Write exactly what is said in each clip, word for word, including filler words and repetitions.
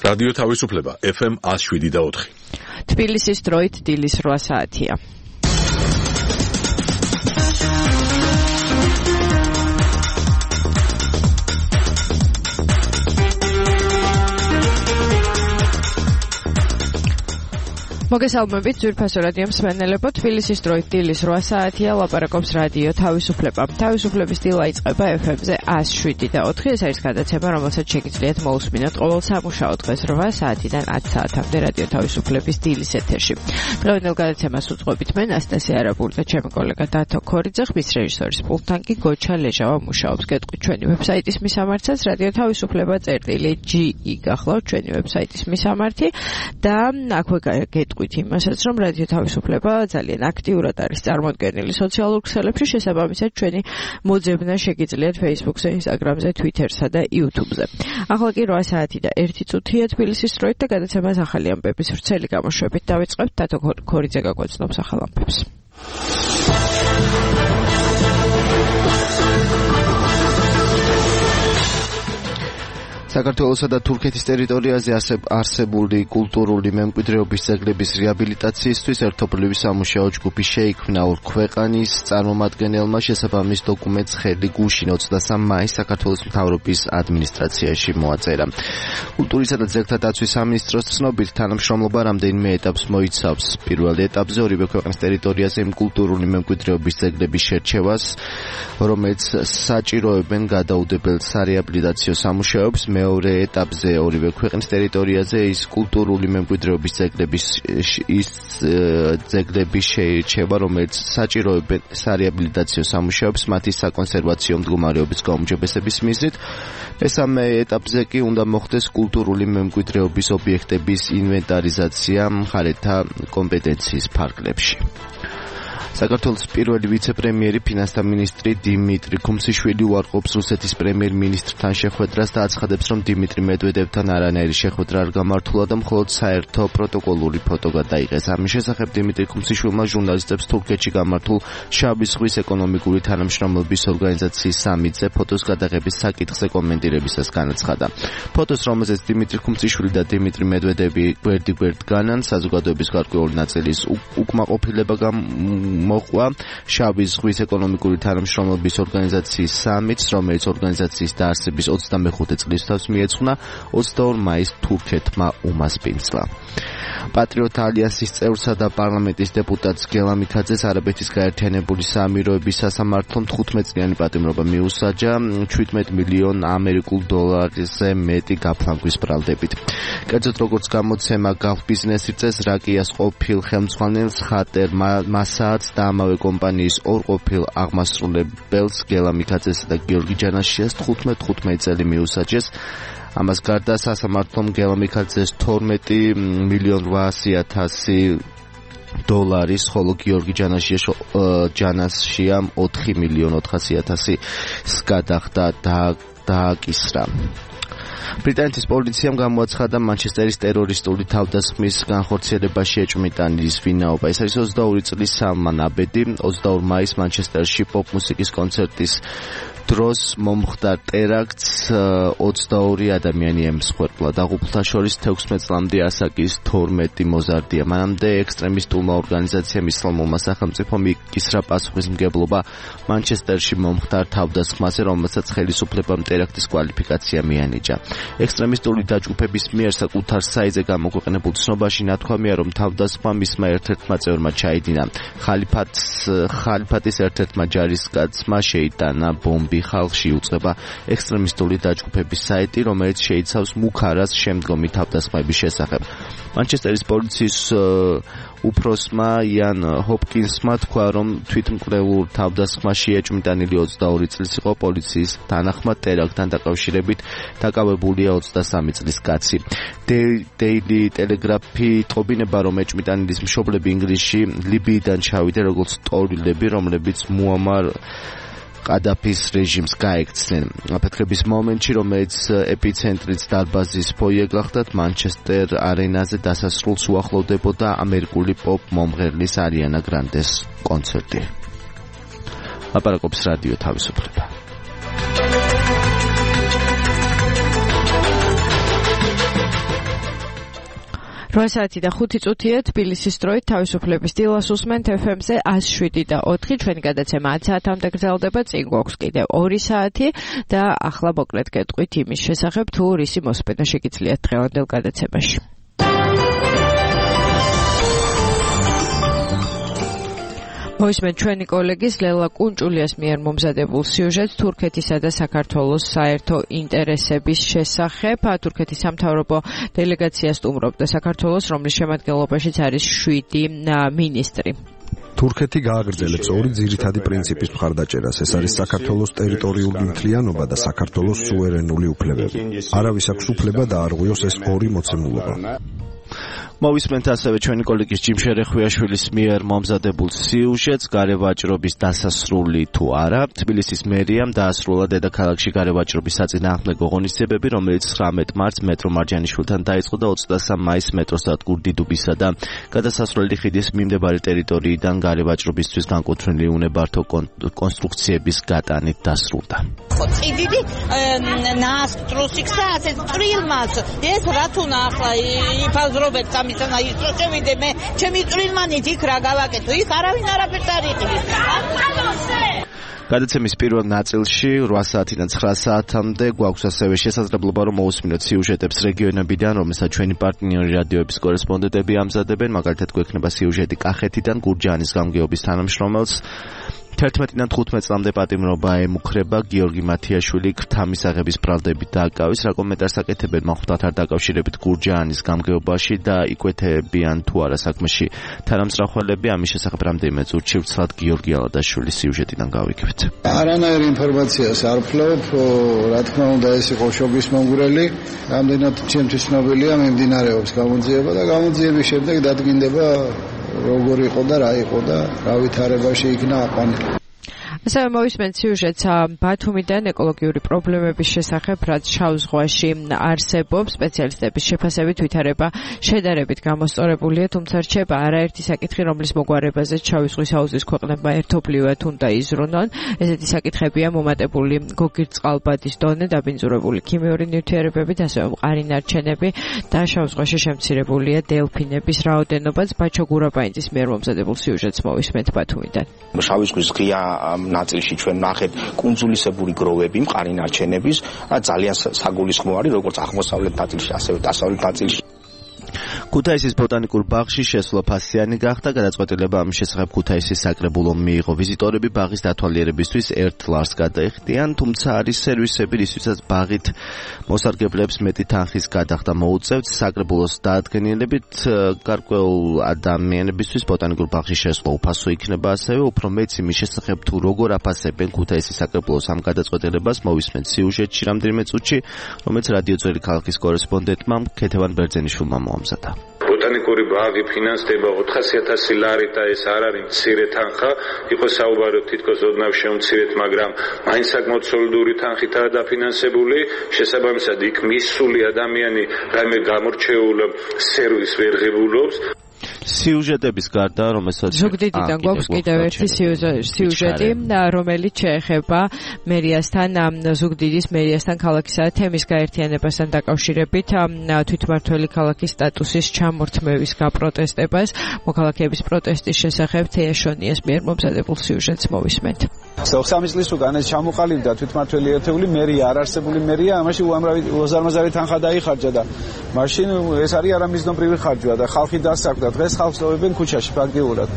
რადიო თავისუფლება ეფ ემ one oh seven და four. თბილისის დროით დილის რვა საათია. მოგესალმებით ძვირფასო რადიო მსმენელებო, თბილისის დროით დილის რვა საათია, ლაპარაკობს რადიო თავისუფლება. თავისუფლების დილა იწყება ეფ ემ-ზე one oh seven და four. ეს არის გადაცემა, რომელსაც შეგიძლიათ მოусმინოთ ყოველ სამუშაო დღეს რვა საათიდან ten საათამდე რადიო თავისუფლების დილის ეთერში. დღევანდელ გადაცემას უძღვებით მე, ნასტასია არაბული და ჩემი კოლეგა დათო ქორიძე, ხმის რეჟისორის პულტთან კი გოჩა ლეჟავა მუშაობს. გეტყვით ჩვენი ვებსაიტის მისამართსაც, რადიო თავისუფლება წერტილი ჯი ი გახლავთ ჩვენი ვებსაიტის მისამართი და აქვე გეტყვით იმასაც, რომ რადიო თავისუფლება ძალიან აქტიურად არის წარმოდგენილი სოციალურ ქსელებში, შესაბამისად ჩვენი მოძებნა შეგიძლიათ Facebook-ზე, Instagram-ზე, Twitter-სა და YouTube-ზე. ახლა კი რვა საათი და ერთი წუთია თბილისის დროით და გადაცემას ახალი ამბების ვრცელი გამოშვებით დავიწყებთ. დათო ქორიძე გაგვეცნობს ახალ ამბებს. საქართველოსა და თურქეთის ტერიტორიაზე არსებული კულტურული მემკვიდრეობის ძეგლების რეაბილიტაციისთვის ერთობლივი სამუშაო ჯგუფი შეიქმნა ორ ქვეყანის წარმომადგენელმა შესაბამის დოკუმენტს ხელი გუშინ ოცდასამ მაისს საქართველოს მთავრობის ადმინისტრაციაში მოაწერა. კულტურისა და ძეგლთა დაცვის სამინისტროს ცნობით თანამშრომლობა რამდენიმე ეტაპს მოიცავს. პირველ ეტაპზე ორივე ქვეყნის ტერიტორიაზე იმ კულტურული მემკვიდრეობის ძეგლების შერჩევას, რომელიც საჭიროებენ გადაუდებელ სარეაბილიტაციო სამუშაოებს. მეორე ეტაპზე ორივე ქვეყნის ტერიტორიაზე ის კულტურული მემკვიდრეობის ძეგლების ის ძეგლების შეირჩევა, რომელიც საჭიროებენ სარეაბილიტაციო სამუშაოებს მათი საკონსერვაციო მდგომარეობის გაუმჯობესების მიზნით. მესამე ეტაპზე კი უნდა მოხდეს კულტურული მემკვიდრეობის ობიექტების ინვენტარიზაცია მხარეთა კომპეტენციის ფარგლებში. საქართველოს პირველი ვიცე-პრემიერი ფინანსთა მინისტრი დიმიტრი ქუმსიშვილი უარყოფს რუსეთის პრემიერ-მინისტრთან შეხვედრას და აცხადებს, რომ დიმიტრი მედვედევთან არანაირი შეხვედრა არ გამართულა და მხოლოდ საერთო პროტოკოლური ფოტო გადაიღეს. ამის შესახებ დიმიტრი ქუმსიშვილმა ჟურნალისტებს თურქეთში გამართულ შავი ზღვის ეკონომიკური თანამშრომლობის ორგანიზაციის სამიტზე ფოტოს გადაღების საკითხზე კომენტირებისას განაცხადა. ფოტოს, რომელზეც დიმიტრი ქუმსიშვილი და დიმიტრი მედვედევი გვერდ-გვერდ განან, საზოგადოების გარკვეული ნაწილის უკმაყოფილება მოყვა შავი ზღვის ეკონომიკური თანამშრომლობის ორგანიზაციის სამიტს, რომელიც ორგანიზაციის დაარსების ოცდამეხუთე წლისთავს მიეძღვნა ოცდაორ მაისს თურქეთმა უმასპინძლა. პატრიოტ ალიანსის წევრსა და პარლამენტის დეპუტატს გელა მიქაძეს არაბეთის გაერთიანებული საამიროების სასამართლომ თხუთმეტ წლიანი პატიმრობა მიუსაჯა შვიდმეტ მილიონ ამერიკულ დოლარზე მეტი გაფლანგვის ბრალდებით. კერძოდ, როგორც გამოცემა Gulf Business იწეს, რაკიას ყოფილ ხელმძღვანელს ხატერ მასააც და ამავე კომპანიის ორ ყოფილ აღმასრულებელს გელა მიქაძეს და გიორგი ჯანაშიას თხუთმეტ თხუთმეტ წელი მიუსაჯეს. ამას გარდა სასამართლომ გელა მიქაძეს თორმეტი მილიონ რვაასი ათასი დოლარის, ხოლო გიორგი ჯანაშიამ ოთხი მილიონ ოთხასი ათასის გადახდა და დააკისრა. ბრიტანეთის პოლიციამ გამოაცხადა მანჩესტერის ტერორისტული თავდასხმის განხორციელებაში ეჭვმიტანილის ვინაობა. ეს არის ოცდაორი წლის სალმან აბედი. ოცდაორ მაისს მანჩესტერში პოპ მუსიკის კონცერტის დროს მომხდარ ტერაქტს ოცდაორი ადამიანი ემსხვერპლა. დაღუპულთა შორის თექვსმეტ წლამდე ასაკის თორმეტი მოზარდია. მანამდე ექსტრემისტულმა ორგანიზაციამ ისლამურმა სახელმწიფომ იკისრა პასუხისმგებლობა მანჩესტერში მომხდარ თავდასხმაზე, რომელსაც ხელისუფლებამ ტერაქტის კვალიფიკაცია მიანიჭა. ექსტრემისტული დაჯგუფების მიერ საკუთარ საიტზე გამოქვეყნებულ ცნობაში ნათქვამია, რომ თავდასხმა მისმა ერთ-ერთმა წევრმა ჩაიდინა. ხალიფატს ხალიფატის ერთ-ერთმა ჯარისკაცმა შეიტანა ბომბი. ხალხში უწყება ექსტრემისტული დაჯგუფების საიტი, რომელიც შეიცავს მუქარას შემდგომი თავდასხმების შესახებ. მანჩესტერის პოლიციის უფროსმა იან ჰოპკინსმა თქვა, რომ თვითმკვლელურ თავდასხმაში ეჭვმიტანილი ოცდაორი წლის იყო პოლიციის თანახმად ტერაქტთან დაკავშირებით დაკავებულია ოცდასამი წლის კაცი. Daily Telegraph-ი ტყობინება, რომ ეჭვმიტანილის მშობლები ინგლისში ლიბიიდან ჩავიდნენ როგორც ტორულები, რომლებიც მუამარ ყადაფის რეჟიმს გაექცნენ. აფეთქების მომენტში, რომელიც ეპიცენტრიც დარბაზის ფოიე გახდათ, მანჩესტერ არენაზე დასასრულს უახლოვდებოდა ამერიკული პოპ მომღერლის არიანა გრანდეს კონცერტი. ლაპარაკობს რადიო თავისუფლება. რვა საათი და ხუთი წუთია თბილისის დროით თავისუფლების დილას უსმენთ ეფ ემ-ზე ათს შვიდი და ოთხი. ჩვენი გადაცემა ათ საათამდე გრძელდება, წინ გვაქვს კიდევ ორი საათი და ახლა მოკლედ გეტყვით იმის შესახებ, თუ რისი მოსმენა შეგიძლიათ დღევანდელ გადაცემაში. მოისმენთ ჩვენი კოლეგის ლელა კუნჭულიას მიერ მომზადებულ სიუჟეტს თურქეთისა და საქართველოს საერთო ინტერესების შესახებ. თურქეთის სამთავრობო დელეგაციას სტუმრობდა საქართველოს, რომლის შემადგენლობაშიც არის შვიდი მინისტრი. თურქეთი გააგრძელებს ორი ძირითადი პრინციპის მხარდაჭერას. ეს არის საქართველოს ტერიტორიული მთლიანობა და საქართველოს სუვერენული უფლებები. არავის აქვს უფლება დაარღვიოს ეს ორი მოცემულობა. მოვისმენთ ასევე ჩვენი კოლეგის ჯიმშე რეხვიაშვილის მიერ მომზადებულ სიუჟეტს გარევაჭრობის დასასრული თუ არა. თბილისის მერიამ დაასრულა დედაქალაქში გარევაჭრობის საწინააღმდეგო ღონისძიებები, რომელიც ცხრამეტ მარტს მეტრო მარჯანიშვილთან დაიწყო და ოცდასამ მაისს მეტროსადგურ დიდუბისა და გადასასვლელი ხიდის მიმდებარე ტერიტორიიდან გარევაჭრობისთვის განკუთვნილი უნებართო კონსტრუქციების გატანით დასრულდა. წიდიდი ნასტროსიქსა ასეთ წვრილმას ეს რა თუნა ახლა იფაზრობეთ სამისანა ისო შევიდე მე ჩემი წვრილმანით იქ რა გავაკეთო იქ არავინ არაფერს არ იყრის. გადაცემის პირველ ნაწილში რვა საათიდან ცხრა საათამდე გვაქვს ასევე შესაძლებლობა რომ მოусმინოთ სიუჟეტებს რეგიონებიდან, რომელსაც ჩვენი პარტნიორი რადიოების კორესპონდენტები ამზადებენ. მაგალითად გვექნება სიუჟეტი კახეთიდან, გურჯაანის გამგეობის თანამშრომელს თერთმეტიდან თხუთმეტ წლამდე პატიმრობა ემუქრება გიორგი მათიაშვილი ქრთამის აღების ბრალდებით დააკავის. რა კომენტარს აკეთებენ მახვილთან დაკავშირებით გურჯაანის გამგეობაში და იკვეთებიან თუ არა საქმეში თანამსწრაფვალები. ამის შესახებ რამდენიმე წუთში ვცლად გიორგი ალადაშვილის სიუჟეტიდან გავიგებთ. არანაირ ინფორმაციას არ ვფლობ, რა თქმა უნდა ეს იყო შოკის მომგვრელი. რამდენად ჩემთვის ცნობილია მიმდინარეობს გამოძიება და გამოძიების შემდეგ დადგინდება როგორ იყო და რა იყო და რა ვითარებაში იქნა აყვანილი. ასევე მოვისმენთ სიუჟეტს ბათუმიდან ეკოლოგიური პრობლემების შესახებ, რაც შავ ზღვაში არსებობს. სპეციალისტების შეფასებით ვითარება შედარებით გამოსწორებულია, თუმცა რჩება არაერთი საკითხი, რომლის მოგვარებაზე შავი ზღვის აუზის ქვეყნებმა ერთობლივად უნდა იზრუნონ. ესეთი საკითხებია მომატებული გოგირდწყალბადის დონე, დაბინძურებული ქიმიური ნივთიერებებით, ასევე მყარი ნარჩენები და შავ ზღვაში შემცირებულია დელფინების რაოდენობაც. ბაჩო გურაბაინძის მიერ მომზადებულ სიუჟეტს მოვისმენთ ბათუმიდან. შავი ზღვის ღია ნაწილში ჩვენ ნახეთ კუნძულისებური გროვები, მყარი ნარჩენების, ძალიან საგულისხმოვანი, როგორც აღმოსავლეთ ნაწილში, ასევე დასავლეთ ნაწილში. ქუთაისის ბოტანიკურ ბაღში შესვლა ფასიანი გახდა. გადაწყვეტილება ამის შესახებ ქუთაისის საკრებულომ მიიღო. ვიზიტორები ბაღის დათვალიერებისთვის ერთ ლარს გადაიხდიან, თუმცა არის სერვისები, რისთვისაც ბაღით მოსარგებლებს მეტი თანხის გადახდა მოუწევთ. საკრებულოს დაადგენილებით გარკვეულ ადამიანებისთვის ბოტანიკურ ბაღში შესვლა უფასო იქნება. ასევე უფრო მეც იმის შესახებ თუ როგორ აფასებენ ქუთაისის საკრებულოს ამ გადაწყვეტილებას მოვისმენთ სიუჟეტში რამდენიმე წუთში, რომელიც რადიო ძველი ქალაქის კორესპონდენტმა ქეთევან ბერძენიშვილმა მოამზადა. ბოტანიკური ბაღი ფინანსდება ოთხასი ათასი ლარით და ეს არ არის მცირე თანხა, იყო საუბარი თითქოს ოდნავ შემცირეთ, მაგრამ მაინც საკმაოდ სოლიდური თანხითაა დაფინანსებული. შესაბამისად იქ მისული ადამიანი რაიმე გამორჩეულ სერვისს ვერ ღებულობს. სიუჟეტების გარდა, რომელსაც ზუგდიდიდან გვაქვს კიდევ ერთი სიუჟეტი, რომელიც შეეხება მერიასთან, ზუგდიდის მერიასთან ქალაქისა და თემის გაერთიანებასთან დაკავშირებით თვითმმართველი ქალაქის სტატუსის ჩამორთმევის გაპროტესტებას. მოქალაქეების პროტესტის შესახებ თეაშონიას მიერ მომზადებულ სიუჟეტს მოვისმენთ. სამი წლის უკან ეს ჩამოყალიბდა თვითმმართველი ერთეული მერია, არ არსებული მერია, ამაში უამრავი უზარმაზარი თანხა დაიხარჯა და მაშინ ეს არის არამიზნობრივი ხარჯვა და ხალხი დასაკვდა. დღეს ხალხს წოვებენ ქუჩაში ფაქტიურად.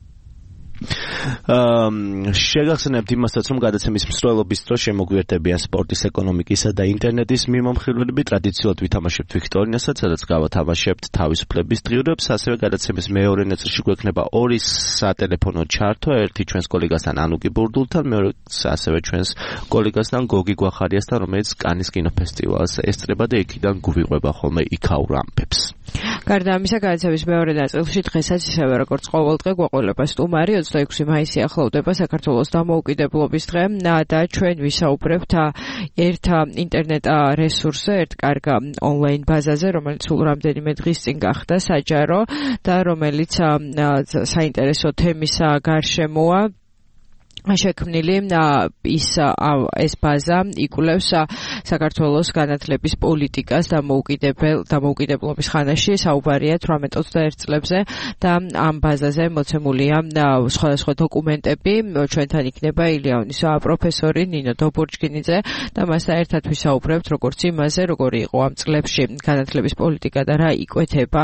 შეგახსენებთ იმასაც, რომ გადაცემის მსვლელობის დროს შემოგვიერთებიან სპორტის, ეკონომიკისა და ინტერნეტის მიმომხილველები. ტრადიციულად ვითამაშებთ ვიქტორინასაც, სადაც გავათამაშებთ თავისუფლების დღიურებს. ასევე გადაცემის მეორე ნაწილში გვექნება ორი სატელეფონო ჩართვა, ერთი ჩვენს კოლეგასთან ანუკი ბურდულთან, მეორე ასევე ჩვენს კოლეგასთან გოგი გვახარიასთან, რომელიც კანის კინოფესტივალს ესწრება და იქიდან გვიყვება ხოლმე იქაურ ამბებს. გარდა ამისა, გადაცემის მეორე ნაწილში დღესაც ისევე როგორც ყოველდღე გვაყოლება სტუმარი. ოცდაექვსი მაისი ახლოვდება საქართველოს დამოუკიდებლობის დღე და ჩვენ ვისაუბრებთ ერთ ინტერნეტ რესურსზე, ერთ კარგ ონლაინ ბაზაზე, რომელიც სულ რამდენიმე დღის წინ გახდა საჯარო და რომელიც საინტერესო თემის გარშემოა. შექმნილი ის ეს ბაზა იკვლევს საქართველოს განათლების პოლიტიკას დამოუკიდებელ დამოუკიდებლობის ხანაში, საუბარია თვრამეტ ოცდაერთ წლებზე და ამ ბაზაზე მოცემულია სხვადასხვა დოკუმენტები. ჩვენთან იქნება ილიაონის პროფესორი ნინო დობორჯგინიძე და მასთან ერთად ვისაუბრებთ როგორც იმაზე, როგორი იყო ამ წლებში განათლების პოლიტიკა და რა იკვეთება,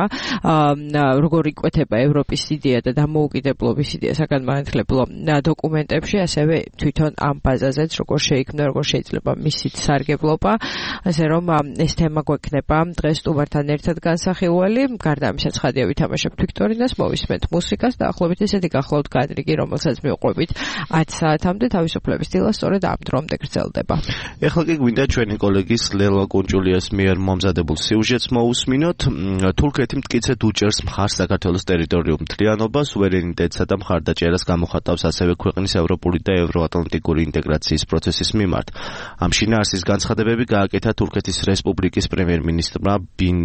როგორი იკვეთება ევროპის იდეა და დამოუკიდებლობის იდეა საგანმანათლებლო დოკუმენტებში, ასევე თვითონ ამ ბაზაზეც როგორ შეიქმნა, როგორ შეიძლება მისით სარგებლობა, ასე რომ ეს თემა გვექნება დღეს სტუმართან ერთად განსახილველი. გარდა ამისა, ცხადია ვითამაშებთ ვიქტორინას, მოვისმენთ მუსიკას და ახლობით ესეთი გახლავთ განრიგი, რომელსაც მივყვებით ათ საათამდე თავისუფლების დილა სწორედ ამ დრომდე გრძელდება. ეხლა კი გვინდა ჩვენი კოლეგის ლელა კუნჭულიას მიერ მომზადებულ სიუჟეტს მოусმინოთ. თურქეთი მტკიცედ უჭერს მხარს საქართველოს ტერიტორიულ მთლიანობას, სუვერენიტეტსა და მხარდაჭერას გამოხატავს ასევე ქვეყნის ევროპული და ევროატლანტიკური ინტეგრაციის პროცესის მიმართ. ამ შინაარსის განცხადებები გააკეთა თურქეთის რესპუბლიკის პრემიერ-მინისტრმა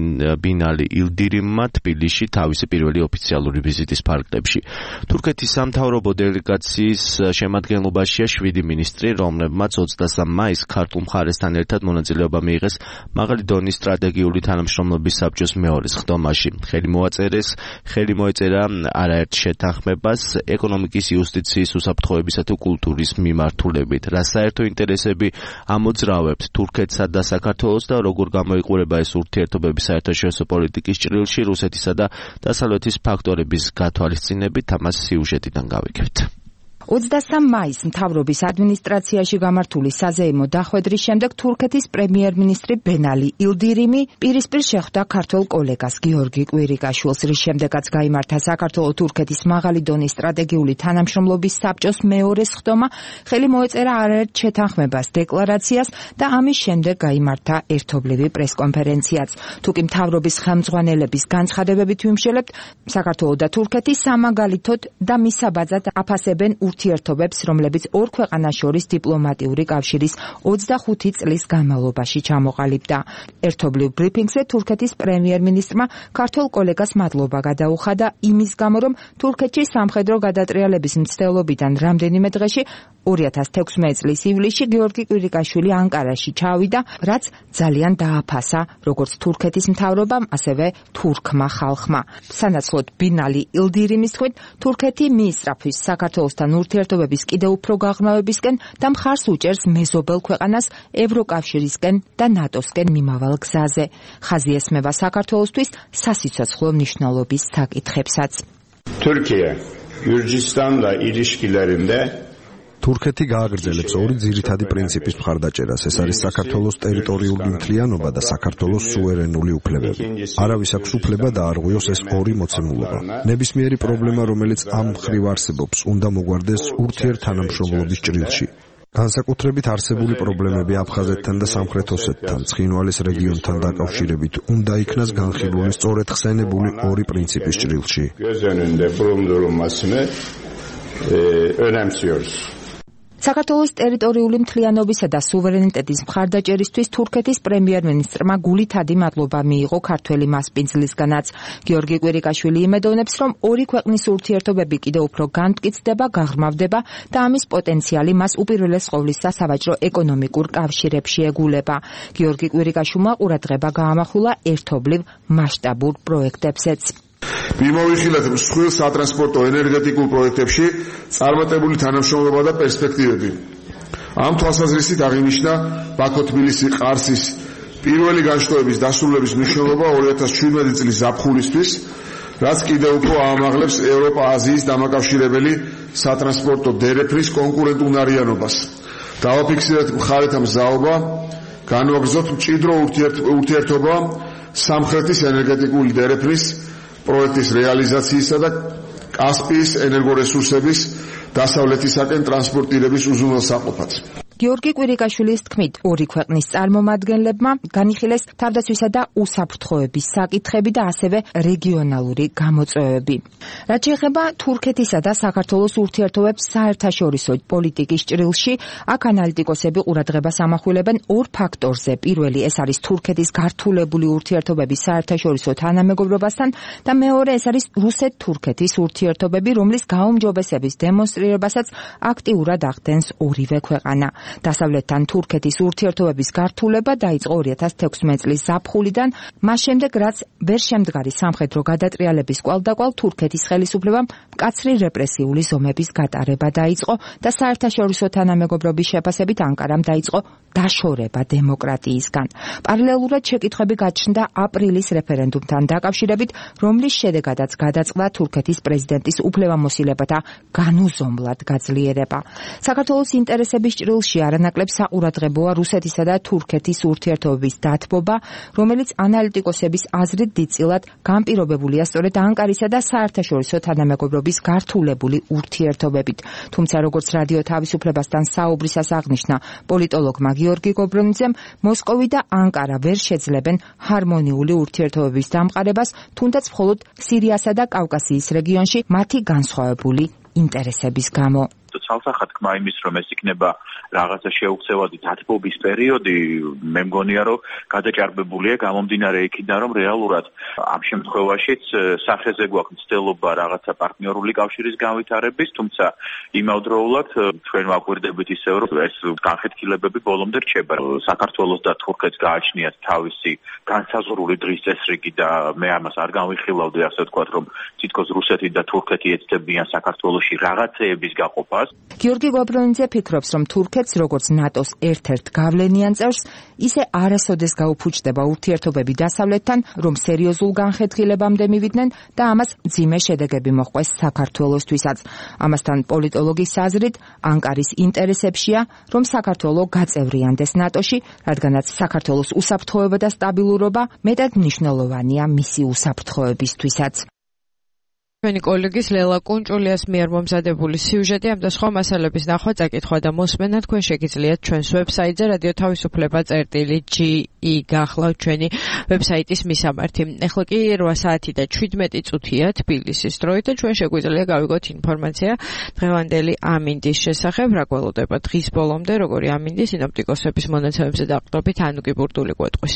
ბინალი ილდირიმმა თბილისში თავისი პირველი ოფიციალური ვიზიტის ფარგლებში. თურქეთის სამთავრობო დელეგაციის შემადგენლობაშია შვიდი მინისტრი, რომლებმაც ოცდასამ მაისს ქართულ მხარესთან ერთად მონაწილეობა მიიღეს მაღალი დონის სტრატეგიული თანამშრომლობის საბჭოს მეორე სხდომაში. ხელი მოაწერეს, ხელი მოეწერა არაერთ შეთანხმებას ეკონომიკის, იუსტიციის, უსაფრთხოებისა თუ კულტურის მიმართულებით. რა საერთო ინტერესები ამოძრავებთ თურქეთსა და საქართველოს და როგორ გამოიყურება ეს ურთიერთობები საერთაშორისო პოლიტიკის ჭრილში რუსეთისა და დასავლეთის ფაქტორების გათვალისწინებით, ამას სიუჟეტიდან გავიგებთ. ოცდასამ მაისს მთავრობის ადმინისტრაციაში გამართული საზეიმო დახვედრის შემდეგ თურქეთის პრემიერ-მინისტრი ბენალი ილდირიმი პირისპირ შეხვდა ქართველ კოლეგას გიორგი კვირიკაშვილს, რის შემდეგაც გაიმართა საქართველო-თურქეთის მაღალი დონის სტრატეგიული თანამშრომლობის საბჭოს მეორე სხდომა, ხელი მოეწერა არაერთ შეთანხმებას, დეკლარაციას და ამის შემდეგ გაიმართა ერთობლივი პრესკონფერენციაც. თუკი მთავრობის ხელმძღვანელების განცხადებებით ვიმშელებთ, საქართველო და თურქეთი სამაგალითოდ და მისაბაძად აფასებენ ურთიერთობებს, რომლებიც ორ ქვეყანას შორის დიპლომატიური კავშირის ოცდახუთი წლის განმავლობაში ჩამოყალიბდა. ერთობლივ ბრიფინგზე თურქეთის პრემიერ-მინისტრმა ქართველ კოლეგას მადლობა გადაუხადა იმის გამო, რომ თურქეთში სამხედრო გადატრიალების მცდელობიდან რამდენიმე დღეში ორი ათას თექვსმეტი წლის ივლისში გიორგი კვირიკაშვილი ანკარაში ჩავიდა, რაც ძალიან დააფასა როგორც თურქეთის მთავრობამ, ასევე თურქმა ხალხმა. სანაცვლოდ ბინალი ილდირიმის თქმით, თურქეთი მიისწრაფვის საქართველოსთან ურთიერთობების კიდევ უფრო გაღრმავებისკენ და მხარს უჭერს მეზობელ ქვეყანას ევროკავშირისკენ და ნატოსკენ მიმავალ გზაზე. ხაზი ესმება საქართველოსთვის სასიცოცხლო მნიშვნელობის საკითხებსაც. Türkiye, Gürcistan'la ilişkilerinde თურქეთი გააგრძელებს ორი ძირითადი პრინციპის მხარდაჭერას. ეს არის საქართველოს ტერიტორიული მთლიანობა და საქართველოს სუვერენული უფლებები. არავის აქვს უფლება დაარღვიოს ეს ორი მოცემულობა. ნებისმიერი პრობლემა, რომელიც ამ მხრივ არსებობს, უნდა მოგვარდეს ურთიერთთანამშრომლობის ჭრილში. განსაკუთრებით არსებული პრობლემები აფხაზეთთან და სამხრეთ ოსეთთან, ცხინვალის რეგიონთან დაკავშირებით უნდა იქნას განხილული სწორედ ხსენებული ორი პრინციპის ჭრილში. საქართველოს ტერიტორიული მთლიანობისა და სუვერენიტეტის მხარდაჭერისთვის თურქეთის პრემიერ-მინისტრმა გულითადი მადლობა მიიღო ქართველი მასპინძლისგანაც. გიორგი კვირიკაშვილი იმედოვნებს, რომ ორი ქვეყნის ურთიერთობები კიდევ უფრო განმტკიცდება, გაღრმავდება და ამის პოტენციალი მას უპირველეს ყოვლისა სავაჭრო ეკონომიკურ კავშირებში ეგულება. გიორგი კვირიკაშვილმა ყურადღება გაამახვილა ერთობლივ მასშტაბურ პროექტებზეც. მიმოვიხილეთ მსხვილ სატრანსპორტო ენერგეტიკულ პროექტებში წარმატებული თანამშრომლობა და პერსპექტივები. ამ თვალსაზრისით აღინიშნა ბაქო-თბილისი-ყარსის პირველი განშტოების დასრულების მნიშვნელობა ორი ათას შვიდმეტი წლის ზაფხულისთვის, რაც კიდევ უფრო აამაღლებს ევროპა-აზიის დამაკავშირებელი სატრანსპორტო დერეფნის კონკურენტუნარიანობას. დავაფიქსირეთ მხარეთა მზაობა, განვაგრძოთ მჭიდრო ურთიერთობა სამხრეთის ენერგეტიკული დერეფნის პროექტის რეალიზაციისა და კასპიის ენერგორესურსების დასავლეთისაკენ ტრანსპორტირების უზრუნველსაყოფად. გიორგი კვირიკაშვილის თქმით, ორი ქვეყნის წარმომადგენლებმა განიხილეს თავდაცვისა და უსაფრთხოების საკითხები და ასევე რეგიონალური გამოწვევები. რაც შეეხება თურქეთისა და საქართველოს ურთიერთობებს საერთაშორისო პოლიტიკის ჭრილში, აქ ანალიტიკოსები ყურადღებას ამახვილებენ ორ ფაქტორზე. პირველი ეს არის თურქეთის გართულებული ურთიერთობების საერთაშორისო თანამეგობრობასთან და მეორე ეს არის რუსეთ-თურქეთის ურთიერთობები, რომლის გაუმჯობესების დემონსტრირებასაც აქტიურად ახდენს ორივე ქვეყანა. დასავლეთთან თურქეთის ურთიერთობების გართულება დაიწყო ორი ათას თექვსმეტ წლის ზაფხულიდან, მას შემდეგ რაც ვერ შემდგარი სამხედრო გადატრიალების კვალდაკვალ თურქეთის ხელისუფლებამ მკაცრი რეპრესიული ზომების გატარება დაიწყო და საერთაშორისო თანამეგობრობის შეფასებით ანკარამ დაიწყო დაშორება დემოკრატიისგან. პარალელურად შეკითხვები გაჩნდა აპრილის რეფერენდუმთან დაკავშირებით, რომლის შედეგადაც გადაწყდა თურქეთის პრეზიდენტის უფლებამოსილებათა განუზომლად გაძლიერება. საქართველოს ინტერესების ჭრილში არანაკლებ საყურადღებოა რუსეთისა და თურქეთის ურთიერთობების დათბობა, რომელიც ანალიტიკოსების აზრით დიდწილად განპირობებულია სწორედ ანკარისა და საერთაშორისო თანამეგობრობის გართულებული ურთიერთობებით. თუმცა როგორც რადიო თავისუფლებასთან საუბრისას აღნიშნა პოლიტოლოგმა გიორგი გობრონიძემ, მოსკოვი და ანკარა ვერ შეძლებენ ჰარმონიული ურთიერთობების დამყარებას, თუნდაც მხოლოდ სირიასა და კავკასიის რეგიონში მათი განსხვავებული ინტერესების გამო. ცალსახად თქმა იმის, რომ ეს იქნება რაღაცა შეუქცევადი დათბობის პერიოდი, მე მგონია, რომ გადაჭარბებულია გამომდინარე იქიდან, რომ რეალურად ამ შემთხვევაშიც სახეზე გვაქვს მცდელობა რაღაცა პარტნიორული კავშირის განვითარების, თუმცა იმავდროულად ჩვენ ვაკვირდებით ისევ, რომ ეს განხეთქილებები ბოლომდე რჩება. საქართველოს და თურქეთს გააჩნიათ თავისი განსაზღვრული დღის წესრიგი და მე ამას არ განვიხილავდი, ასე ვთქვათ, რომ თითქოს რუსეთი და თურქეთი ეცდებიან საქართველოში რაღაცეების გაყოფას. გიორგი გობრონიძე ფიქრობს, რომ თურქეთს როგორც ნატოს ერთ-ერთ გავლენიან წევრს, ისე არასოდეს გაუფუჭდება ურთიერთობები დასავლეთთან, რომ სერიოზულ განხეთქილებამდე მივიდნენ და ამას მძიმე შედეგები მოჰყვეს საქართველოსთვისაც. ამასთან პოლიტოლოგის აზრით, ანკარის ინტერესებშია, რომ საქართველო გაწევრიანდეს ნატოში, რადგანაც საქართველოს უსაფრთხოება და სტაბილურობა მეტად მნიშვნელოვანია მისი უსაფრთხოებისთვისაც. ჩვენი კოლეგის ლელა კუნჭულიას მიერ მომზადებული სიუჟეტი ამ და სხვა მასალების ნახვა, წაკითხვა და მოსმენა თქვენ შეგიძლიათ ჩვენს ვებსაიტზე რადიო თავისუფლება წერტილი ჯი ი გახლავთ ჩვენი ვებსაიტის მისამართი. ეხლა კი რვა საათი და შვიდმეტი წუთია თბილისის დროით და ჩვენ შეგვიძლია გავიგოთ ინფორმაცია დღევანდელი ამინდის შესახებ, რა გველოდება დღის ბოლომდე, როგორი ამინდი სინოპტიკოსების მონაცემებზე დაყრდნობით ანუკი ბურდული გვეტყვის.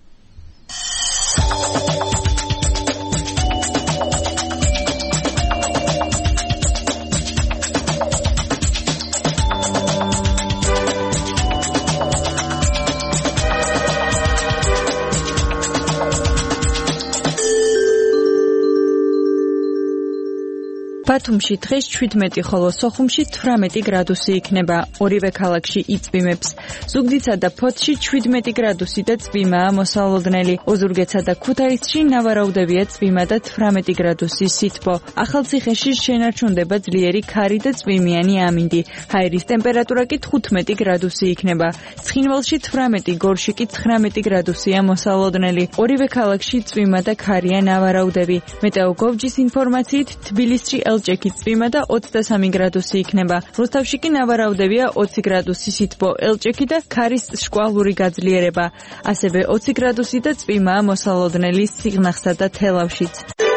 ბათუმში დღეს შვიდმეტი, ხოლო სოხუმში თვრამეტი გრადუსი იქნება. ორივე ქალაქში იწვიმებს. ზუგდიდსა და ფოთში შვიდმეტი გრადუსი და წვიმაა მოსალოდნელი. ოზურგეთსა და ქუთაისში ნავარაუდებია წვიმა და თვრამეტი გრადუსი სითბო. ახალციხეში შენარჩუნდება ძლიერი ქარი და წვიმიანი ამინდი. ჰაერის ტემპერატურა კი თხუთმეტი გრადუსი იქნება. ცხინვალში თვრამეტი, გორში კი ცხრამეტი გრადუსია მოსალოდნელი. ორივე ქალაქში წვიმა და ქარია ნავარაუდები. მეტეოგოვჯის ინფორმაციით თბილისში ელჭექი წვიმა და ოცდასამი გრადუსი იქნება. რუსთავში კი ნავარაუდებია ოცი გრადუსი სითბო, ელჭექი და ქარის შკვალური გაძლიერება. ასევე ოცი გრადუსი და წვიმაა მოსალოდნელი სიღნაღსა და თელავშიც.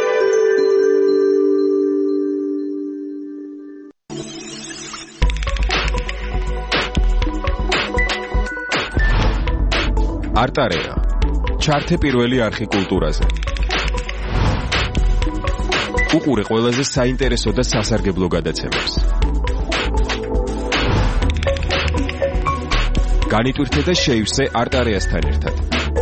არტარეა. ჩართე პირველი არხი კულტურაზე. უყურე ყველაზე საინტერესო და სასარგებლო გადაცემებს. განიტვირთე და შეივსე არტარეასთან ერთად.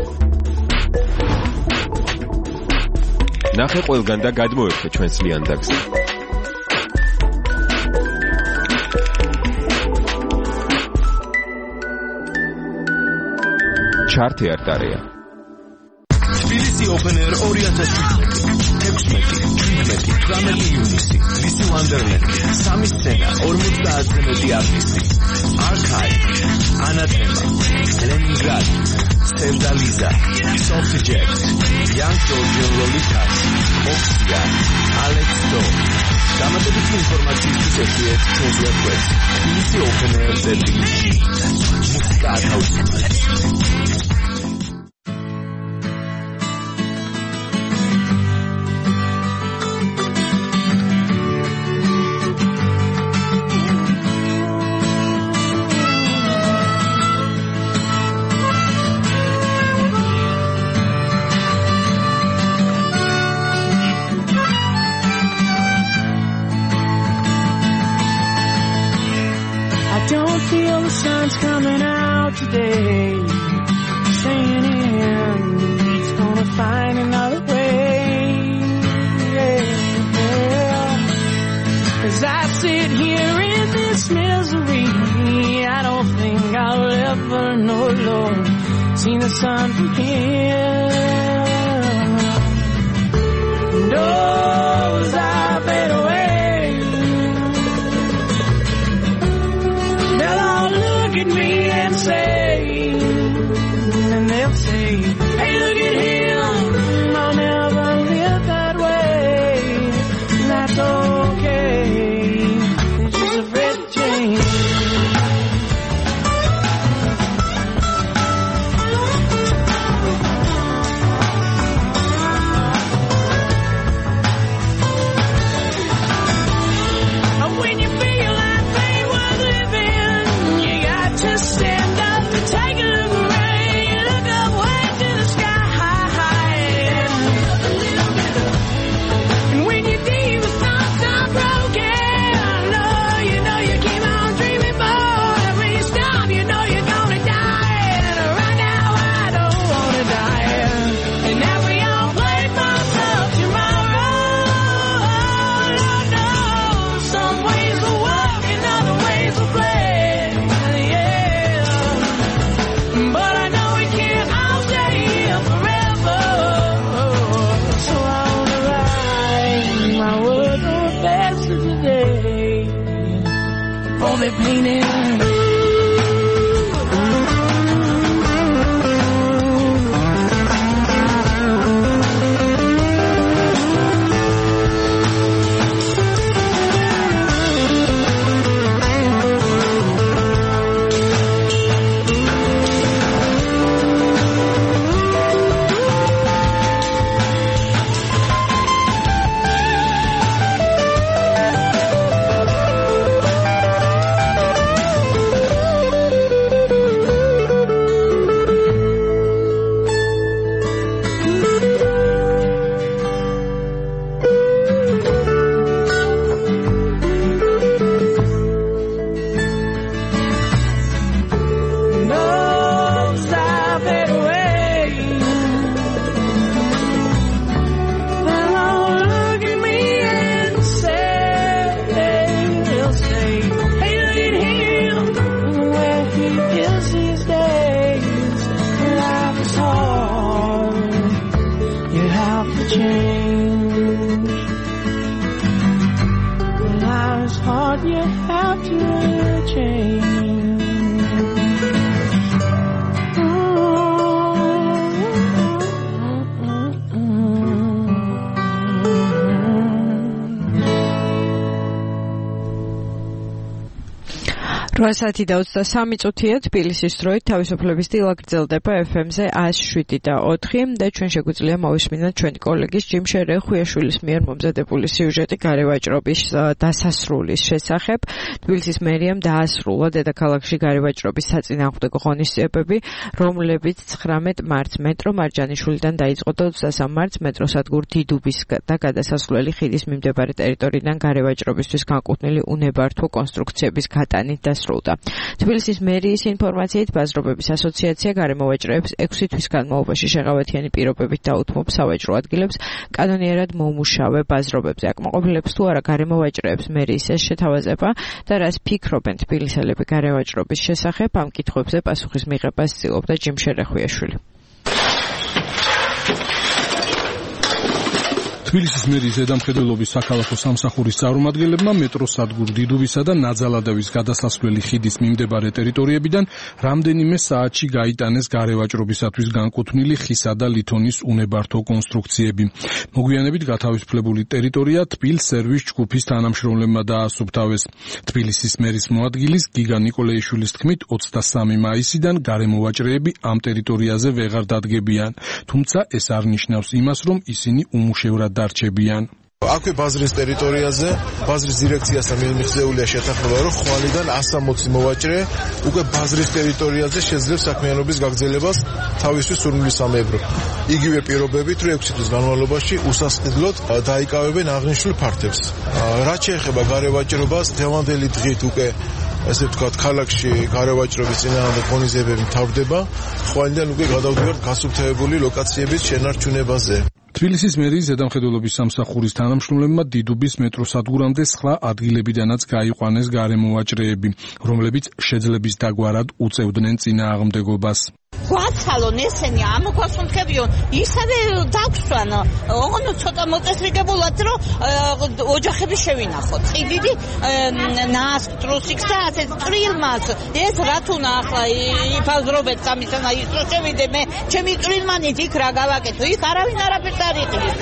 ნახე ყველგან და გადმოერთე ჩვენს ლიანდაგზე. ჩართე არტარეა. თბილისი Open Air ორი ათას თექვსმეტი, შვიდმეტი, თვრამეტი ივნისი, თბილისი Wonderland, სამი სცენა, ორმოცდაათზე მეტი არტისტი, Archive, Anathema, Leningrad, Sevda Liza, Soft Jet, Young Georgian Lolitas, Oxia, Alex Do. დამატებითი ინფორმაციისთვის ერთიეთ ჩვენს ვებგვერდს თბილისი Open Air ზედი მუსიკა ათავისუფლებს. Coming out today, staying in, it's gonna find another way, yeah, yeah. As I sit here in this misery, I don't think I'll ever know, Lord, see the sun from here. Knows I fade away. Look at me and say, and they'll say, hey, look at him, I'll never live that way. That's okay, it's just afraid to change. When you feel like pain worth living, you got to stand up and take a look around. You look up way to the sky, and when your deepest thoughts are broken, no, you know you keep on dreaming, boy. And when you stop, you know you're gonna die. And right now I don't wanna die. And now we all play for ourselves tomorrow. Lord knows some ways will work and other ways will play. But I know we can't all stay here forever. So I wanna write my words on the best of the day. Only painted. რვა საათი და ოცდასამი წუთია თბილისის დროით თავისუფლების დილა გრძელდება ეფ ემ-ზე ათს შვიდი და ოთხი და ჩვენ შეგვიძლია მოვისმინოთ ჩვენი კოლეგის ჯიმ შერეხუიაშვილის მიერ მომზადებული სიუჟეტი გარევაჭრობის დასასრულის შესახებ. თბილისის მერიამ დაასრულა დედაქალაქში გარევაჭრობის საწინააღმდეგო ღონისძიებები, რომლებიც ცხრამეტ მარტს მეტრო მარჯანიშვილიდან დაიწყო და ოცდასამ მარტს მეტროსადგურ დიდუბის და გადასასვლელი ხიდის მიმდებარე ტერიტორიიდან გარევაჭრობისთვის განკუთვნილი უნებართვო კონსტრუქციების გატანით დასრულდა. თბილისის მერიის ინფორმაციით ბაზრობების ასოციაცია გარემოვაჭრეებს ექვსი თვის განმავლობაში შეღავათიანი პირობებით დაუთმობს სავაჭრო ადგილებს კანონიერად მომუშავე ბაზრობებზე. აკმაყოფილებს თუ არა გარემოვაჭრეებს მერიის ეს შეთავაზება და რას ფიქრობენ თბილისელები გარემოვაჭრობის შესახებ, ამ კითხვებზე პასუხის მიღებას ცდილობდა ჯიმ შერეხუიაშვილი. თბილისის მერიის ზედამხედველობის საქალაქო სამსახურის წარმომადგენლებმა მეტროსადგურ დიდუბისა და ნაძალადევის გადასასვლელი ხიდის მიმდებარე ტერიტორიებიდან რამდენიმე საათში გაიტანეს გარევაჭრობისათვის განკუთვნილი ხისა და ლითონის უნებართო კონსტრუქციები. მოგვიანებით გათავისუფლებული ტერიტორია თბილ სერვის ჯგუფის თანამშრომლებმა დაასუფთავეს. თბილისის მერის მოადგილის გიგა ნიკოლეიშვილის თქმით, ოცდასამი მაისიდან გარემოვაჭრეები ამ ტერიტორიაზე ვეღარ დადგებიან, თუმცა ეს არ ნიშნავს იმას, რომ ისინი უმუშევრად დარჩებიან. აქვე ბაზრის ტერიტორიაზე ბაზრის დირექციასთან მიღწეულია შეთანხმება, რომ ხვალიდან ასამოცი მოვაჭრე უკვე ბაზრის ტერიტორიაზე შეძლებს საქმიანობის გაგრძელებას თავისთვის სურვილისამებრ. იგივე პირობებით, რომ ექვსი თვის განმავლობაში უსასყიდლოდ დაიკავებენ აღნიშნულ ფართებს. რაც შეეხება გარევაჭრობას, დღევანდელი დღით უკვე ესე ვთქვათ, ქალაქში გარევაჭრობის წინააღმდეგ ღონისძიებები მთავრდება, ხვალიდან უკვე გადავდივართ გასუფთავებული ლოკაციების შენარჩუნებაზე. თბილისის მერიის ზედამხედველობის სამსახურის თანამშრომლებმა დიდუბის მეტროსადგურამდე სხვა ადგილებიდანაც გაიყვანეს გარემოვაჭრეები, რომლებიც შეძლების დაგვარად უწევდნენ წინააღმდეგობას. გვაცალონ ესენი ამოგვასუნთქებიონ ისევე დაგვსვან ოღონდ ცოტა მოწესრიგებულად რომ ოჯახები შევინახოთ წიდიდი ნასტრუსიქს და ასე წრილმაც ეს რა თუნა ახლა იფაზრობეთ სამისანა ისო შევიდე მე ჩემი წრილმანით იქ რა გავაკეთო იქ არავინ არაფერს არ იყრის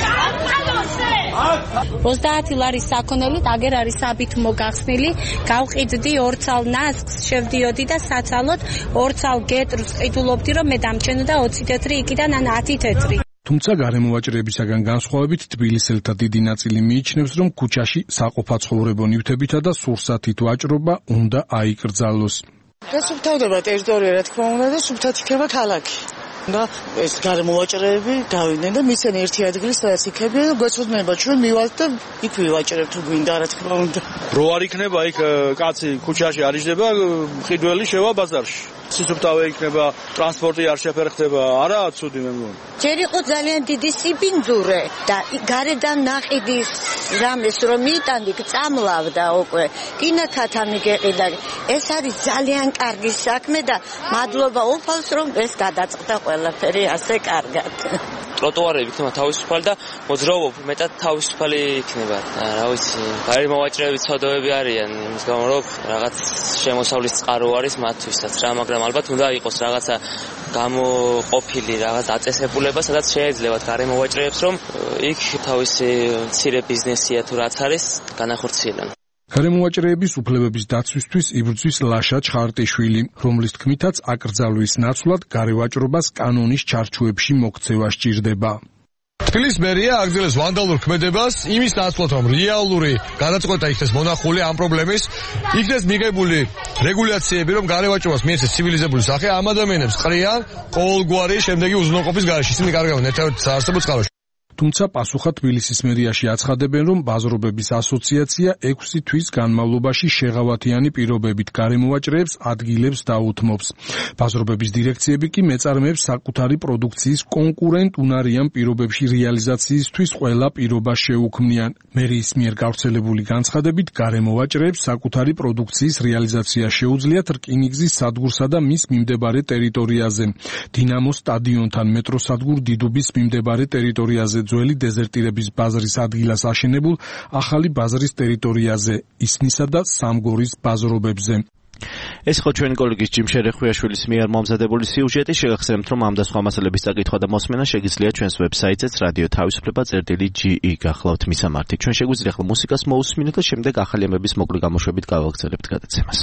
ოცდაათი ლარის საქონელით აგერ არის საბით მოგახსნილი გავყიდდი ორცალ ნასკს შევდიოდი და საცალოდ ორცალ გეტრს ყიდულობდი რომ მე დამჩენოდა ოცი თეთრი იქიდან ან ათი თეთრი. თუმცა გარემოვაჭრეებისაგან განსხვავებით თბილისელთა დიდი ნაწილი მიიჩნევს, რომ ქუჩაში საყოფაცხოვრებო ნივთებითა და სურსათით ვაჭრობა უნდა აიკრძალოს. გასუფთავდება ტერიტორია, რა თქმა უნდა, და სუფთად იქნება ქალაქი. და ეს გარემოვაჭრეები გავიდნენ და მისცენ ერთი ადგილი, სადაც იქებიან და გვეცოდინება ჩვენ მივალთ და იქ ვივაჭრებთ თუ გვინდა, რა თქმა უნდა. რო არ იქნება იქ კაცი ქუჩაში არ იჯდება, მყიდველი შევა ბაზარში. სისუფთავე იქნება, ტრანსპორტი არ შეფერხდება, არაა ცუდი მე მგონი. ჯერ იყო ძალიან დიდი სიბინძურე და გარედან ნაყიდის რამეს რომ მიიტანდით წამლავდა უკვე. კინათათა მიგეყიდა. ეს არის ძალიან კარგი საქმე და მადლობა უფალს რომ ეს გადაწყდა ყველაფერი ასე კარგად. ტროტუარები იქნება თავისუფალი და მოძრაობ მეტად თავისუფალი იქნება. რა ვიცი, გარემოვაჭრეები ცოდოები არიან, იმის გამო რომ რაღაც შემოსავლის წყარო არის მათთვისაც რა, მაგრამ ალბათ უნდა იყოს რაღაცა გამოყოფილი რაღაც აწესებულება, სადაც შეეძლებათ გარემოვაჭრეებს, რომ იქ თავისი მცირე ბიზნესია თუ რაც არის, განახორციელონ. გარემოვაჭრეების უფლებების დაცვისთვის იბრძვის ლაშა ჩხარტიშვილი, რომლის თქმითაც აკრძალვის ნაცვლად გარევაჭრობას კანონის ჩარჩოებში მოქცევა სჭირდება. თბილისის მერია აგრძელებს ვანდალურ ქმედებას იმის ნაცვლად, რომ რეალური გადაწყვეტა იქნეს მონახული ამ პრობლემის, იქნეს მიღებული რეგულაციები, რომ გარევაჭრობას მიეცეს ცივილიზებული სახე, ამ ადამიანებს ყრიან ყოველგვარი შემდეგი უზრუნველყოფის გარეშე. ისინი კარგავენ ერთადერთ საარსებო წყაროში. თუმცა პასუხად თბილისის მერიაში აცხადებენ, რომ ბაზრობების ასოციაცია ექვსი თვის განმავლობაში შეღავათიანი პირობებით გარემოვაჭრეებს ადგილებს დაუთმობს. ბაზრობების დირექციები კი მეწარმეებს საკუთარი პროდუქციის კონკურენტ უნარიან პირობებში რეალიზაციისთვის ყველა პირობას შეუქმნიან. მერიის მიერ გავრცელებული განცხადებით გარემოვაჭრეებს საკუთარი პროდუქციის რეალიზაცია შეუძლიათ რკინიგზის სადგურსა და მის მიმდებარე ტერიტორიაზე, დინამოს სტადიონთან, მეტროსადგურ დიდუბის მიმდებარე ტერიტორიაზე, ძველი დეზერტირების ბაზრის ადგილას აშენებულ ახალი ბაზრის ტერიტორიაზე, ისნისა და სამგორის ბაზრობებზე. ეს იყო ჩვენი კოლეგის ჯიმ შერეხვიაშვილის მიერ მომზადებული სიუჟეტი. შეგახსენებთ, რომ ამ და სხვა მასალების წაკითხვა და მოსმენა შეგიძლიათ ჩვენს ვებსაიტზე რადიო თავისუფლება წერტილი ჯი ი გახლავთ მისამართი. ჩვენ შეგვიძლია ახლა მუსიკას მოусმინოთ და შემდეგ ახალი ამების მოკლე გამოშვებით გავაგრძელებთ გადაცემას.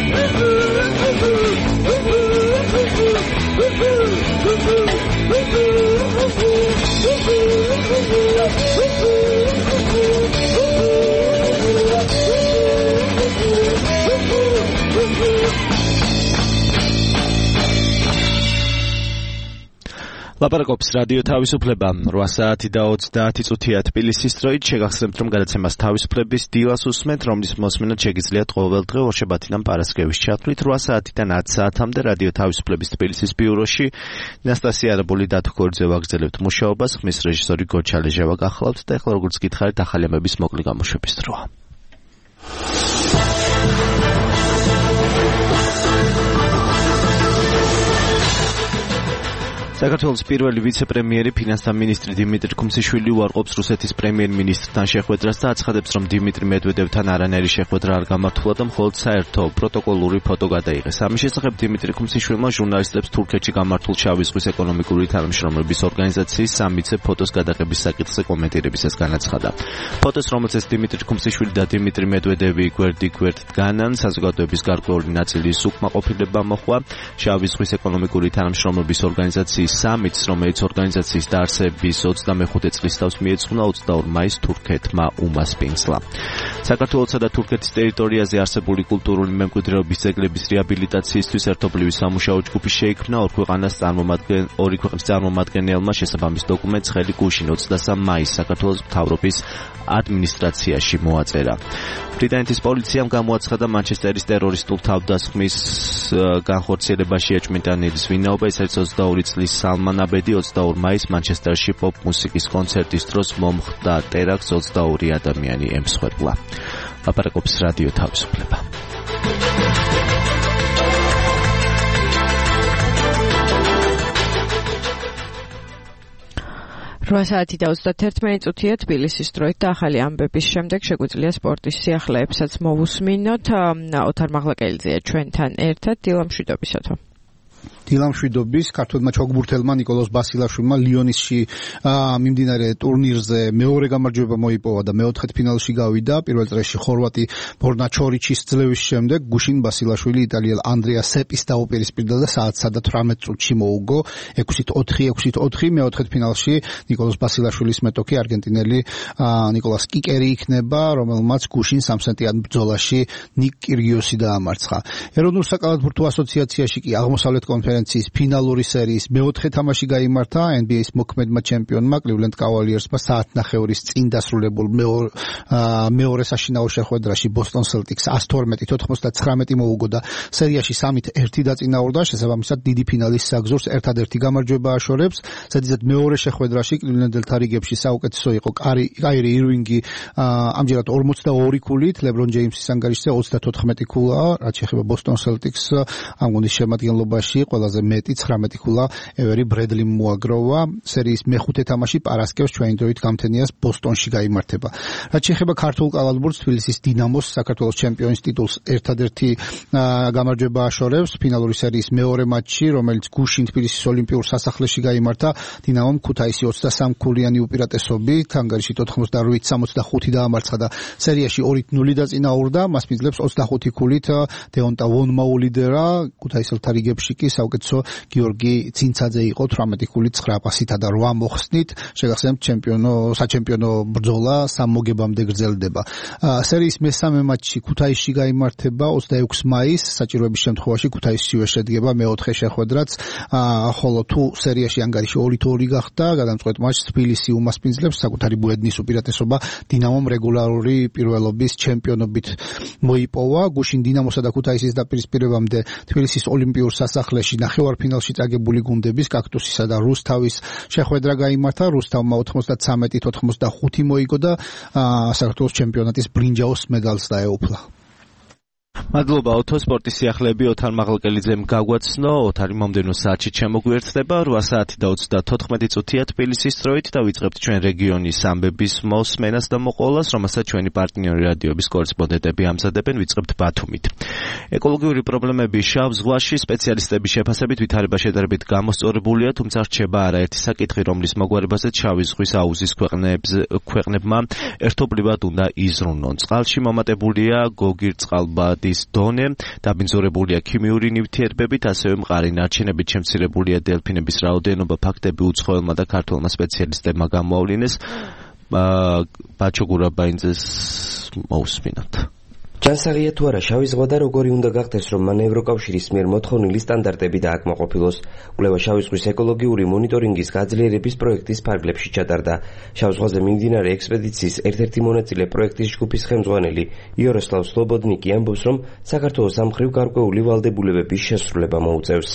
ლაპარაკობს რადიო თავისუფლება რვა საათი და ოცდაათი წუთია თბილისის დროით შეგახსენებთ რომ გადაცემას თავისუფლების დილას უსმენთ რომლის მოსმენად შეგიძლიათ ყოველდღე ორშაბათიდან პარასკევის ჩათვლით რვა საათიდან ათ საათამდე რადიო თავისუფლების თბილისის ბიუროში ნასტასია არაბული და თქორიძე ვაგრძელებთ მუშაობას ხმის რეჟისორი გოჩა ლეჟევა გახლავთ და ეხლა როგორც გითხარით ახალი ამბების მოკლე გამოშვების დროა საქართველოს პირველი ვიცე-პრემიერი ფინანსთა მინისტრი დიმიტრი ქუმსიშვილი უარყოფს რუსეთის პრემიერ-მინისტრთან შეხვედრას და აცხადებს, რომ დიმიტრი მედვედევთან არანაირი შეხვედრა არ გამართულა და მხოლოდ საერთო პროტოკოლური ფოტო გადაიღეს. ამის შესახებ დიმიტრი ქუმსიშვილმა ჟურნალისტებს თურქეთში გამართულ შავი ზღვის ეკონომიკური თანამშრომლობის ორგანიზაციის სამიცე ფოტოს გადაღების საკითხზე კომენტირებისას განაცხადა. ფოტოს, რომელზეც დიმიტრი ქუმსიშვილი და დიმიტრი მედვედევი გვერდ-გვერდ დგანან, საზოგადოების გარკვეული ნაწილის უკმაყოფილება მოჰყვა შავი ზღვის ეკონომიკური თანამშრომლობის ორგანიზაციის სამიტს, რომელიც ორგანიზაციის დაარსების ოცდამეხუთე წლის თავს მიეძღვნა ოცდაორ მაისს თურქეთმა უმასპინძლა. საქართველოსა და თურქეთის ტერიტორიაზე არსებული კულტურული მემკვიდრეობის ძეგლების რეაბილიტაციისთვის ერთობლივი სამუშაო ჯგუფი შეიქმნა ორ ქვეყანას წარმომადგენელ ორი ქვეყნის წარმომადგენელმა შესაბამის დოკუმენტს ხელი გუშინ ოცდასამ მაისს საქართველოს მთავრობის ადმინისტრაციაში მოაწერა. ბრიტანეთის პოლიციამ გამოაცხადა მანჩესტერის ტერორისტულ თავდასხმის განხორციელებაში ეჭვმიტანილის ვინაობა. ეს არის ოცდაორი წლის სალმან აბედი ოცდაორ მაისს მანჩესტერში პოპ მუსიკის კონცერტის დროს მომხდა ტერაქტს ოცდაორი ადამიანი ემსხვერპლა. ლაპარაკობს რადიო თავისუფლება. რვა საათი და ოცდაერთი წუთია თბილისის დროით და ახალი ამბების შემდეგ შეგვიძლია სპორტის სიახლეებსაც მოვუსმინოთ. ოთარ მაღლაკელიძეა ჩვენთან ერთად. დილამშვიდობისათო. დილამშვიდობის ქართველმა ჩოგბურთელმა ნიკოლოზ ბასილაშვილმა ლიონისში მიმდინარე ტურნირზე მეორე გამარჯვება მოიპოვა და მეოთხედფინალში გავიდა. პირველ წრეში ხორვატი ბორნა ჩორიჩის ძლევის შემდეგ გუშინ ბასილაშვილი იტალიელ ანდრეა სეპის დაუპირისპირდა და საათსა და თვრამეტ წუთში მოუგო ექვსით ოთხი ექვსით ოთხი. მეოთხედფინალში ნიკოლოზ ბასილაშვილის მეტოქი არგენტინელი ნიკოლას კიკერი იქნება, რომელმაც გუშინ სამ სეტიან ბრძოლაში ნიკ კირგიოსი დაამარცხა. ეროვნულ საკალათბურთო ასოციაციაში კი აღმოსავლეთ კონფერენციის ფინალური სერიის მეოთხე თამაში გაიმართა ენ ბი ეის მოქმედმა ჩემპიონმა კლივლენდ კავალიერსმა საათნახევრის წინ დასრულებულ მეორე საშინაო შეხვედრაში ბოსტონ სელტიკს ას თორმეტი თოთხმოცდათხრამეტი მოუგო და სერიაში სამით ერთი დაწინაურდა. შესაბამისად დიდი ფინალის საგზურს ერთადერთი გამარჯვება აშორებს. სადაც მეორე შეხვედრაში კლივლენდელთა რიგებში საუკეთესო იყო კაირი ირვინგი ამჯერად ორმოცდაორი ქულით, ლებრონ ჯეიმსის ანგარიშზე ოცდათოთხმეტი ქულა, რაც შეეხება ბოსტონ სელტიკს ამ გუნდის შემადგენლობაში ყველაზე მეტი ცხრამეტი ქულა ევერი ბრედლიმ მოაგროვა. სერიის მეხუთე თამაში პარასკევს ჩვენი დროით გამთენიას ბოსტონში გაიმართება. რაც შეეხება ქართულ კალათბურთს, თბილისის დინამოს საქართველოს ჩემპიონის ტიტულს ერთადერთი გამარჯვება აშორებს ფინალური სერიის მეორე მატჩი, რომელიც გუშინ თბილისის ოლიმპიურ სასახლეში გაიმართა. დინამომ ქუთაისი ოცდასამ ქულიანი უპირატესობით ანგარიში ოთხმოცდაორი სამოცდახუთი დაამარცხა და სერიაში ორი ნული დაწინაურდა. მას მიძლებს ოცდახუთი ქულით დეონტა ვონმა ულიდერა. ქუთაისელთა რიგებში კი საუკეთესო გიორგი ცინცაძე იყო თვრამეტი ქულით ცხრა პასითა და რვა მოხსნით. შეგახსენებთ ჩემპიონო საჩემპიონო ბრძოლა სამ მოგებამდე გრძელდება. სერიის მესამე მატჩი ქუთაისში გაიმართება ოცდაექვსი მაისს. საჭიროების შემთხვევაში ქუთაისშივე შედგება მეოთხე შეხვედრაც, ხოლო თუ სერიაში ანგარიში ორით ორი გახდა, გადამწყვეტ მატჩს თბილისი უმასპინძლებს. საკუთარი ბუედნის უპირატესობა დინამომ რეგულარული პირველობის ჩემპიონობით მოიპოვა. გუშინ დინამოსა და ქუთაისის დაპირისპირებამდე თბილისის ოლიმპიურ სასახლეში ნახევარფინალში წაგებული გუნდების კაქტუსისა და რუსთავის შეხვედრა გაიმართა. რუსთავმა ოთხმოცდათრამეტი ოთხმოცდახუთი მოიგო და საქართველოს ჩემპიონატის ბრინჯაოს მედალს დაეუფლა. მადლობა ოთო. სპორტის სიახლეები ოთარ მაღლაკელიძემ გაგვაცნო. ოთარი მომდენო საათში ჩემოგვიერთდება. რვა საათი და ოცდათოთხმეტი წუთია თბილისის დროით და ვიწყებთ ჩვენ რეგიონის ამბების მოსმენას და მოყოლას, რომელსაც ჩვენი პარტნიორი რადიოების კორესპონდენტები ამზადებენ. ვიწყებთ ბათუმით. ეკოლოგიური პრობლემები შავ ზღვაში სპეციალისტების შეფასებით ვითარება შედარებით გამოსწორებულია, თუმცა რჩება არაერთი საკითხი, რომლის მოგვარებაზე შავი ზღვის აუზის ქვეყნებმა ერთობლივად უნდა იზრუნონ. წყალში მომატებულია გოგირდწყალბადის დონე, დაბინძურებულია ქიმიური ნივთიერებებით, ასევე მყარი ნარჩენებით შემცირებულია დელფინების რაოდენობა. ფაქტები უცხოელმა და ქართველმა სპეციალისტებმა გამოავლინეს. ბაჩო გურაბაინძეს მოусმინოთ. ჯანსაღია თუ არა შავი ზღვა და როგორი უნდა გახდეს, რომ მან ევროკავშირის მიერ მოთხოვნილი სტანდარტები დააკმაყოფილოს. კვლევა შავი ზღვის ეკოლოგიური მონიტორინგის გაძლიერების პროექტის ფარგლებში ჩატარდა. შავ ზღვაზე მიმდინარე ექსპედიციის ერთ-ერთი მონაწილე პროექტის ჯგუფის ხელმძღვანელი იოროსლავ სლობოდნიკი ამბობს, რომ საქართველოს ამ მხრივ გარკვეული ვალდებულებების შესრულება მოუწევს.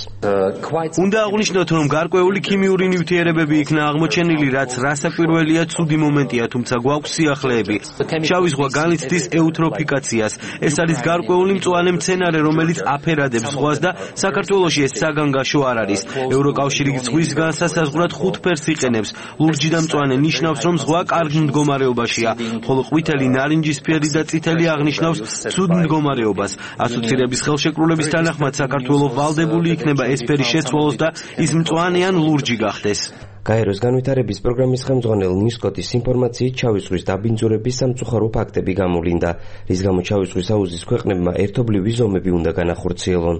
უნდა აღვნიშნოთ, რომ გარკვეული ქიმიური ნივთიერებები იქნა აღმოჩენილი, რაც რასაკვირველია ცუდი მომენტია, თუმცა გვაქვს სიახლეები. შავი ზღვა განიცდის ეუთროფიკაციას. ეს არის გარკვეული მწვანე მცენარე, რომელიც აფერადებს ზღვას და საქართველოში ეს საგანგაშო არ არის. ევროკავშირი ზღვის განსასაზღვრად ხუთ ფერს იყენებს. ლურჯი და მწვანე ნიშნავს, რომ ზღვა კარგ მდგომარეობაშია, ხოლო ყვითელი, ნარინჯისფერი და წითელი აღნიშნავს ცუდ მდგომარეობას. ასოცირების ხელშეკრულების თანახმად საქართველო ვალდებული იქნება ეს ფერი შეცვალოს და ის მწვანე ან ლურჯი გახდეს. გაეროს განვითარების პროგრამის ხელმძღვანელ ნისკოტის ინფორმაციით შავი ზღვის დაბინძურების სამწუხარო ფაქტები გამოვლინდა, რის გამოც შავი ზღვის აუზის ქვეყნებმა ერთობლივი ზომები უნდა განახორციელონ.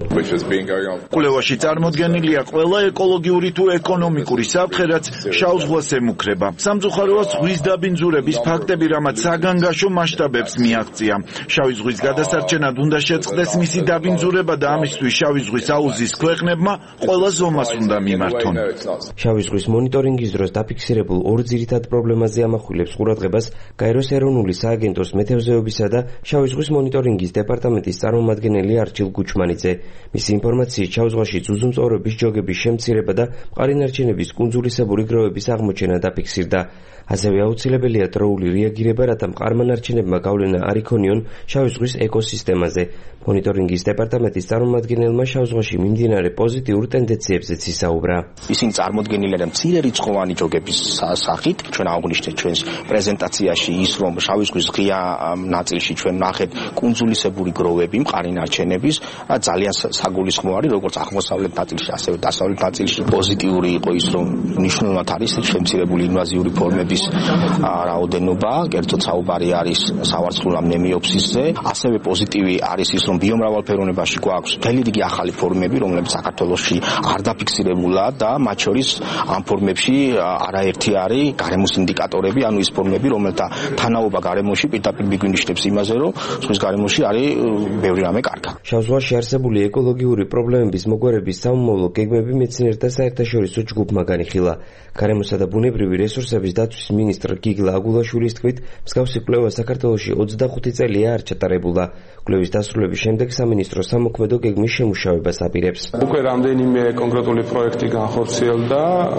კვლევაში წარმოდგენილია ყველა ეკოლოგიური თუ ეკონომიკური საფრთხე, რაც შავ ზღვას ემუქრება. სამწუხაროა ზღვის დაბინძურების ფაქტები, რამაც საგანგაშო მასშტაბებს მიაღწია. შავი ზღვის გადასარჩენად უნდა შეწყდეს მისი დაბინძურება და ამისთვის შავი ზღვის აუზის ქვეყნებმა ყველა ზომას უნდა მიმართონ. შავი ზღვის მონიტორინგის დროს დაფიქსირებულ ორ ძირითად პრობლემაზე ამახვილებს ყურადღებას გაეროს ეროვნული სააგენტოს მეთევზეობისა და შავი ზღვის მონიტორინგის დეპარტამენტის წარმომადგენელი არჩილ გუჩმანიძე. მისი ინფორმაციით შავ ზღვაში ძუძუმწოვრების ჯოგების შემცირება და მყარი ნარჩენების კუნძულისებური გროვების აღმოჩენა დაფიქსირდა. ასევე აუცილებელია დროული რეაგირება, რათა მყარმა ნარჩენებმა გავლენა არ იქონიონ შავი ზღვის ეკოსისტემაზე. მონიტორინგის დეპარტამენტის წარმომადგენელმა შავ ზღვაში მიმდინარე პოზიტიურ ტენდენციებზეც ისაუბრა. ისინი წარმოდგენილი არიან მცირე რიცხოვანი ჯოგების სახით. ჩვენ აღვნიშნეთ ჩვენს პრეზენტაციაში ის, რომ შავი ზღვის ღია ნაწილში ჩვენ ნახეთ კუნძულისებური გროვები, მყარი ნარჩენების, ძალიან საგულისხმო არის, როგორც აღმოსავლეთ ნაწილში, ასევე დასავლეთ ნაწილში. პოზიტიური იყო ის, რომ მნიშვნელოვნად არის შემცირებული ინვაზიური ფორმების რაოდენობა, კერძოდ საუბარი არის სავარცხლურა მემიოფსისზე. ასევე პოზიტივი არის ის, რომ ბიომრავალფეროვნებაში გვაქვს მთელი რიგი ახალი ფორმები, რომლებიც საქართველოში არ დაფიქსირებულა და მათ შორის ამ ფორმებში არაერთი არის გარემოს ინდიკატორები, ანუ ის ფორმები, რომელთა თანაობა გარემოში პირდაპირ მიგვინიშნებს იმაზე, რომ ზღვის გარემოში არის ბევრი რამე კარგა. შავ ზღვაში არსებული ეკოლოგიური პრობლემების მოგვარების სამომავლო გეგმები მეცნიერთა საერთაშორისო ჯგუფმა განიხილა. გარემოსა და ბუნებრივი რესურსების დაცვის მინისტრ გიგლა აგულაშვილის თქმით, მსგავსი კვლევა საქართველოში ოცდახუთი წელია არ ჩატარებულა. კვლევის დასრულების შემდეგ სამინისტრო სამოქმედო გეგმის შემუშავებას აპირებს. უკვე რამდენიმე კონკრეტული პროექტი განხორციელდა,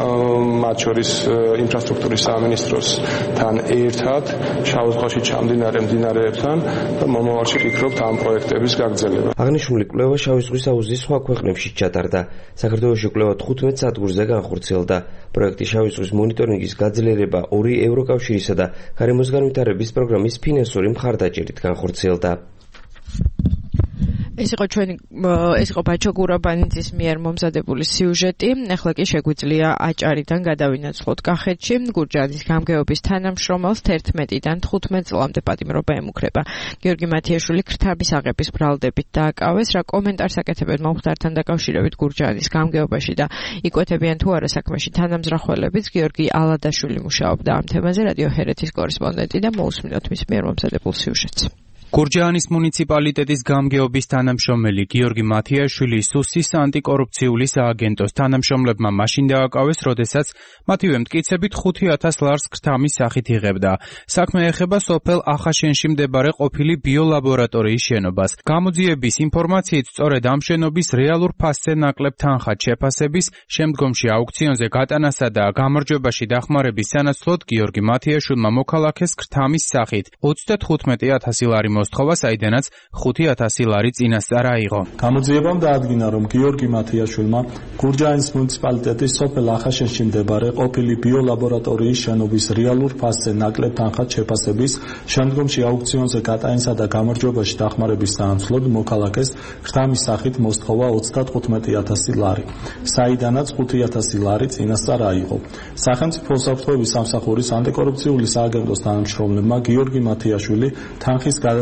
მათ შორის ინფრასტრუქტურის სამინისტროსთან ერთად, შავ ზღვაში ჩამდინარე მდინარეებთან და მომავალში ვფიქრობთ ამ პროექტების გაგრძელება. აღნიშნული კვლევა შავი ზღვის აუზის სხვა ქვეყნებში ჩატარდა. საქართველოში კვლევა თხუთმეტ სადგურზე განხორციელდა. პროექტი შავი ზღვის მონიტორინგის გაძლიერება ორი ევროკავშირისა და გარემოს განვითარების პროგრამის ფინანსური მხარდაჭერით განხორციელდა. ეს იყო ჩვენი ეს იყო ბაჩო გურაბანიძის მიერ მომზადებული სიუჟეტი. ახლა კი შეგვიძლია აჭარიდან გადავინაცვლოთ კახეთში. გურჯაანის გამგეობის თანამშრომელს თერთმეტიდან თხუთმეტ წლამდე პატიმრობა ემუქრება. გიორგი მათიაშვილი ქრთამის აღების ბრალდებით დააკავეს. რა კომენტარს აკეთებენ მომხდართან დაკავშირებით გურჯაანის გამგეობაში და იკვეთებიან თუ არა საქმეში თანამზრახველებიც. გიორგი ალადაშვილი მუშაობდა ამ თემაზე, რადიო ჰერეთის კორესპონდენტი და მოусმინოთ მის მიერ მომზადებულ სიუჟეტს. გურჯაანის მუნიციპალიტეტის გამგეობის თანამშრომელი გიორგი მათიაშვილი სუსის ანტიკორუფციული სააგენტოს თანამშრომლებმა მაშინ დააკავეს, როდესაც მათივე მტკიცებით ხუთი ათას ლარს ქრთამის სახით იღებდა. საქმე ეხება სოფელ ახაშენში მდებარე ყოფილი ბიოლაბორატორიის შენობას. გამოძიების ინფორმაციით, სწორედ ამ შენობის რეალურ ფასზე ნაკლებ თანხად შეფასების, შემდგომში აუქციონზე გატანასა და გამარჯვებაში დახმარების სანაცვლოდ გიორგი მათიაშვილმა მოქალაქეს ქრთამის სახით ოცდათხუთმეტი ათასი ლარი მოსთხოვა, საიდანაც ხუთი ათასი ლარი წინასწარ აიღო. გამოძიებამ დაადგინა, რომ გიორგი მათიაშვილმა გურჯაანის მუნიციპალიტეტის სოფელ ახაშენში მდებარე ყოფილი ბიოლაბორატორიის შენობის რეალურ ფასზე ნაკლებ თანხად შეფასების, შემდგომში აუქციონზე გატანისა და გამარჯვებაში დახმარების სანაცვლოდ მოქალაქეს ქრთამის სახით მოსთხოვა ოცდათხუთმეტი ათასი ლარი, საიდანაც ხუთი ათასი ლარი წინასწარ აიღო. სახელმწიფო უსაფრთხოების სამსახურის ანტიკორუფციული სააგენტოს თანამშრომლებმა გიორგი მათიაშვილი თანხის გადაწყვეტილებას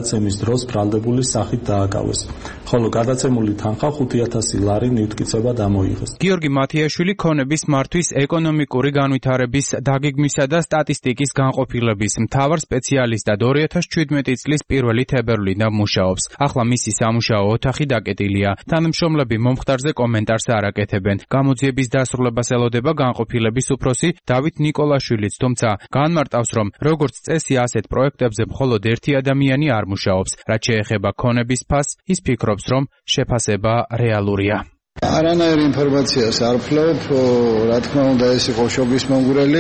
გადაცემის დროს ბრალდებული სახით დააკავეს, ხოლო გადაცემული თანხა ხუთი ათასი ლარი ნივთკიცებად ამოიღეს. გიორგი მათიაშვილი ქონების მართვის ეკონომიკური განვითარების დაგეგმვისა და სტატისტიკის განყოფილების მთავარ სპეციალისტად ორი ათას შვიდმეტი წლის პირველი თებერვლიდან მუშაობს. ახლა მისი სამუშაო ოთახი დაკეტილია. თანამშრომლები მომხდარზე კომენტარს არ აკეთებენ. გამოძიების დასრულებას ელოდება განყოფილების უფროსი დავით ნიკოლაშვილიც, თუმცა განმარტავს, რომ როგორც წესი ასეთ პროექტებზე მხოლოდ ერთი ადამიანი არ მუშაობს. რაც შეეხება ქონების ფასს, ის ფიქრობს, რომ შეფასება რეალურია. არანაირ ინფორმაციას არ ვფლობ, რა თქმა უნდა ეს იყო შობის მომგვრელი.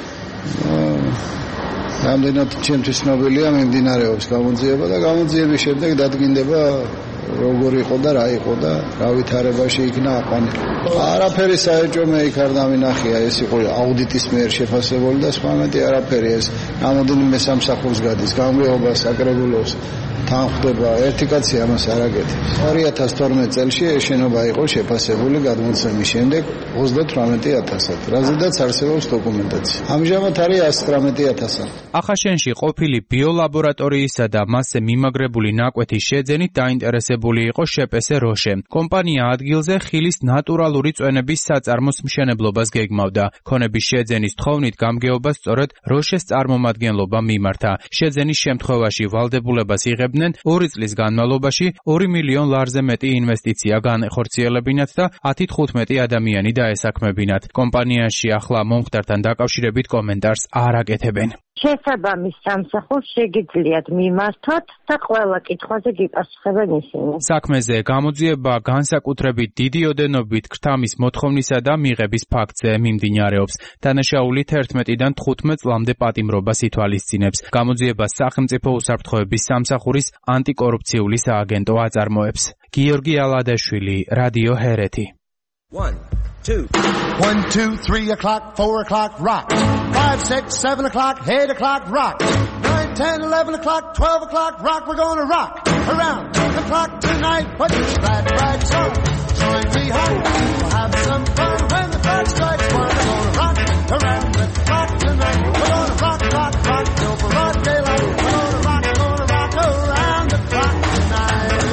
რამდენად ჩემთვის ცნობილია მიმდინარეობს გამოძიება და გამოძიების შემდეგ დადგინდება როგორ იყო და რა იყო და რა ვითარებაში იქნა აყვანილი. არაფერი საერთო მე იქ არ დავინახია, ეს იყო აუდიტის მიერ შეფასებული და სხვანაირი არაფერი. ეს რამოდენიმე სამსახურს გადის, გამგეობა საკრებულოს თან ხდება, ერთი კაცი ამას არ აკეთებს. ორი ათას თორმეტ წელში ეს შენობა იყო შეფასებული გადმოცემის შემდეგ ოცდათვრამეტი ათასად, რაზედაც არსებობს დოკუმენტაცია. ამჟამად არის εκατს ცხრამეტი ათასი. ახაშენში ყოფილი ბიოლაბორატორიისა და მასზე მიმაგრებული ნაკვეთის შეძენით დაინტერესებული იყო შეპესე როშე. კომპანია ადგილზე ხილის ნატურალური წვენების საწარმოს მშენებლობას გეგმავდა. ქონების შეძენის თხოვნით გამგეობას სწორედ როშეს წარმომადგენლობა მიმართა. შეძენის შემთხვევაში ვალდებულებას იღებდნენ ორი წლის განმავლობაში ორი მილიონ ლარზე მეტი ინვესტიცია განეხორციელებინათ და ათი თხუთმეტი ადამიანი დაესაქმებინათ. კომპანიაში ახლა მომხდართან დაკავშირებით კომენტარს არ აკეთებენ. შესაბამის სამსახურს შეგიძლიათ მიმართოთ და ყველა კითხვაზე გიპასუხებენ ისინი. საქმეზე გამოძიება განსაკუთრებით დიდი ოდენობით ქრთამის მოთხოვნისა და მიღების ფაქტზე მიმდინარეობს. დანაშაული თერთმეტიდან თხუთმეტ წლამდე პატიმრობას ითვალისწინებს. გამოძიებას სახელმწიფო უსაფრთხოების სამსახურის ანტიკორუფციული სააგენტო აწარმოებს. გიორგი ალადაშვილი, რადიო ჰერეთი. One, two, one, two, three o'clock, four o'clock, rock. Five, six, seven o'clock, eight o'clock, rock. Nine, ten, eleven o'clock, twelve o'clock, rock. We're gonna rock around the clock tonight. Put your glad rags on, join me home. We'll have some fun when the clock strikes one. We're gonna rock around the clock tonight. We're gonna rock, rock, rock till broad daylight. We're gonna rock, gonna rock around the clock tonight.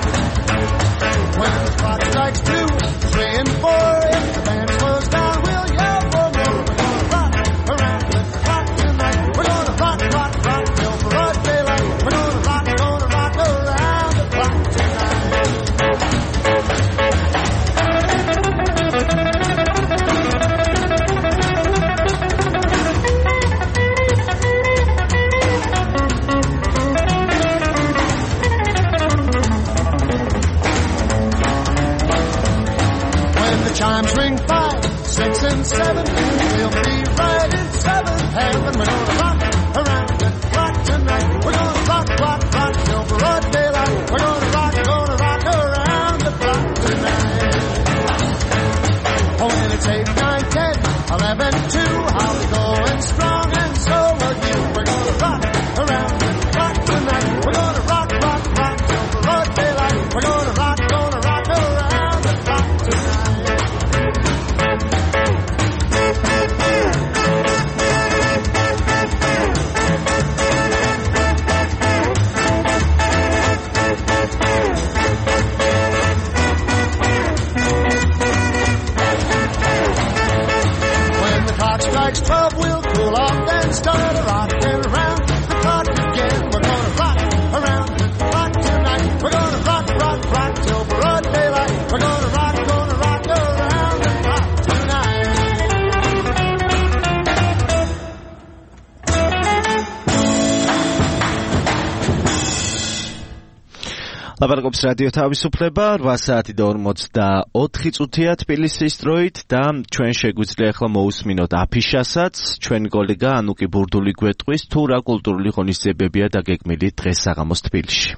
When the clock strikes two, three and four, if the band slows down, we'll yell for more. We're gonna rock around the clock tonight. We're gonna rock, rock, rock till broad daylight. We're gonna rock, gonna rock around the clock tonight. Chimes ring five, six and seven. We'll be right in seventh heaven. We're gonna rock around the clock tonight. We're gonna rock, rock, rock till broad daylight. We're gonna rock, gonna rock around the clock tonight. Oh, when it's eight, nine, ten, eleven, two, I'll be going strong and so will you. We're gonna rock around the clock tonight. We're gonna rock, rock, rock till broad daylight. We're gonna rock, gonna rock around the clock tonight. Strikes twelve, we'll cool off, then start rocking around the clock again. We're gonna rock around the clock tonight. We're gonna rock, rock, rock till broad daylight. We're gonna rock, gonna rock around the clock tonight. ლაპარაკობს რადიო თავისუფლება, რვა საათი და ორმოცდაოთხი წუთია თბილისის დროით და ჩვენ შეგვიძლია ახლა მოусმინოთ აფიშასაც. ჩვენ კოლეგა ანუკი ბურდული გვეტყვის თუ რა კულტურული ღონისძიებებია დაგეგმილი დღეს საღამოს თბილისში.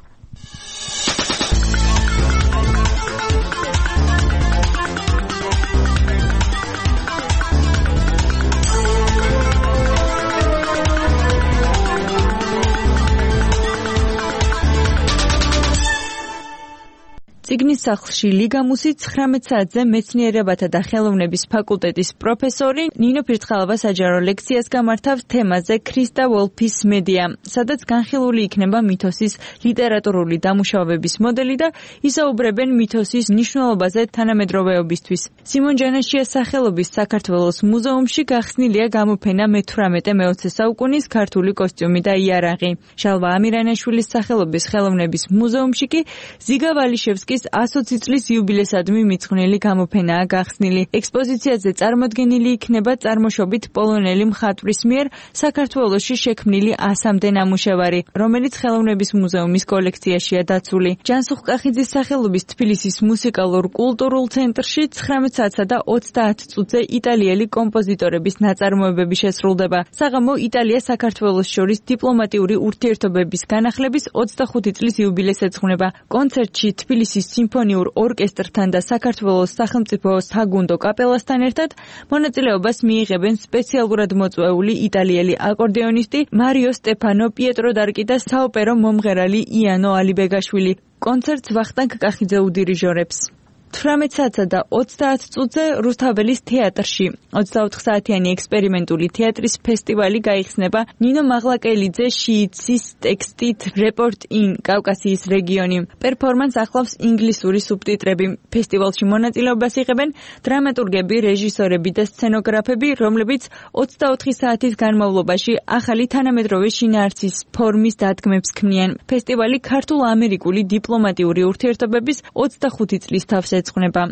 წიგნის სახლში ლიგამუსი ცხრამეტ საათზე მეცნიერებათა და ხელოვნების ფაკულტეტის პროფესორი ნინო ფირცხალავა საჯარო ლექციას გამართავს თემაზე ქრისტა ვოლფის მედია, სადაც განხილული იქნება მითოსის ლიტერატურული დამუშავების მოდელი და ისაუბრებენ მითოსის მნიშვნელობაზე თანამედროვეობისთვის. სიმონ ჯანაშიას სახელობის საქართველოს მუზეუმში გახსნილია გამოფენა მეთვრამეტე მეოცე საუკუნის ქართული კოსტიუმი და იარაღი. ჟალვა ამირანაშვილის სახელობის ხელოვნების მუზეუმში კი ზიგა ვალიშევსკის ასოცი წლის იუბილესადმი მიძღვნილი გამოფენაა გახსნილი. ექსპოზიციაზე წარმოდგენილი იქნება წარმოშობით პოლონელი მხატვრის მიერ საქართველოში შექმნილი ასამდე ნამუშევარი, რომელიც ხელოვნების მუზეუმის კოლექციაშია დაცული. ჯანსუღ კახიძის სახელობის თბილისის მუსიკალურ-კულტურულ ცენტრში ცხრამეტ საათსა და ოცდაათ წუთზე იტალიელი კომპოზიტორების ნაწარმოებები შესრულდება. საღამო იტალია საქართველოს შორის დიპლომატიური ურთიერთობების განახლების ოცდახუთი წლის იუბილეს ეძღვნება. კონცერტში თბილისის სიმფონიურ ორკესტრთან და საქართველოს სახელმწიფო საგუნდო კაპელასთან ერთად მონაწილეობას მიიღებენ სპეციალურად მოწვეული იტალიელი აკორდეონისტი მარიო სტეფანო პიეტრო დარკი და საოპერო მომღერალი იანო ალიბეგაშვილი. კონცერტს ვახტანგ კახიძე უდირიჟორებს. თვრამეტ საათსა და ოცდაათ წუთზე რუსთაველის თეატრში ოცდაოთხ საათიანი ექსპერიმენტული თეატრის ფესტივალი გაიხსნება. ნინო მაღლაკელიძე შიიცის ტექსტით რეპორტ ინ კავკასიის რეგიონი. პერფორმანს ახლავს ინგლისური სუბტიტრები. ფესტივალში მონაწილეობას იღებენ დრამატურგები, რეჟისორები და სცენოგრაფები, რომლებიც ოცდაოთხი საათის განმავლობაში ახალი თანამედროვე შინაარსის ფორმის დადგმებს ქმნიან. ფესტივალი ქართულ-ამერიკული დიპლომატიური ურთიერთობების ოცდახუთი წლის თავს ეძღვნება.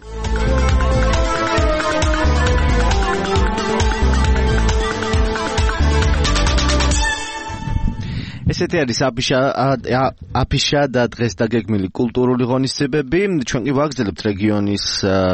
ესეთი არის აფიშა და დღეს დაგეგმილი კულტურული ღონისძიებები. ჩვენ კი ვაგრძელებთ რეგიონის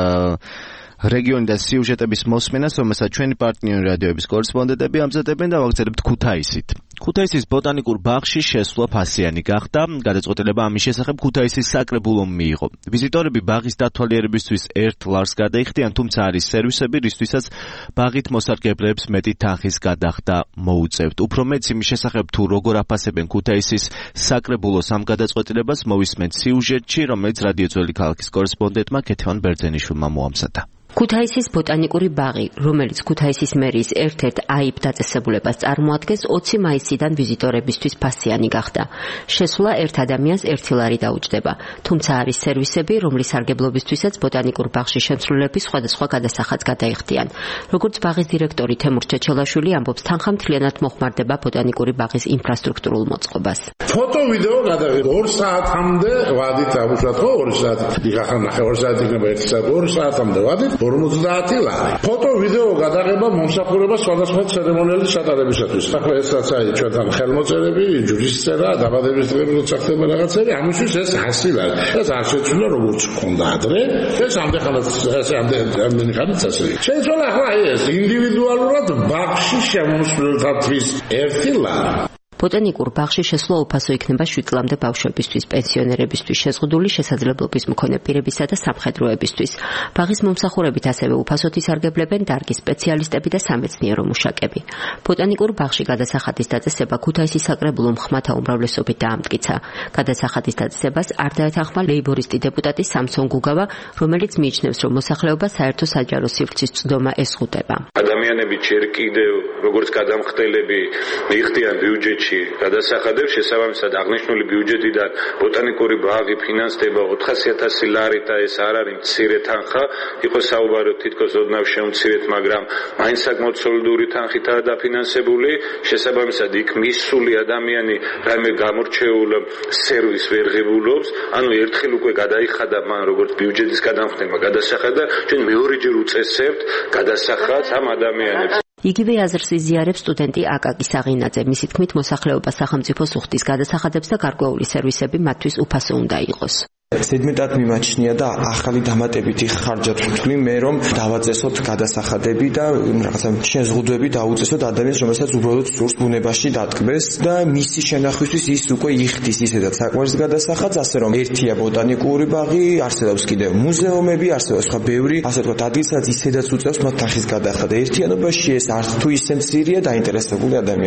რეგიონიდან სიუჟეტების მოსმენას, რომელსაც ჩვენი პარტნიორი რადიოების კორესპონდენტები ამზადებენ და ვაგრძელებთ ქუთაისით. ქუთაისის ბოტანიკურ ბაღში შესვლა ფასიანი გახდა. გადაწყვეტილება ამის შესახებ ქუთაისის საკრებულომ მიიღო. ვიზიტორები ბაღის დათვალიერებისთვის ერთ ლარს გადაიხდიან, თუმცა არის სერვისები, რისთვისაც ბაღით მოსარგებლეებს მეტი თანხის გადახდა მოუწევთ. უფრო მეც იმის შესახებ თუ როგორ აფასებენ ქუთაისის საკრებულოს ამ გადაწყვეტილებას მოვისმენთ სიუჟეტში, რომელიც რადიო ძველი ქალაქის კორესპონდენტმა ქეთევან ბერძენიშვილმა მოამზადა. ქუთაისის ბოტანიკური ბაღი, რომელიც ქუთაისის მერიის ერთ-ერთ აიბ დაწესებულებას წარმოადგენს, ოცი მაისიდან ვიზიტორებისთვის ფასიანი გახდა. შესვლა ერთ ადამიანს ერთი ლარი დაუჯდება, თუმცა არის სერვისები, რომლის სარგებლობისთვისაც ბოტანიკურ ბაღში შემსრულებლები სხვადასხვა გადასახადს გადაიხდიან. როგორც ბაღის დირექტორი თემურ ჩეჩელაშვილი ამბობს, თანხა მთლიანად მოხმარდება ბოტანიკური ბაღის ინფრასტრუქტურულ მოწყობას. ფოტო ვიდეო გადავიღე ორ საათამდე ვადით ამუშავეთ ხო ორი საათი. დიხახან ნახევარი საათი იქნება ერთი საათი ორი საათამდე ვადით. ორმოცდაათი ლარი. ფოტო ვიდეო გადაღება მომსახურება სხვადასხვა ცერემონიალის ჩატარებისათვის. ახლა ესაც აი ჩვენთან ხელმოწერები, ჯვრის წერა, დაბადების დღეები როცა ხდება რაღაცები, ამისთვის ეს ასი ლარი. ეს არ შეცვლა როგორც ჰქონდა ადრე, ეს ამდენხანაც ეს ამდენი ხანიც ასე. შეცვალა ახლა აი ეს ინდივიდუალურად ბაღში შემოსვლელთათვის ერთი ლარი. ბოტანიკურ ბაღში შესვლა უფასო იქნება შვიდ წლამდე ბავშვებისთვის, პენსიონერებისთვის, შეზღუდული შესაძლებლობის მქონე პირებისა და სამხედროებისთვის. ბაღის მომსახურებით ასევე უფასოდ ისარგებლებენ დარგის სპეციალისტები და სამეცნიერო მუშაკები. ბოტანიკურ ბაღში გადასახადის დაწესება ქუთაისის საკრებულომ ხმათა უმრავლესობით დაამტკიცა. გადასახადის დაწესებას არ დაეთანხმა ლეიბორისტი დეპუტატი სამსონ გუგავა, რომელიც მიიჩნევს, რომ მოსახლეობა საერთო საჯარო სივრცის წვდომა ეზღუდება. ადამიანები ჯერ კიდევ როგორც გადამხდელები მიიხდიან ბიუჯეტში გადასახადებს, შესაბამისად აღნიშნული ბიუჯეტიდან ბოტანიკური ბაღი ფინანსდება ოთხასი ათასი ლარით და ეს არ არის მცირე თანხა, იყო საუბარი თითქოს ოდნავ შემცირეთ, მაგრამ მაინც საკმაოდ სოლიდური თანხითაა დაფინანსებული. შესაბამისად იქ მისული ადამიანი რაიმე გამორჩეულ სერვისს ვერ ღებულობს, ანუ ერთხელ უკვე გადაიხადა მან როგორც ბიუჯეტის გადამხდემა გადასახადა, ჩვენ მეორეჯერ უწესებთ გადასახადს ამ ადამიანებს. იგივე აზრს იზიარებს სტუდენტი აკაკი საღინაძე. მისი თქმით, მოსახლეობა სახელმწიფოს უხდის გადასახადებს და გარკვეული სერვისები მათთვის უფასო უნდა იყოს. ზედმეტად მიმაჩნია და ახალი დამატებითი ხარჯად ვთვლი მე რომ დავაწესოთ გადასახადები და რაღაცა შეზღუდვები დაუწესოთ ადამიანს, რომელსაც უბრალოდ სურს ბუნებაში დატკბეს და მისი შენახვისთვის ის უკვე იხდის ისედაც საკმარის გადასახადს, ასე რომ ერთია ბოტანიკური ბაღი, არსებობს კიდევ მუზეუმები, არსებობს სხვა ბევრი, ასე ვთქვათ, ადგილსაც ისედაც უწევს მათ თანხის გადახდა. ერთიანობაში ეს არ თუ ისე მცირეა დაინტერესებული ადამიანისთვის.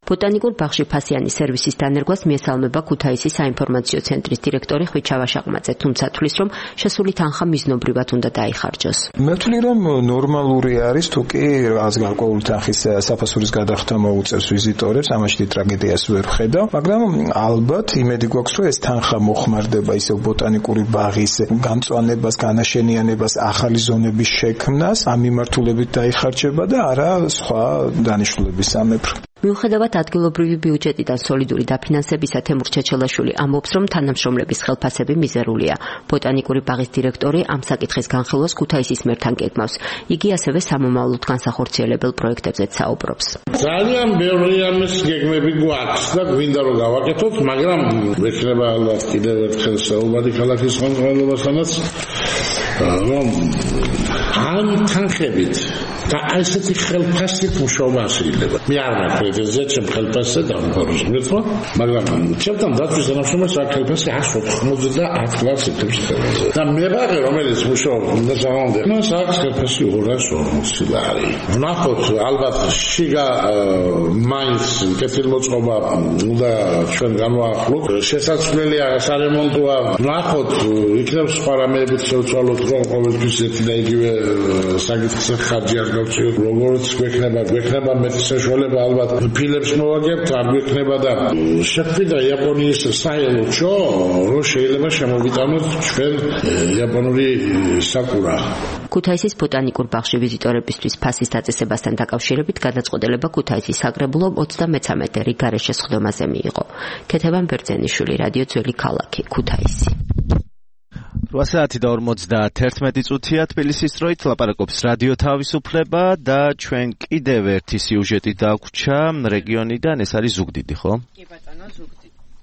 ბოტანიკურ ბაღში ფასიანის სერვისის დანერგვას მიესალმება ქუთაისის საინფორმაციო ცენტრის დირექტორი ხვიჩავა შაყმაძე, თუმცა თვლის, რომ შესული თანხა მიზნობრივად უნდა დაიხარჯოს. მე ვთვლი, რომ ნორმალური არის, თუ კი რაღაც გარკვეული თანხის საფასურის გადახდა მოუწევს ვიზიტორებს, ამაში ტრაგედიას ვერ ვხედავ, მაგრამ ალბათ იმედი გვაქვს, რომ ეს თანხა მოხმარდება ისევ ბოტანიკური ბაღის გამწვანებას, განაშენიანებას, ახალი ზონების შექმნას, ამ მიმართულებით დაიხარჯება და არა სხვა დანიშნულების სამეფრო. მიუხედავად ადგილობრივი ბიუჯეტიდან სოლიდური დაფინანსებისა, თემურ ჩეჩელაშვილი ამბობს, რომ თანამშრომლების ხელფასები მიზერულია. ბოტანიკური ბაღის დირექტორი ამ საკითხის განხილვას ქუთაისის მერთან გეგმავს. იგი ასევე სამომავლოდ განსახორციელებელ პროექტებზეც საუბრობს. ძალიან ბევრი ამის გეგმები გვაქვს და გვინდა რომ გავაკეთოთ, მაგრამ ვექნება ალბათ კიდევ ერთხელ საუბარი ქალაქის ხელმძღვანელობასთანაც, რომ ამ თანხებით და ასეთი ხელფასით მუშაობა შეიძლება. მე არ მაქვს ეს ჩემ ხელფასზე დამფაროს მეთქვა, მაგრამ ჩემთან დაცვის თანამშრომელს აქ ხელფასი εκατს ოთხმოცდაათ ლარს ეთებს ხელფასზე. და მე ვაღე რომელიც მუშაობს უნდა საღამოდე, მას აქვს ხელფასი ორას ორმოცი ლარი. ვნახოთ, ალბათ შიგა მაინც კეთილმოწყობა უნდა ჩვენ განვაახლოთ. შესაძლებელია სარემონტოა, ვნახოთ, იქნებ სხვა რამეებით შევცვალოთ, რომ ყოველთვის ერთი და იგივე საკითხს ხარჯი არ გავწიოთ, როგორც გვექნება, გვექნება მეტი საშუალება ალბათ ფილებს მოვაგებთ, არ გვექნება და შეგვიდა იაპონიის საელჩო, რომ შეიძლება შემოვიტანოთ ჩვენ იაპონური საკურა. ქუთაისის ბოტანიკურ ბაღში ვიზიტორებისთვის ფასის დაწესებასთან დაკავშირებით გადაწყვეტილება ქუთაისის საკრებულო ოცდამეცამეტე რიგარეშე სხდომაზე მიიღო. ქეთევან ბერძენიშვილი, რადიო ძველი ქალაქი, ქუთაისი. რვა საათი და ორმოცდაათი წუთია თბილისის დროით ლაპარაკობს რადიო თავისუფლება და ჩვენ კიდევ ერთი სიუჟეტი დაგვჭა რეგიონიდან, ეს არის ზუგდიდი, ხო? კი ბატონო, ზუგდიდი.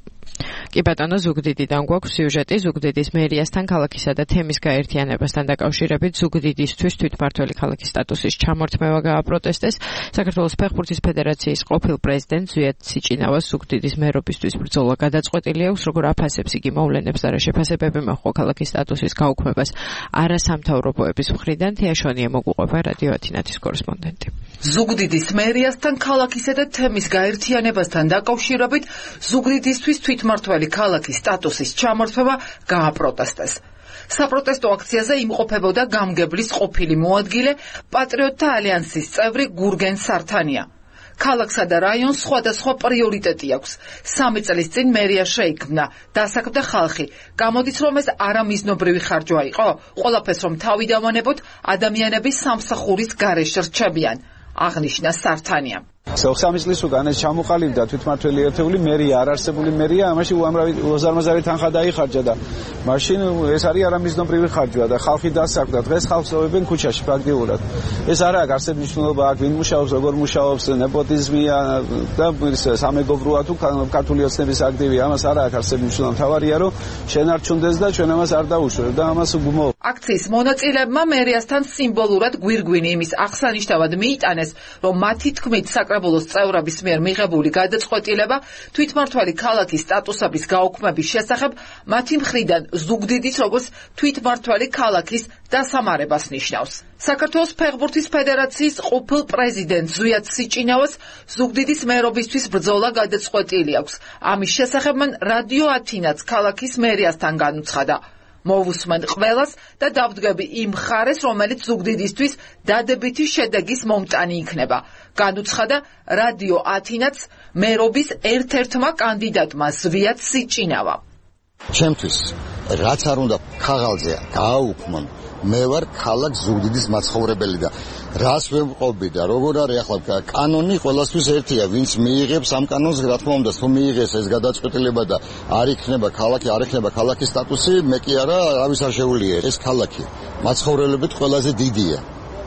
კი ბატონო, ზუგდიდიდან გვაქვს სიუჟეტი. ზუგდიდის მერიასთან, ქალაქისა და თემის გაერთიანებასთან დაკავშირებით ზუგდიდისთვის თვითმმართველი ქალაქის სტატუსის ჩამორთმევა გააპროტესტეს. საქართველოს ფეხბურთის ფედერაციის ყოფილ პრეზიდენტ ზვიად სიჭინავას ზუგდიდის მერობისთვის ბრძოლა გადაწყვეტილი აქვს, როგორ აფასებს იგი მოვლენებს და რა შეფასებები მოჰყვა ქალაქის სტატუსის გაუქმებას არასამთავრობოების მხრიდან. თეაშონია მოგვიყვება, რადიო ათინათის კორესპონდენტი. ზუგდიდის მერიასთან, ქალაქისა და თემის გაერთიანებასთან დაკავშირებით ზუგდიდისთვის თვითმმართველი ქალაქის სტატუსის ჩამორთმევა გააპროტესტეს. საპროტესტო აქციაზე იმყოფებოდა გამგებლის ყოფილი მოადგილე, პატრიოტთა ალიანსის წევრი გურგენ სართანია. ქალაქსა და რაიონს სხვადასხვა პრიორიტეტი აქვს. სამი წლის წინ მერია შეიქმნა, დასაქმდა ხალხი. გამოდის, რომ ეს არამიზნობრივი ხარჯვა იყო? ყველაფერს რომ თავი დავანებოთ, ადამიანები სამსახურის გარეშე რჩებიან, აღნიშნა სართანია. სამი წლის უკან ეს ჩამოყალიბდა თვითმმართველი ერთეული მერია, არარსებული მერია, ამაში უამრავი უზარმაზარი თანხა დაიხარჯა და მაშინ ეს არის არამიზნობრივი ხარჯვა და ხალხი დასაქმდა. დღეს ხალხს ოვებენ ქუჩაში ფაქტიურად. ეს არა აქვს არსებითი მნიშვნელობა, აქ ვინ მუშაობს, როგორ მუშაობს, ნეპოტიზმია და სამეგობროა თუ ქართული ოცნების აქტივია, ამას არა აქვს არსებითი მნიშვნელობა. თავარია რომ შენარჩუნდეს და ჩვენ ამას არ დაუშვებთ და ამას გმოვ. აქციის მონაწილეებმა მერიასთან სიმბოლურად გვირგვინი იმის აღსანიშნავად მიიტანეს, რომ მათი თქმით საკრებულოს წევრების მიერ მიღებული გადაწყვეტილება თვითმმართველი ქალაქის სტატუსების გაუქმების შესახებ მათი მხრიდან ზუგდიდის როგორც თვითმმართველი ქალაქის დასამარებას ნიშნავს. საქართველოს ფეხბურთის ფედერაციის ყოფილ პრეზიდენტ ზვიად სიჭინავას ზუგდიდის მერობისთვის ბრძოლა გადაწყვეტილი აქვს. ამის შესახებ მან რადიო ათინაც ქალაქის მერიასთან განუცხადა. მოვუსმენ ყველას და დავდგები იმ მხარეს, რომელიც ზუგდიდისთვის დადებითი შედეგის მომტანი იქნება. განუცხადა რადიო ათინაც მერობის ერთ-ერთმა კანდიდატმა ზვიად სიჭინავა. ჩემთვის რაც არ უნდა ქაღალზე გააუქმონ, მე ვარ ქალაქ ზუგდიდის მაცხოვრებელი და რას ვემყობი და როგორ არის ახლა კანონი ყველასთვის ერთია, ვინც მიიღებს ამ კანონს, რა თქმა უნდა, თუ მიიღეს ეს გადაწყვეტილება და არ იქნება ქალაქი, არ იქნება ქალაქის სტატუსი, მე კი არა, არავის არ შეუძლია. ეს ქალაქი მაცხოვრებლებით ყველაზე დიდია.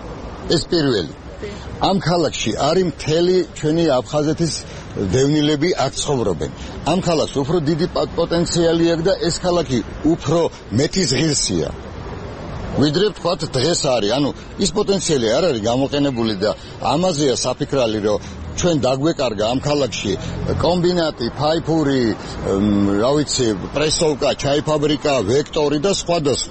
ეს პირველი. ამ ქალაქში არის მთელი ჩვენი აფხაზეთის დევნილები აქ ცხოვრობენ. ამ ქალაქს უფრო დიდი პოტენციალი აქვს და ეს ქალაქი უფრო მეტი ღირსია. ვიდრე თქვათ დღეს არის, ანუ ის პოტენციალი არ არის გამოყენებული და ამაზეა საფიქრალი, რომ ჩვენ დაგვეკარგა ამ ქალაქში კომბინატი, ფაიფური, რა ვიცი, პრესოვკა, ჩაი ფაბრიკა, ვექტორი და სხვა და სხვა.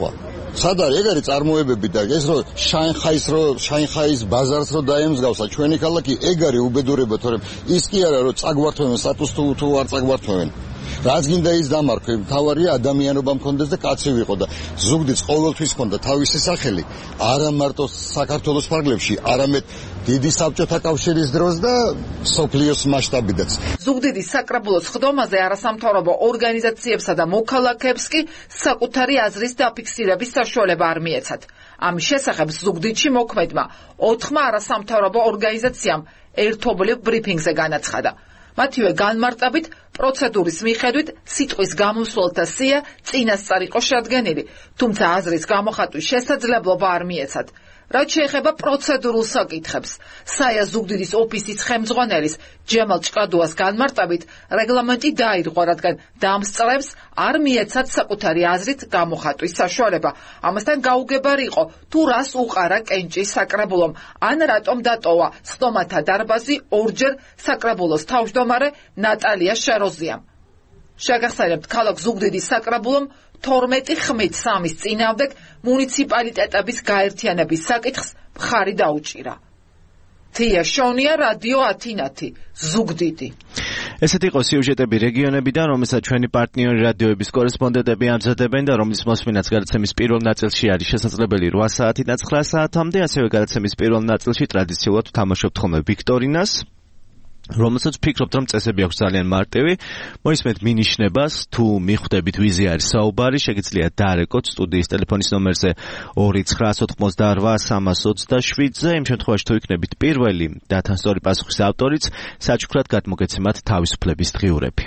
სად არის ეგ არის წარმოებები და ეს რო შანხაის რო შანხაის ბაზარს რო დაემსგავსა ჩვენი ქალაქი ეგ არის უბედურება თორემ ის კი არა რომ წაგვართვენ სტატუს თუ თუ არ წაგვართვენ რაც გინდა ის დამარხვი თავარია ადამიანობა მქონდეს და კაცი ვიყო და ზუგდიდს ყოველთვის ჰქონდა თავისი სახელი არა მარტო საქართველოს ფარგლებში არამედ დიდი საბჭოთა კავშირის დროს და სოფლიოს მასშტაბიდაც ზუგდიდის საკრებულოს ხდომაზე არასამთავრობო ორგანიზაციებსა და მოქალაქეებს კი საკუთარი აზრის დაფიქსირების საშუალება არ მიეცათ ამის შესახებ ზუგდიდში მოქმედმა ოთხმა არასამთავრობო ორგანიზაციამ ერთობლივ ბრიფინგზე განაცხადა მათივე განმარტებით პროცედურის მიხედვით სიტყვის გამოსვლელთა სია წინასწარ იყო შედგენილი, თუმცა აზრის გამოხატვის შესაძლებლობა არ მიეცათ. რაც შეეხება პროცედურულ საკითხებს, საია ზუგდიდის ოფისის ხელმძღვანელის ჯემალ ჭკადუას განმარტებით, რეგლამენტი დაირღვა, რადგან დამსწრებს არ მიეცათ საკუთარი აზრით გამოხატვის საშუალება. ამასთან გაუგებარი იყო, თუ რას უყარა კენჭის საკრებულომ, ან რატომ დატოვა სტომათა დარბაზი ორჯერ საკრებულოს თავმჯდომარე ნატალია შეროზიამ. შეგახსენებთ, ქალაქ ზუგდიდის საკრებულომ თორმეტი ხმით სამის წინააღმდეგ მუნიციპალიტეტების გაერთიანების საკითხს მხარი დაუჭირა. თია შონია, რადიო ათინათი, ზუგდიდი. ესეთი იყო სიუჟეტები რეგიონებიდან, რომელსაც ჩვენი პარტნიორი რადიოების კორესპონდენტები ამზადებენ და რომლის მოსმენაც გადაცემის პირველ ნაწილში არის შესაძლებელი რვა საათიდან ცხრა საათამდე, ასევე გადაცემის პირველ ნაწილში ტრადიციულად ვთამაშობთ ხოლმე ვიქტორინას. რომელსაც ვფიქრობთ, რომ წესები აქვს ძალიან მარტივი. მოისმენთ მინიშნებას, თუ მიხვდებით ვიზი არის საუბარი, შეგიძლიათ დაარეკოთ სტუდიის ტელეფონის ნომერზე ორი ცხრა ოთხმოცდაორვა სამას ოცდაშვიდზე. იმ შემთხვევაში, თუ იქნებით პირველი და თან სწორი პასუხის ავტორიც, საჩუქრად გადმოგეცემათ თავისუფლების დღიურები.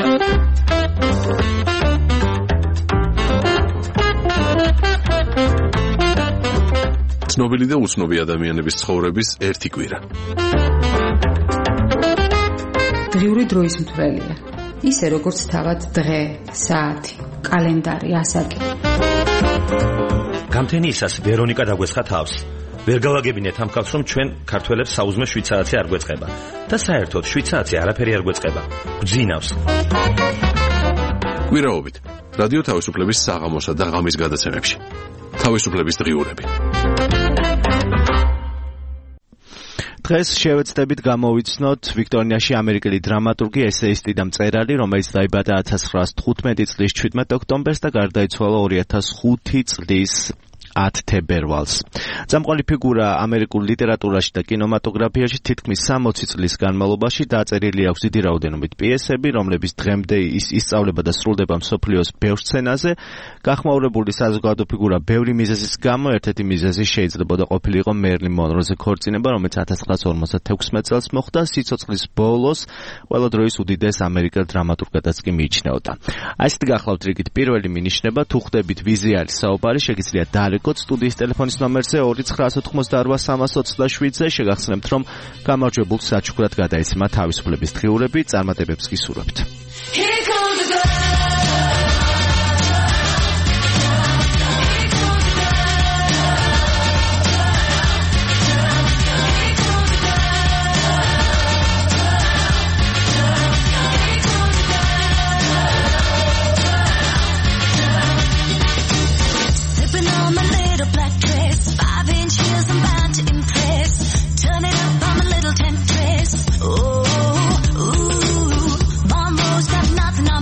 ცნობილი და უცნობი ადამიანების ცხოვრების ერთი კვირა. დღიური დროის მთვრელია. ისე როგორც თავად დღე, საათი, კალენდარი, ასაკი. გამთენიისას ვერონიკა დაგვესხა თავს. ვერ გავაგებინეთ ამ ხალხს, რომ ჩვენ ქართველებს საუზმე შვიცარაცი არ გვეწყება და საერთოდ შვიცარაცი არაფერი არ გვეწყება. გძინავს. კვირაობით რადიო თავისუფლების საღამოსა და ღამის გადაცემებში. თავისუფლების დღიურები. დღეს შევეცდებით გამოვიცნოთ ვიქტორინაში ამერიკელი დრამატურგი, ესეისტი და მწერალი, რომელიც დაიბადა ათას ცხრაას თხუთმეტი წლის შვიდმეტ ოქტომბერს და გარდაიცვალა ორი ათას ხუთი წლის ათ თებერვალს. წამყვანი ფიგურა ამერიკულ ლიტერატურაში და კინემატოგრაფიაში თითქმის სამოცი წლის განმავლობაში დაწერილი აქვს დიდი რაოდენობით პიესები, რომლებიც დღემდე ის ისწავლება და სრულდება მსოფლიოს ბევრ სცენაზე. გახმაურებული საზოგადო ფიგურა ბევრი მიზეზის გამო, ერთ-ერთი მიზეზი შეიძლება ყოფილიყო მერლინ მონროზე ქორწინება, რომელიც ათას ცხრაას ორმოცდათექვსმეტ წელს მოხდა. სიცოცხლის ბოლოს ყველა დროის უდიდეს ამერიკელ დრამატურგადაც კი მიიჩნეოდა. ასეთ გახლავთ რიგით პირველი მინიშნება, თუ ხდებით ვიზი არის საუბარი, შეგიძლიათ დაარეკოთ სტუდიის ტელეფონის ნომერზე ორი ცხრა ოთხმოცდაორვა სამას ოცდაშვიდზე. შეგახსენებთ, რომ გამარჯვებულ საჩუქრად გადაეცემა თავისუფლების დღიურები, წარმატებებს გისურვებთ. Nothing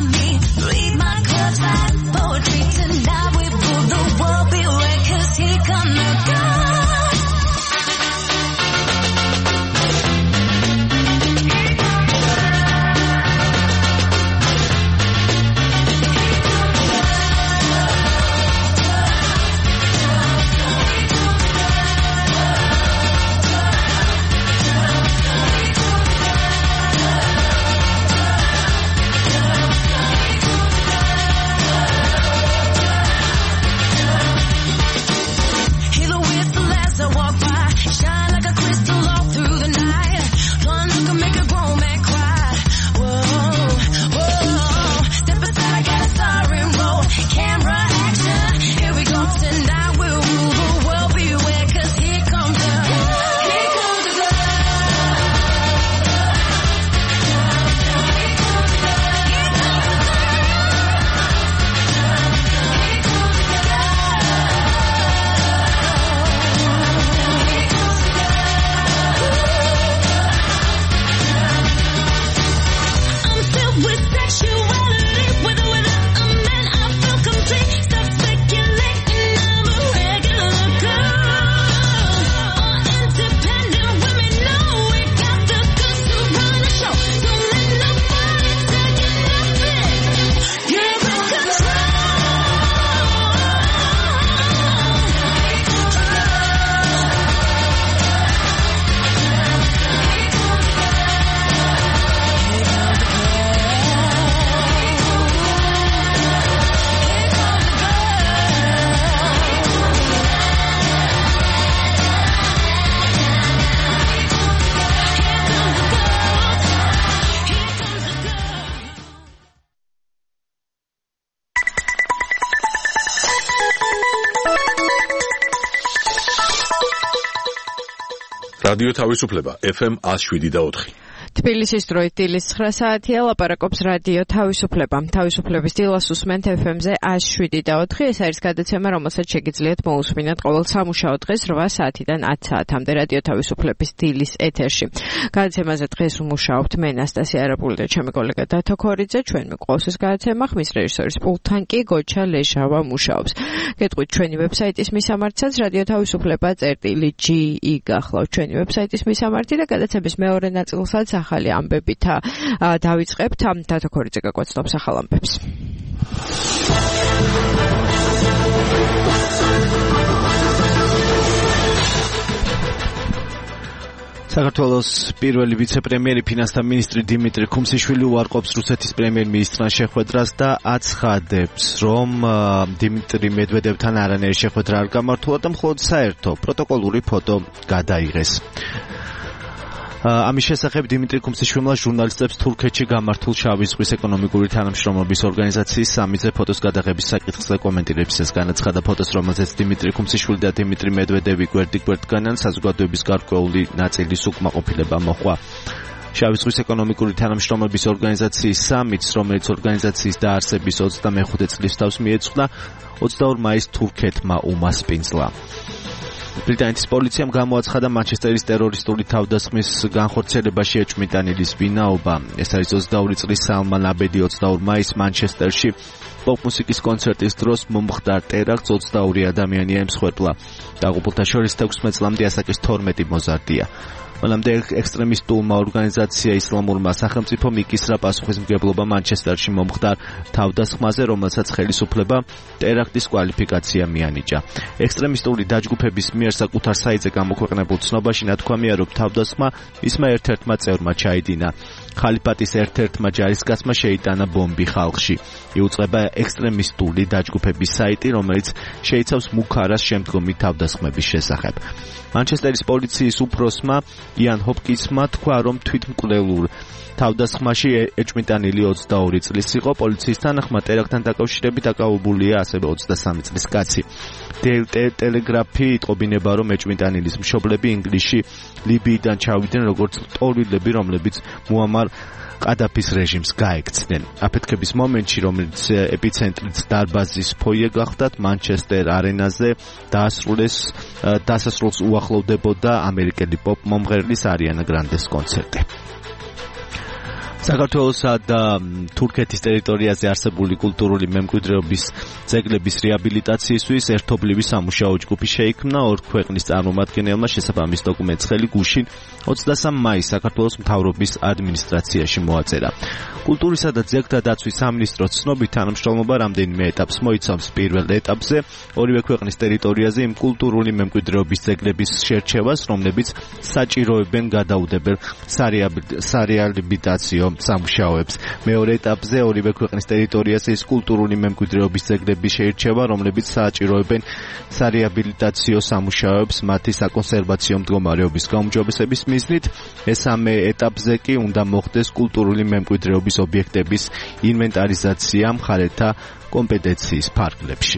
რადიო თავისუფლება ეფ ემ one oh seven და four. თბილისის დროით დილის ცხრა საათია, ლაპარაკობს რადიო თავისუფლება. თავისუფლების დილას უსმენთ ეფ ემ-ზე one oh seven და four. ეს არის გადაცემა, რომელსაც შეგიძლიათ მოусმინათ ყოველ სამუშაო დღეს eight საათიდან ten საათამდე რადიო თავისუფლების დილის ეთერში. გადაცემაზე დღეს ვმუშაობთ მე ნასტასია არაბული და ჩემი კოლეგა დათო ქორიძე. ჩვენ მიყვავს ეს გადაცემა, ხმის რეჟისორის პულტთან კი გოჩა ლეჟავა მუშაობს. გეტყვით ჩვენი ვებსაიტის მისამართსაც რადიო თავისუფლება წერტილი ჯი ი გახლავთ ჩვენი ვებსაიტის მისამართი და გადაცემის მეორე ნაწილსაც ახალი ამბებით დავიწყებთ. დათო ქორიძე გაგვაცნობს ახალ ამბებს. საქართველოს პირველი ვიცე-პრემიერი ფინანსთა მინისტრი დიმიტრი ქუმსიშვილი უარყოფს რუსეთის პრემიერ-მინისტრთან შეხვედრას და აცხადებს, რომ დიმიტრი მედვედევთან არანაირი შეხვედრა არ გამართულა და მხოლოდ საერთო პროტოკოლური ფოტო გადაიღეს. ამის შესახებ დიმიტრი ქუმსიშვილმა ჟურნალისტებს თურქეთში გამართულ შავი ზღვის ეკონომიკური თანამშრომლობის ორგანიზაციის სამიზე ფოტოს გადაღების საკითხზე კომენტირებისას განაცხადა, ფოტოს, რომელზეც დიმიტრი ქუმსიშვილი და დიმიტრი მედვედევი გვერდ-გვერდგანან საზოგადოების გარკვეული ნაწილის უკმაყოფილება მოჰყვა. შავი ზღვის ეკონომიკური თანამშრომლობის ორგანიზაციის სამიტს, რომელიც ორგანიზაციის დაარსების ოცდამეხუთე წლის თავს მიეძღვნა, ოცდაორ მაისს თურქეთმა უმასპინძლა. ბრიტანეთის პოლიციამ გამოაცხადა მანჩესტერის ტერორისტული თავდასხმის განხორციელებაში ეჭვმიტანილის ვინაობა. ეს არის ოცდაორი წლის სალმან აბედი ოცდაორ მაისს მანჩესტერში პოპ-მუსიკის კონცერტის დროს მომხდარ ტერაქტს ოცდაორი ადამიანი ემსხვერპლა. დაღუპულთა შორის თექვსმეტ წლამდე ასაკის თორმეტი მოზარდია. მანამდე ექსტრემისტულმა ორგანიზაცია ისლამურმა სახელმწიფომ იკისრა პასუხისმგებლობა მანჩესტერში მომხდარ თავდასხმაზე, რომელსაც ხელისუფლება ტერაქტის კვალიფიკაცია მიანიჭა. ექსტრემისტული დაჯგუფების მიერ საკუთარ საიტზე გამოქვეყნებულ ცნობაში ნათქვამია, რომ თავდასხმა ისმა ერთ-ერთმა წევრმა ჩაიდინა. ხალიფატის ერთ-ერთმა ჯარისკაცმა შეიტანა ბომბი ხალხში. იუწყება ექსტრემისტული დაჯგუფების საიტი, რომელიც შეიცავს მუქარას შემდგომი თავდასხმების შესახებ. მანჩესტერის პოლიციის უფროსმა იან ჰოპკინსმა თქვა, რომ თვითმკვლელურ თავდასხმაში ეჭვმიტანილი ოცდაორი წლის იყო. პოლიციის თანახმად ტერაქტთან დაკავშირებით დაკავებულია ასევე ოცდასამი წლის კაცი. ტელეგრაფი იტყობინება, რომ ეჭვმიტანილის მშობლები ინგლისში ლიბიიდან ჩავიდნენ როგორც ტოლვილები, რომლებიც მუამარ ყადაფის რეჟიმს გაექცნენ. აფეთქების მომენტში, რომელიც ეპიცენტრიც დარბაზის ფოიე გახდათ, მანჩესტერ არენაზე დაასრულეს დასასრულს უახლოვდებოდა ამერიკელი პოპ მომღერლის არიანა გრანდეს კონცერტი. საქართველოსა და თურქეთის ტერიტორიაზე არსებული კულტურული მემკვიდრეობის ძეგლების რეაბილიტაციისთვის ერთობლივი სამუშაო ჯგუფი შეიქმნა. ორ ქვეყნის წარმომადგენელმა შესაბამის დოკუმენტს ხელი გუშინ ოცდასამ მაისს საქართველოს მთავრობის ადმინისტრაციაში მოაწერა. კულტურისა და ძეგლთა დაცვის სამინისტროს ცნობით, თანამშრომლობა რამდენიმე ეტაპს მოიცავს. პირველ ეტაპზე ორივე ქვეყნის ტერიტორიაზე იმ კულტურული მემკვიდრეობის ძეგლების შერჩევას, რომლებიც საჭიროებენ გადაუდებელ სარეაბილიტაციო სამუშაოებს. მეორე ეტაპზე ორივე ქვეყნის ტერიტორიაზე ის კულტურული მემკვიდრეობის ძეგლების შეირჩევა, რომლებიც საჭიროებენ სარეაბილიტაციო სამუშაოებს მათი საკონსერვაციო მდგომარეობის გაუმჯობესების მიზნით. მესამე ეტაპზე კი უნდა მოხდეს კულტურული მემკვიდრეობის ობიექტების ინვენტარიზაცია მხარეთა კომპეტენციის ფარგლებში.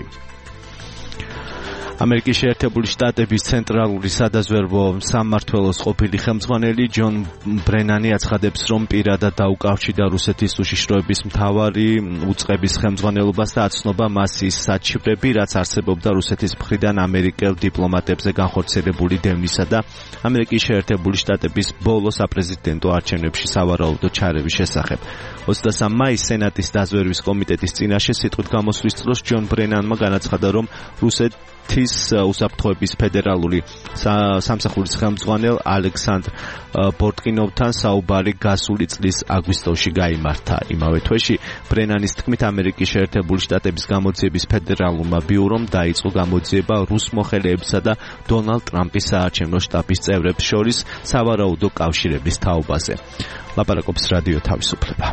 ამერიკის შეერთებული შტატების ცენტრალური სადაზვერვო სამმართველოს ყოფილი ხელმძღვანელი ჯონ ბრენანი აცხადებს, რომ პირადად დაუკავშირდა რუსეთის უშიშროების მთავარი უწყების ხელმძღვანელობას და აცნობა მას ის საჩივრები, რაც არსებობდა რუსეთის მხრიდან ამერიკელ დიპლომატებზე განხორციელებული დევნისა და ამერიკის შეერთებული შტატების ბოლო საპრეზიდენტო არჩევნებში სავარაუდო ჩარევის შესახებ. ოცდასამ მაისს სენატის დაზვერვის კომიტეტის წინაშე სიტყვით გამოსვლის დროს ჯონ ბრენანმა განაცხადა, რომ რუსეთ თის უსაფრთხოების ფედერალური სამსახურის ხელმძღვანელ ალექსანდრ ბორტკინოვთან საუბარი გასული წლის აგვისტოში გაიმართა. იმავე თვეში ბრენანის თქმით, ამერიკის შეერთებული შტატების გამოძიების ფედერალურმა ბიურომ დაიწყო გამოძიება რუს მოხელეებსა და დონალდ ტრამპის საარჩევნო შტაბის წევრებს შორის სავარაუდო კავშირების თაობაზე. ლაპარაკობს რადიო თავისუფლება.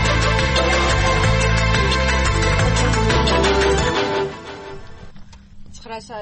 ცხრა საათი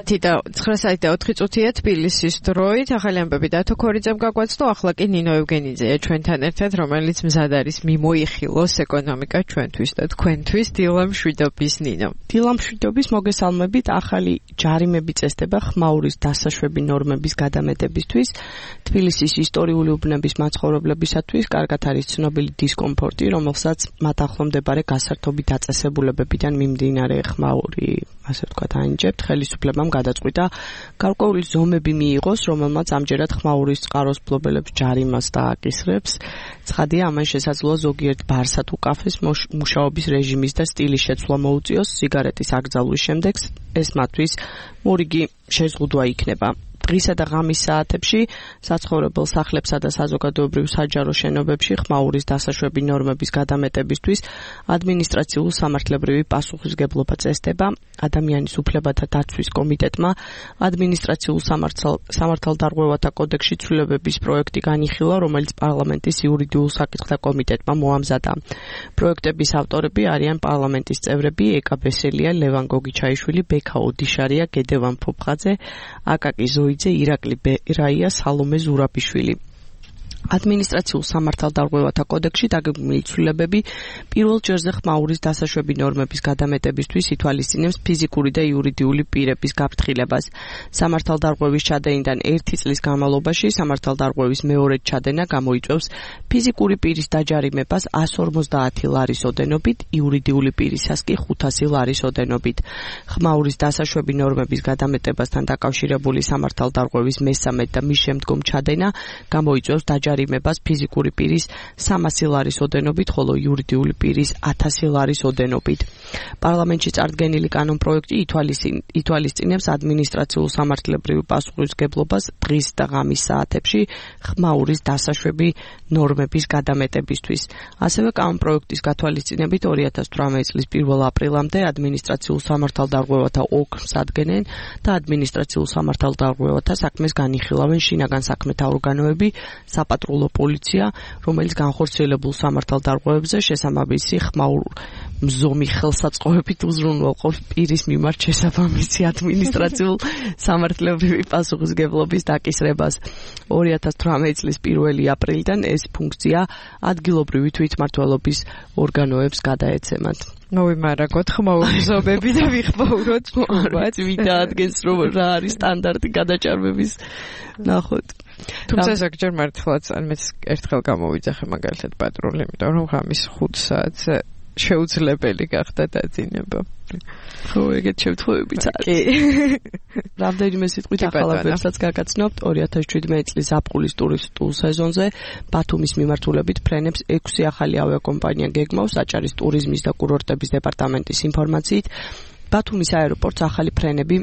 ათი და ცხრა საათი და ოთხი წუთია თბილისის დროით. ახალი ამბები დათო ქორიძემ გაგვაცნო, ახლა კი ნინო ევგენიძეა ჩვენთან ერთად, რომელიც მზად არის მიმოიხილოს ეკონომიკა ჩვენთვის და თქვენთვის. დილა მშვიდობის ნინო. დილა მშვიდობის, მოგესალმებით. ახალი ჯარიმები წესდება ხმაურის დასაშვები ნორმების გადამეტებისთვის. თბილისის ისტორიული უბნების მაცხოვრებლებისათვის კარგად არის ცნობილი დისკომფორტი, რომელსაც მათ ახლომდებარე გასართობი დაწესებულებებიდან მიმდინარე ხმაური, ასე ვთქვათ, ანიჭებთ. ხელისუფლებამ გადაწყვიტა გარკვეული ზომები მიიღოს, რომელმაც ამჯერად ხმაურის წყაროს მფლობელებს ჯარიმას დააკისრებს. ცხადია, ამან შესაძლოა ზოგიერთ ბარსა თუ კაფეს მუშაობის რეჟიმის და სტილის შეცვლა მოუწიოს სიგარეტის აკრძალვის შემდეგ. ეს მათთვის მორიგი შეზღუდვა იქნება. დღისა და ღამის საათებში საცხოვრებელ სახლებსა და საზოგადოებრივ საჯარო შენობებში ხმაურის დასაშვები ნორმების გადამეტებისთვის ადმინისტრაციულ სამართლებრივი პასუხისგებლობა წესდება. ადამიანის უფლებათა დაცვის კომიტეტმა ადმინისტრაციულ სამართალდარღვევათა კოდექსში ცვლილებების პროექტი განიხილა, რომელიც პარლამენტის იურიდიულ საკითხთა კომიტეტმა მოამზადა. პროექტების ავტორები არიან პარლამენტის წევრები ეკა ბესელია, ლევან გოგიჩაიშვილი, ბექა ოდიშარია, გედევან ფოფხაძე, აკაკი ზოიძე, ირაკლი ბერაია, სალომე ზურაბიშვილი. ადმინისტრაციულ სამართალდარღვევათა კოდექსში დაგეგმილი ცვლილებები პირველ ჯერზე ხმაურის დასაშვები ნორმების გადამეტებისთვის ითვალისწინებს ფიზიკური და იურიდიული პირების გაფრთხილებას. სამართალდარღვევის ჩადენიდან ერთი წლის განმავლობაში სამართალდარღვევის მეორედ ჩადენა გამოიწვევს ფიზიკური პირის დაჯარიმებას εκατს ორმოცდაათი ლარის ოდენობით, იურიდიული პირისას კი ხუთასი ლარის ოდენობით. ხმაურის დასაშვები ნორმების გადამეტებასთან დაკავშირებული სამართალდარღვევის მესამე და მის შემდგომ ჩადენა გამოიწვევს დაჯარიმებას იმებას ფიზიკური პირის სამასი ლარის ოდენობით, ხოლო იურიდიული პირის ათასი ლარის ოდენობით. პარლამენტში წარდგენილი კანონპროექტი ითვალისწინებს ადმინისტრაციულ სამართლებრივ პასუხისმგებლობას დღის და ღამის საათებში ხმაურის დასაშვები ნორმების გადამეტებისთვის. ასევე კანონპროექტის გათვალისწინებით ორი ათას თვრამეტი წლის პირველ აპრილამდე ადმინისტრაციულ სამართალდარღვევათა ოლქს ადგენენ და ადმინისტრაციულ სამართალდარღვევათა საქმეს განიხილავენ შინაგან საქმეთა ორგანოები, საპატრულო პოლიცია, რომელიც განხორციელებულ სამართალდარღვევებზე შესაბამისი ხმაურ მზომი ხელსაწყოებით უზრუნველყოფს პირის მიმართ შესაბამისი ადმინისტრაციულ სამართლებრივი პასუხისმგებლობის დაკისრებას. ორი ათას თვრამეტი წლის პირველი აპრილიდან ეს ფუნქცია ადგილობრივი თვითმმართველობის ორგანოებს გადაეცემათ. მოვიმარაგოთ ხმაურის ზომები და ვიხმაუროთ ხმაურს. ვიდა ადგენს რომ რა არის სტანდარტი გადაჭარბების ნახოთ. თუმცა ზოგჯერ მართლაც ან მეც ერთხელ გამოვიძახე მაგალითად პატრული, იმიტომ რომ ღამის ხუთ საათზე შეუძლებელი გახდა დაძინება. ხო, ეგეთ შემთხვევებიც არის. კი. რამდენიმე სიტყვით ახალებებსაც გაგაცნობთ. ორი ათას შვიდმეტი წლის ზაფხულის ტურისტულ სეზონზე ბათუმის მიმართულებით ფრენებს ექვსი ახალი ავიაკომპანია გეგმავს, აჭარის ტურიზმის და კურორტების დეპარტამენტის ინფორმაციით. ბათუმის აეროპორტს ახალი ფრენები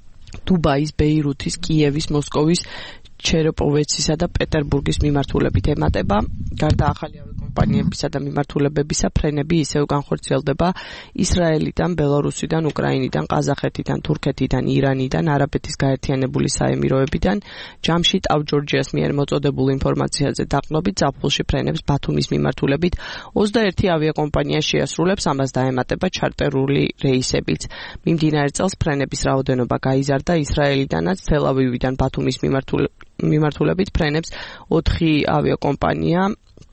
დუბაის, ბეირუთის, კიევის, მოსკოვის, ჩეროპოვეცისა და პეტერბურგის მიმართულებით ემატება. გარდა ახალი ავიაკომპანიებისა და მიმართულებებისა, ფრენები ისევ განხორციელდება ისრაელიდან, ბელარუსიდან, უკრაინიდან, ყაზახეთიდან, თურქეთიდან, ირანიდან, არაბეთის გაერთიანებული საემიროებიდან. ჯამშიდ ავჯორჯიას მიერ მოწოდებულ ინფორმაციაზე დაყრდნობით, ზაფხულში ფრენებს ბათუმის მიმართულებით ოცდაერთი ავიაკომპანია შეასრულებს, ამას დაემატება ჩარტერული რეისებიც. მიმდინარე წელს ფრენების რაოდენობა გაიზარდა ისრაელიდანაც, თელ-ავივიდან ბათუმის მიმართულებით მიმართულებით ფრენებს ოთხი ავიაკომპანია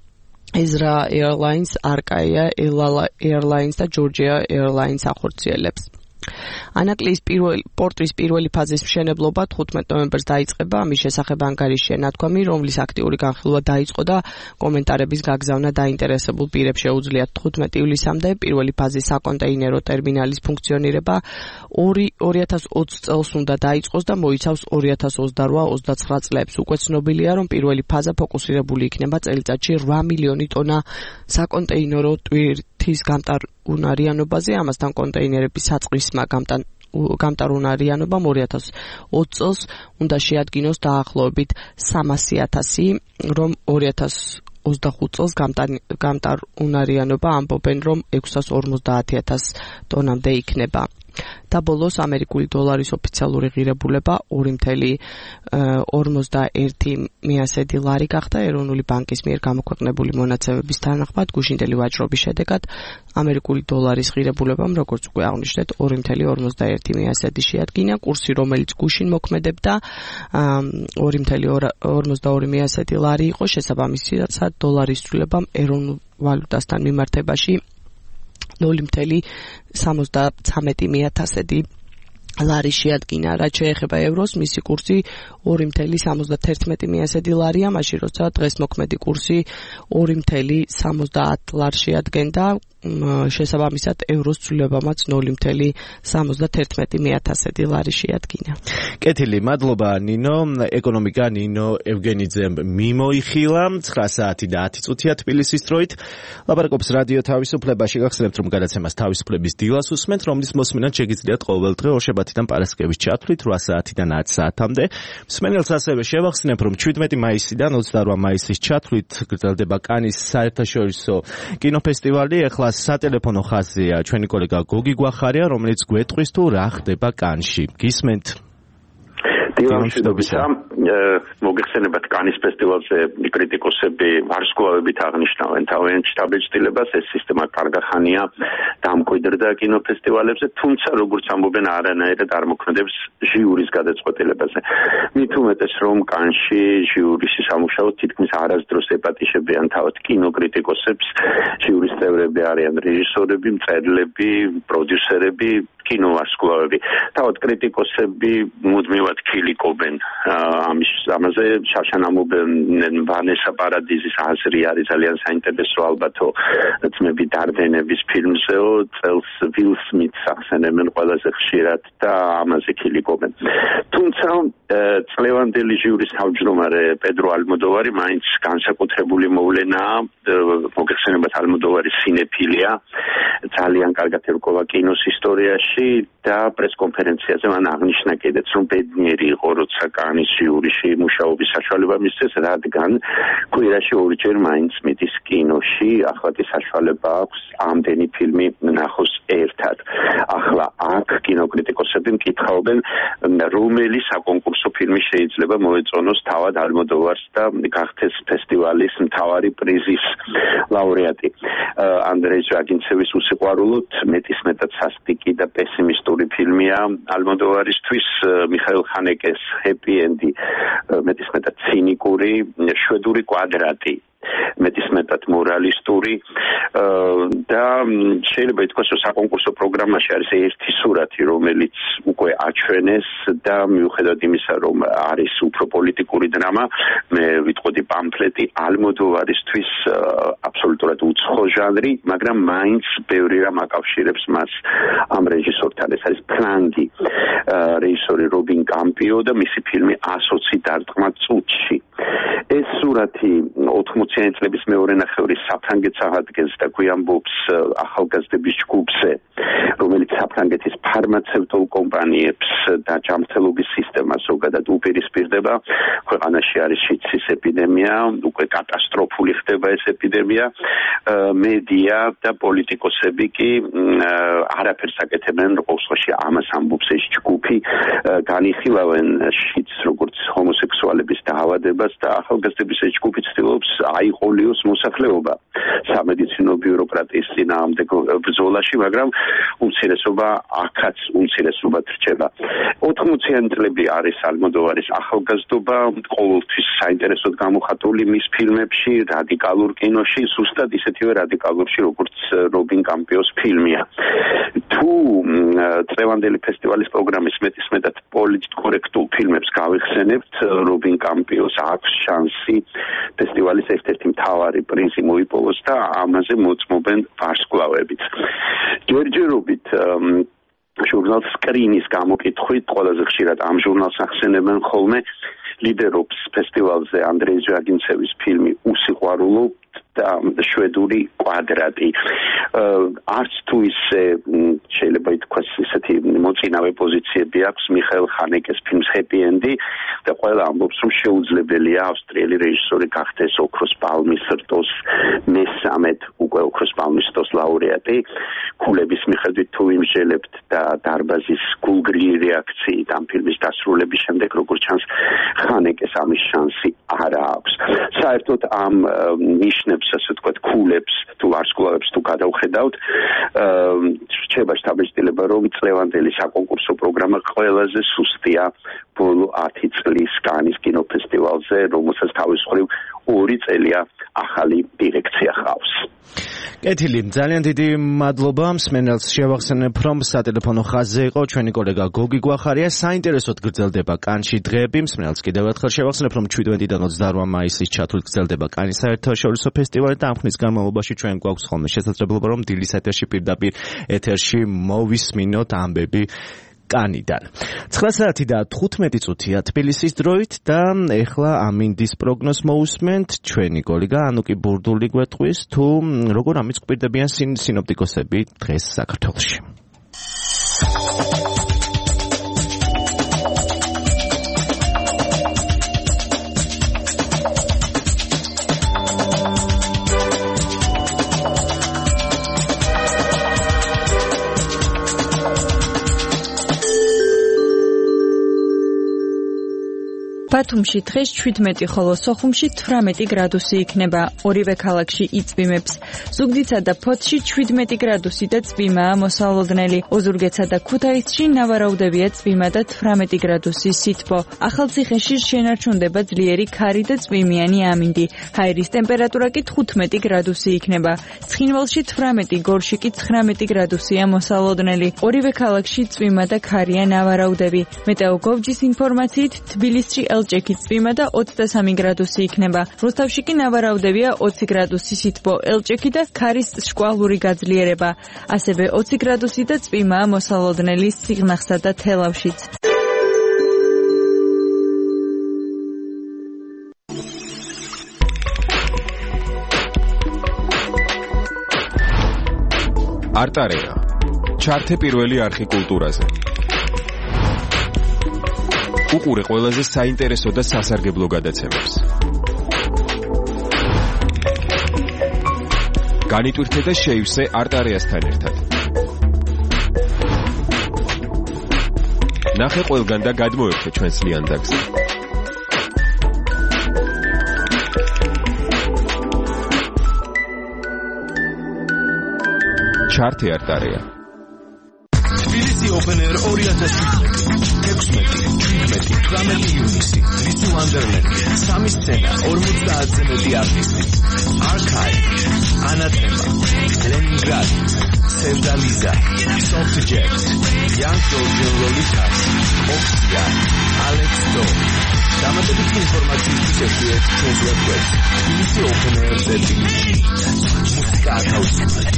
Ezra Airlines, Arcaia Airlines და Georgia Airlines ახორციელებს. ანაკლიის პირველი პორტის პირველი ფაზის მშენებლობა თხუთმეტ ნოემბერს დაიწყება. ამის შესახებ ანგარიშია ნათქვამი, რომლის აქტიური განხილვა დაიწყო და კომენტარების გაგზავნა დაინტერესებულ პირებს შეუძლიათ თხუთმეტი ივლისამდე. პირველი ფაზის საკონტეინერო ტერმინალის ფუნქციონირება ორი ათას ოცი წელს უნდა დაიწყოს და მოიცავს ორი ათას ოცდარვა ოცდაცხრა წლებს. უკვე ცნობილია, რომ პირველი ფაზა ფოკუსირებული იქნება წელიწადში რვა მილიონი ტონა საკონტეინერო ტვირთის გამტარუნარიანობაზე. ამასთან კონტეინერების საწყისმა გამტარუნარიანობამ ორი ათას ოცი წელს უნდა შეადგინოს დაახლოებით სამასი ათასი, რომ ორი ათას ოცდახუთ წელს გამტარუნარიანობა ამბობენ, რომ ექვსას ორმოცდაათი ათას ტონამდე იქნება. და ბოლოს ამერიკული დოლარის ოფიციალური ღირებულება ორი წუთი ორმოცდაერთი მიასედი ლარი გახდა ეროვნული ბანკის მიერ გამოქვეყნებული მონაცემების თანახმად გუშინდელი ვაჭრობის შედეგად ამერიკული დოლარის ღირებულებამ როგორც უკვე აღნიშნეთ ორი წუთი ორმოცდაერთი მიასედი შეადგინა კურსი რომელიც გუშინ მოქმედებდა ორი წუთი ორმოცდაორი მიასედი ლარი იყო შესაბამისად დოლარის ცვლილებამ ეროვნულ ვალუტასთან მიმართებაში ნული წუთი სამოცდათვრამეტი მიათასედი ლარი შეადგინა. რაც შეეხება ევროს, მისი კურსი ორი წუთი სამოცდათერთმეტი მიასედი ლარია, მაშინ როცა დღეს მოქმედი კურსი ორი წუთი სამოცდაათ ლარს შეადგენდა, შესაბამისად ევროს ცვლილებამაც ნული წუთი სამოცდათერთმეტი მიათასედი ლარი შეადგინა. კეთილი, მადლობა ნინო. ეკონომიკა ნინო ევგენიძემ მიმოიხილა ცხრა საათი და ათი წუთია თბილისის დროით. ლაპარაკობს რადიო თავისუფლებაში. გახსენებთ, რომ გადაცემას თავისუფლების დილას უსმენთ, რომლის მოსმენად შეგიძლიათ ყოველდღე ორშაბათიდან პარასკევის ჩათვლით რვა საათიდან ათ საათამდე. მსმენელს ასევე შევახსენებ, რომ შვიდმეტი მაისიდან ოცდარვა მაისის ჩათვლით გრძელდება კანის საერთაშორისო კინოფესტივალი. ეხლა სატელეფონო ხაზია ჩვენი კოლეგა გოგი გვახარია, რომელიც გვეტყვის თუ რა ხდება კანში. გისმენთ? დილამშვიდობისა, მოგეხსენებათ კანის ფესტივალზე კრიტიკოსები ვარსკვლავებით აღნიშნავენ თავიანთ შთაბეჭდილებას, ეს სისტემა კარგი ხანია დამკვიდრდა კინოფესტივალებზე, თუმცა როგორც ამბობენ არანაირად არ მოქმედებს ჟიურის გადაწყვეტილებაზე. მით უმეტეს რომ კანში ჟიურის სამუშაო თითქმის არასდროს ეპატიშებიან თავად კინოკრიტიკოსებს, ჟიურის წევრები არიან რეჟისორები, მწერლები, პროდიუსერები, კინოვარსკვლავები. თავად კრიტიკოსები მუდმივად ქილიკობენ ამის ამაზე შარშან ამობენ ვანესა პარადიზის აზრი არის ძალიან საინტერესო ალბათო ძმები დარდენების ფილმზეო წელს ვილ სმითს ახსენებენ ყველაზე ხშირად და ამაზე ქილიკობენ. თუმცა წლევანდელი ჟიურის თავმჯდომარე პედრო ალმოდოვარი მაინც განსაკუთრებული მოვლენაა, მოგეხსენებათ ალმოდოვარის სინეფილია, ძალიან კარგად ერგოვა კინოს ისტორიაში და პრესკონფერენციაზე მან აღნიშნა კიდეც რომ ბედნიერი იყო როცა კანის ჟიურიში მუშაობის საშუალება მისცეს, რადგან კვირაში ორჯერ მაინც მიდის კინოში, ახლა საშუალება აქვს ამდენი ფილმი ნახოს ერთად. ახლა აქ კინოკრიტიკოსები მკითხაობენ რომელი საკონკურსო ფილმი შეიძლება მოეწონოს თავად ალმოდოვარს და გახდეს ფესტივალის მთავარი პრიზის ლაურეატი. ანდრეი ჟვაგინცევის უსიყვარულოდ მეტისმეტად სასტიკი და პესიმისტური ფილმია ალმოდოვარისთვის, მიხაილ ხანეკეს ჰეპი ენდი მეტისმეტად ცინიკური, შვედური კვადრატი მეტისმეტად მორალისტური და შეიძლება ითქვას რომ საკონკურსო პროგრამაში არის ერთი სურათი რომელიც უკვე აჩვენეს და მიუხედავად იმისა რომ არის უფრო პოლიტიკური დრამა, მე ვიტყოდი პამფლეტი ალმოდოვარისთვის აბსოლუტურად უცხო ჟანრი, მაგრამ მაინც ბევრი რამ აკავშირებს მას ამ რეჟისორთან. ეს არის ფლანგი რეჟისორი რობინ კამპიო და მისი ფილმი ასოცი დარტყმა წუთში. ეს სურათი ოთხმოციანი წლების მეორე ნახევრის საფრანგეთს აღადგენს და გვიამბობს ახალგაზრდების ჯგუფზე, რომელიც საფრანგეთის ფარმაცევტულ კომპანიებს და ჯანმრთელობის სისტემას ზოგადად უპირისპირდება. ქვეყანაში არის შიდსის ეპიდემია, უკვე კატასტროფული ხდება ეს ეპიდემია. მედია და პოლიტიკოსები კი არაფერს აკეთებენ, ყოველ შემთხვევაში ამას ამბობს ეს ჯგუფი, განიხილავენ შიდს როგორც ჰომოსექსუალების დაავადებას და ახალგაზრდების ეს ჯგუფი ცდილობს აიყოლიოს მოსახლეობა სამედიცინო ბიუროკრატიის წინააღმდეგ ბრძოლაში, მაგრამ უმცირესობა აქაც უმცირესობად რჩება. ოთხმოციანი წლები არის ალმოდოვარის ახალგაზრდობა, ყოველთვის საინტერესოდ გამოხატული მის ფილმებში, რადიკალურ კინოში, ზუსტად ისეთივე რადიკალურში, როგორც რობინ კამპიოს ფილმია. თუ წლევანდელი ფესტივალის პროგრამის მეტისმეტად პოლიტკორექტულ ფილმებს გავიხსენებთ, რობინ კამპიოს აქვს შანსი ფესტივალის ერთ-ერთი მთავარი პრიზი მოიპოვოს და ამაზე მოწმობენ ვარსკვლავებიც. ჯერჯერობით ჟურნალ სკრინის გამოკითხვით ყველაზე ხშირად ამ ჟურნალს ახსენებენ ხოლმე, ლიდერობს ფესტივალზე ანდრეი ჟვაგინცევის ფილმი უსიყვარულო და შვედური კვადრატი. არც თუ ისე შეიძლება ითქვას ისეთი მოწინავე პოზიციები აქვს მიხაელ ჰანეკეს ფილმს Happy End-ი და ყველა ამბობს რომ შეუძლებელია ავსტრიელი რეჟისორი გახდეს ოქროს პალმის რტოს მესამედ უკვე ოქროს პალმის რტოს ლაურეატი. ქულების მიხედვით თუ იმსჯელებთ და დარბაზის გულგრილი რეაქციით ამ ფილმის დასრულების შემდეგ როგორც ჩანს ხანეკეს ამის შანსი არ აქვს. საერთოდ ამ ნიშნებს ასე ვთქვათ ქულებს თუ ვარსკვლავებს თუ გადავხედავთ რჩება შთაბეჭდილება რომ წლევანდელი საკონკურსო პროგრამა ყველაზე სუსტია ბოლო ათი წლის კანის კინოფესტივალზე რომელსაც თავის მხრივ ორი წელია ახალი დირექცია ხავს. კეთილი, ძალიან დიდი მადლობა მსმენელს შევახსენებ რომ სატელეფონო ხაზზე იყო ჩვენი კოლეგა გოგი გვახარია. საინტერესოდ გრძელდება კანში დღეები. მსმენელს კიდევ ერთხელ შევახსენებ რომ შვიდმეტიდან ოცდაორმა მაისის ჩათვლით გრძელდება კანის საერთაშორისო ფესტივალი და ამ ხნის განმავლობაში ჩვენ გვაქვს ხოლმე შესაძლებლობა რომ დილის ეთერში პირდაპირ ეთერში მოვისმინოთ ამბები კანიდან. ცხრა საათი და თხუთმეტი წუთია თბილისის დროით და ეხლა ამინდის პროგნოზს მოусმენთ ჩვენი კოლეგა ანუკი ბურდული გვეტყვის თუ როგორ ამიწყბირდებიან სინოპტიკოსები დღეს საქართველოში. ბათუმში დღეს შვიდმეტი, ხოლო სოხუმში თვრამეტი გრადუსი იქნება. ორივე ქალაქში იწვიმებს. ზუგდიდსა და ფოთში შვიდმეტი გრადუსი და წვიმაა მოსალოდნელი. ოზურგეთსა და ქუთაისში ნავარაუდებია წვიმა და თვრამეტი გრადუსი სითბო. ახალციხეში შენარჩუნდება ძლიერი ქარი და წვიმიანი ამინდი. ჰაერის ტემპერატურა კი თხუთმეტი გრადუსი იქნება. ცხინვალში თვრამეტი, გორში კი ცხრამეტი გრადუსია მოსალოდნელი. ორივე ქალაქში წვიმა და ქარია ნავარაუდები. მეტეოგოვჯის ინფორმაციით თბილისში ელჭექი წვიმა და ოცდასამი გრადუსი იქნება. რუსთავში კი ნავარაუდებია ოცი გრადუსი სითბო, ელჭექი და ქარის შკვალური გაძლიერება. ასევე ოცი გრადუსი და წვიმაა მოსალოდნელი სიღნაღსა და თელავშიც. არტარეა. ჩართე პირველი არხი კულტურაზე. უყურე ყველაზე საინტერესო და სასარგებლო გადაცემებს. განიტვირთე და შეივსე არტარეასთან ერთად. ნახე ყველგან და გადმოერთე ჩვენს ლიანდაგზე. ჩართე არტარეა. თბილისი Open Air ორი ათას შვიდმეტი, ექვსმეტი, შვიდმეტი, თვრამეტი ივნისი, ლისი ვანდერლენდი, სამი სცენა, ორმოცდაათზე მეტი არტისტი, Archive, ანათემა, ლენინგრადი, სევდალიზა, Soft Jet, Young Georgian Lolitas, Oxia, Alex Do. დამატებითი ინფორმაციისთვის ეხვიეთ ჩვენს ვებგვერდს თბილისი Open Air-ზე თბილისში. მუსიკა ათავისუფლად.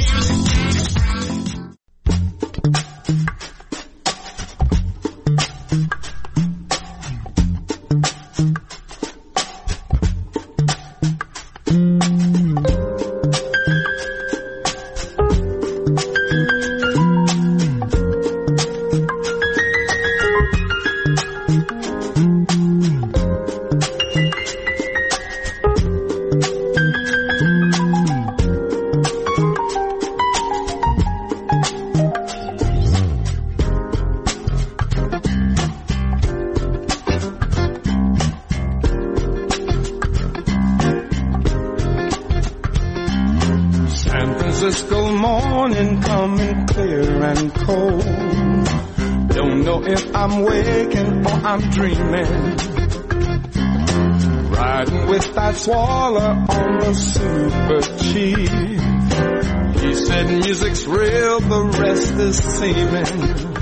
Swallow on the super cheap. He said music's real, the rest is seeming.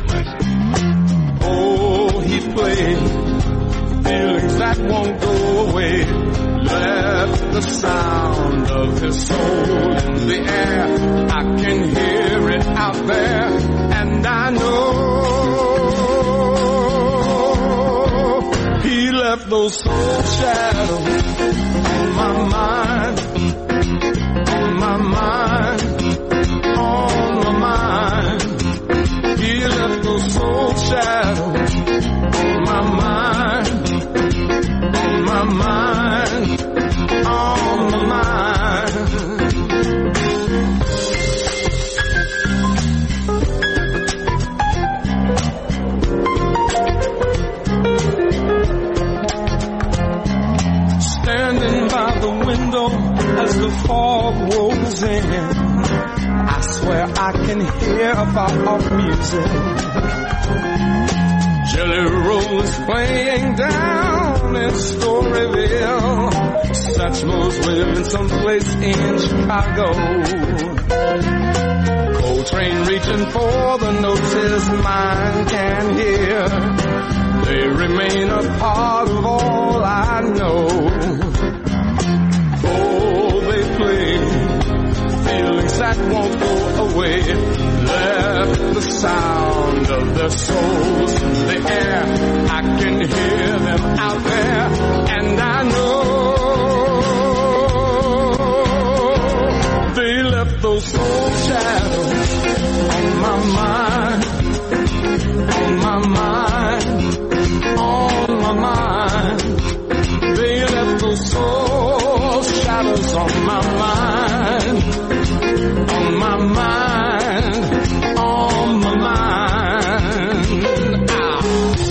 Oh, he played feelings that won't go away. Left the sound of his soul in the air. I can hear it out there, and I know he left those soul shadows on my mind. soul shadows on my mind, on my mind, on my mind. Standing by the window as the fog rolls in, I swear I can hear far-off music. Jelly Roll playing down in Storyville. Satchmel's living someplace in Chicago. Coltrane reaching for the notes his mind can hear. They remain a part of all I know. Oh, they play feelings that won't go away. Left the sound of their souls in the air. I can hear them out there, and I know they left those soul shadows on my mind, on my mind, on my mind. They left those soul shadows on my mind, on my mind, on my mind. Ah.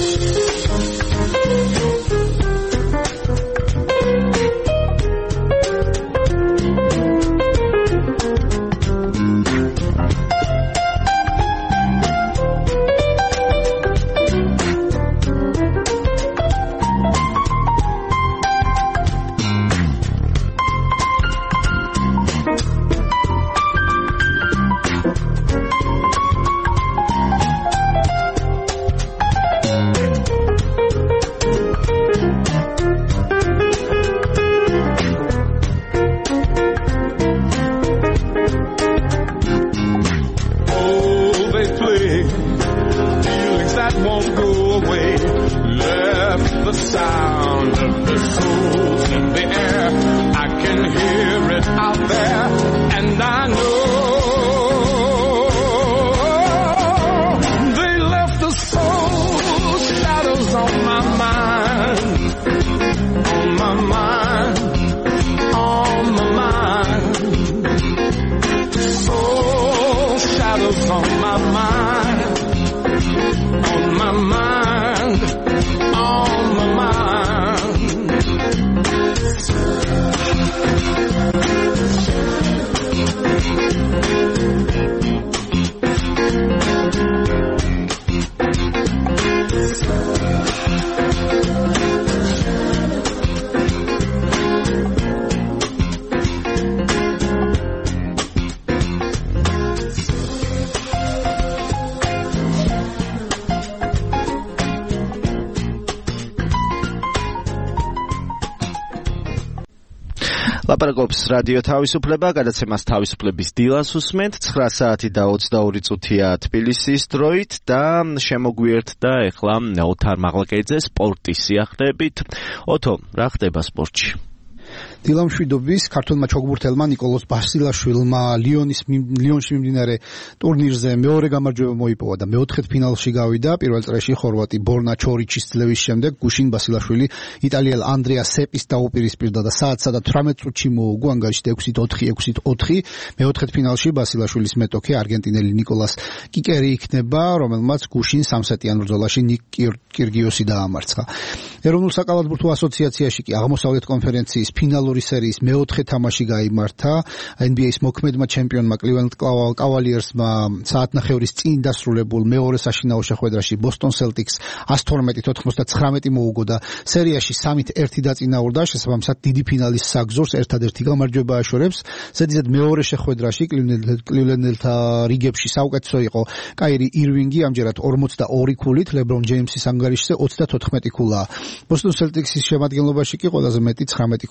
ლაპარაკობს რადიო თავისუფლება, გადაცემას თავისუფლების დილას უსმენთ. ცხრა საათი და ოცდაორი წუთია თბილისის დროით და შემოგვიერთდა ეხლა ოთარ მაღლაკეიძე სპორტის სიახლეებით. ოთო, რა ხდება სპორტში? დილამშვიდობის ქართულმა ჩოგბურთელმა ნიკოლოზ ბასილაშვილმა ლიონის ლიონში მიმდინარე ტურნირზე მეორე გამარჯვება მოიპოვა და მეოთხედფინალში გავიდა. პირველ წრეში ხორვატი ბორნა ჩორიჩის ძლევის შემდეგ გუშინ ბასილაშვილი იტალიელ ანდრეა სეპის დაუპირისპირდა და საათსა და თვრამეტ წუთში მოუგო ანგარიშით ექვსით ოთხი ექვსით ოთხი. მეოთხედფინალში ბასილაშვილის მეტოქე არგენტინელი ნიკოლას კიკერი იქნება, რომელმაც გუშინ სამსეტიან ბრძოლაში ნიკ კირგიოსი დაამარცხა. ეროვნულ საკალათბურთო ასოციაციაში კი აღმოსავლეთ კონფერენციის ფინალური სერიის მეოთხე თამაში გაიმართა. ენ ბი ეის მოქმედმა ჩემპიონმა კლივლენდ კავალიერსმა საათნახევრის წინ დასრულებულ მეორე საშინაო შეხვედრაში ბოსტონ სელტიკს ას თორმეტი თოთხმოცდათხრამეტი მოუგო და სერიაში სამით ერთი დაწინაურდა. შესაბამისად დიდი ფინალის საგზურს ერთადერთი გამარჯვება აშორებს. ზედიზედ მეორე შეხვედრაში კლივლენდელთა რიგებში საუკეთესო იყო კაირი ირვინგი, ამჯერად ორმოცდაორი ქულით, ლებრონ ჯეიმსის ანგარიშზე ოცდათოთხმეტი ქულა. ბოსტონ სელტიქსის შემადგენლობაში კი ყველაზე მეტი ცხრამეტი ქულა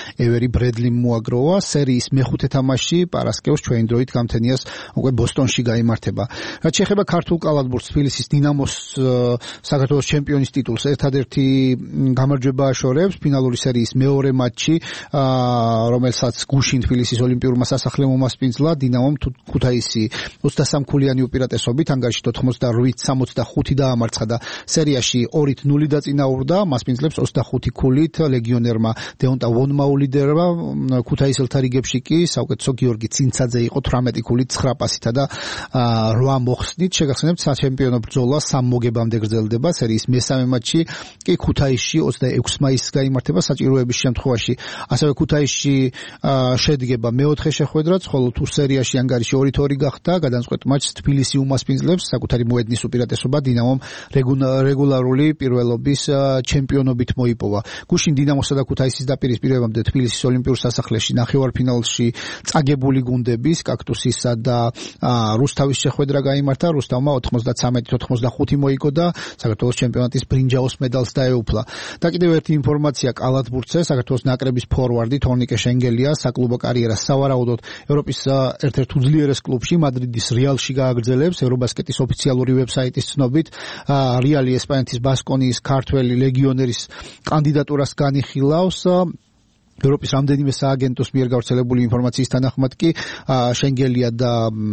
ევერი ბრედლიმ მოაგროვა. სერიის მეხუთე თამაში პარასკევს ჩვენი დროით გამთენიას უკვე ბოსტონში გაიმართება. რაც შეეხება ქართულ კალათბურთს, თბილისის დინამოს საქართველოს ჩემპიონის ტიტულს ერთადერთი გამარჯვება აშორებს ფინალური სერიის მეორე მატჩი, რომელსაც გუშინ თბილისის ოლიმპიურმა სასახლემ უმასპინძლა დინამომ ქუთაისი ოცდასამ ქულიანი უპირატესობით ანგარიშით ოთხმოცდაოთხ სამოცდახუთი დაამარცხა და სერიაში ორით ნული დაწინაურდა. მასპინძლებს ოცდახუთი ქულით ლეგიონერმა დეონტა ვონმა ულიდერება, ქუთაისელთა რიგებში კი საუკეთესო გიორგი ცინცაძე იყო თვრამეტი ქულით ცხრა პასითა და რვა მოხსნით. შეგახსენებთ, საჩემპიონო ბრძოლა სამ მოგებამდე გრძელდება. სერიის მესამე მატჩი კი ქუთაისში ოცდაექვსი მაისს გაიმართება საჭიროების შემთხვევაში. ასევე ქუთაისში შედგება მეოთხე შეხვედრაც, ხოლო თუ სერიაში ანგარიში ორით ორი გახდა, გადამწყვეტ მატჩს თბილისი უმასპინძლებს, საკუთარი მოედნის უპირატესობა დინამომ რეგულარული პირველობის ჩემპიონობით მოიპოვა. გუშინ დინამოსა და ქუთაისის დაპირისპირებამდე თბილისის ოლიმპიურ სასახლეში ნახევარფინალში წაგებული გუნდების კაქტუსისა და რუსთავის შეხვედრა გაიმართა. რუსთავმა ოთხმოცდათრამეტით ოთხმოცდახუთი მოიგო და საქართველოს ჩემპიონატის ბრინჯაოს მედალს დაეუფლა. და კიდევ ერთი ინფორმაცია კალათბურთზე, საქართველოს ნაკრების ფორვარდი თორნიკე შენგელია საკლუბო კარიერას სავარაუდოდ ევროპის ერთ-ერთ უძლიერეს კლუბში მადრიდის რეალში გააგრძელებს. ევრობასკეტის ოფიციალური ვებსაიტის ცნობით, რეალი ესპანეთის ბასკონიის ქართველი ლეგიონერის კანდიდატურას განიხილავს. ევროპის რამდენიმე სააგენტოს მიერ გავრცელებული ინფორმაციის თანახმად კი შენგელია და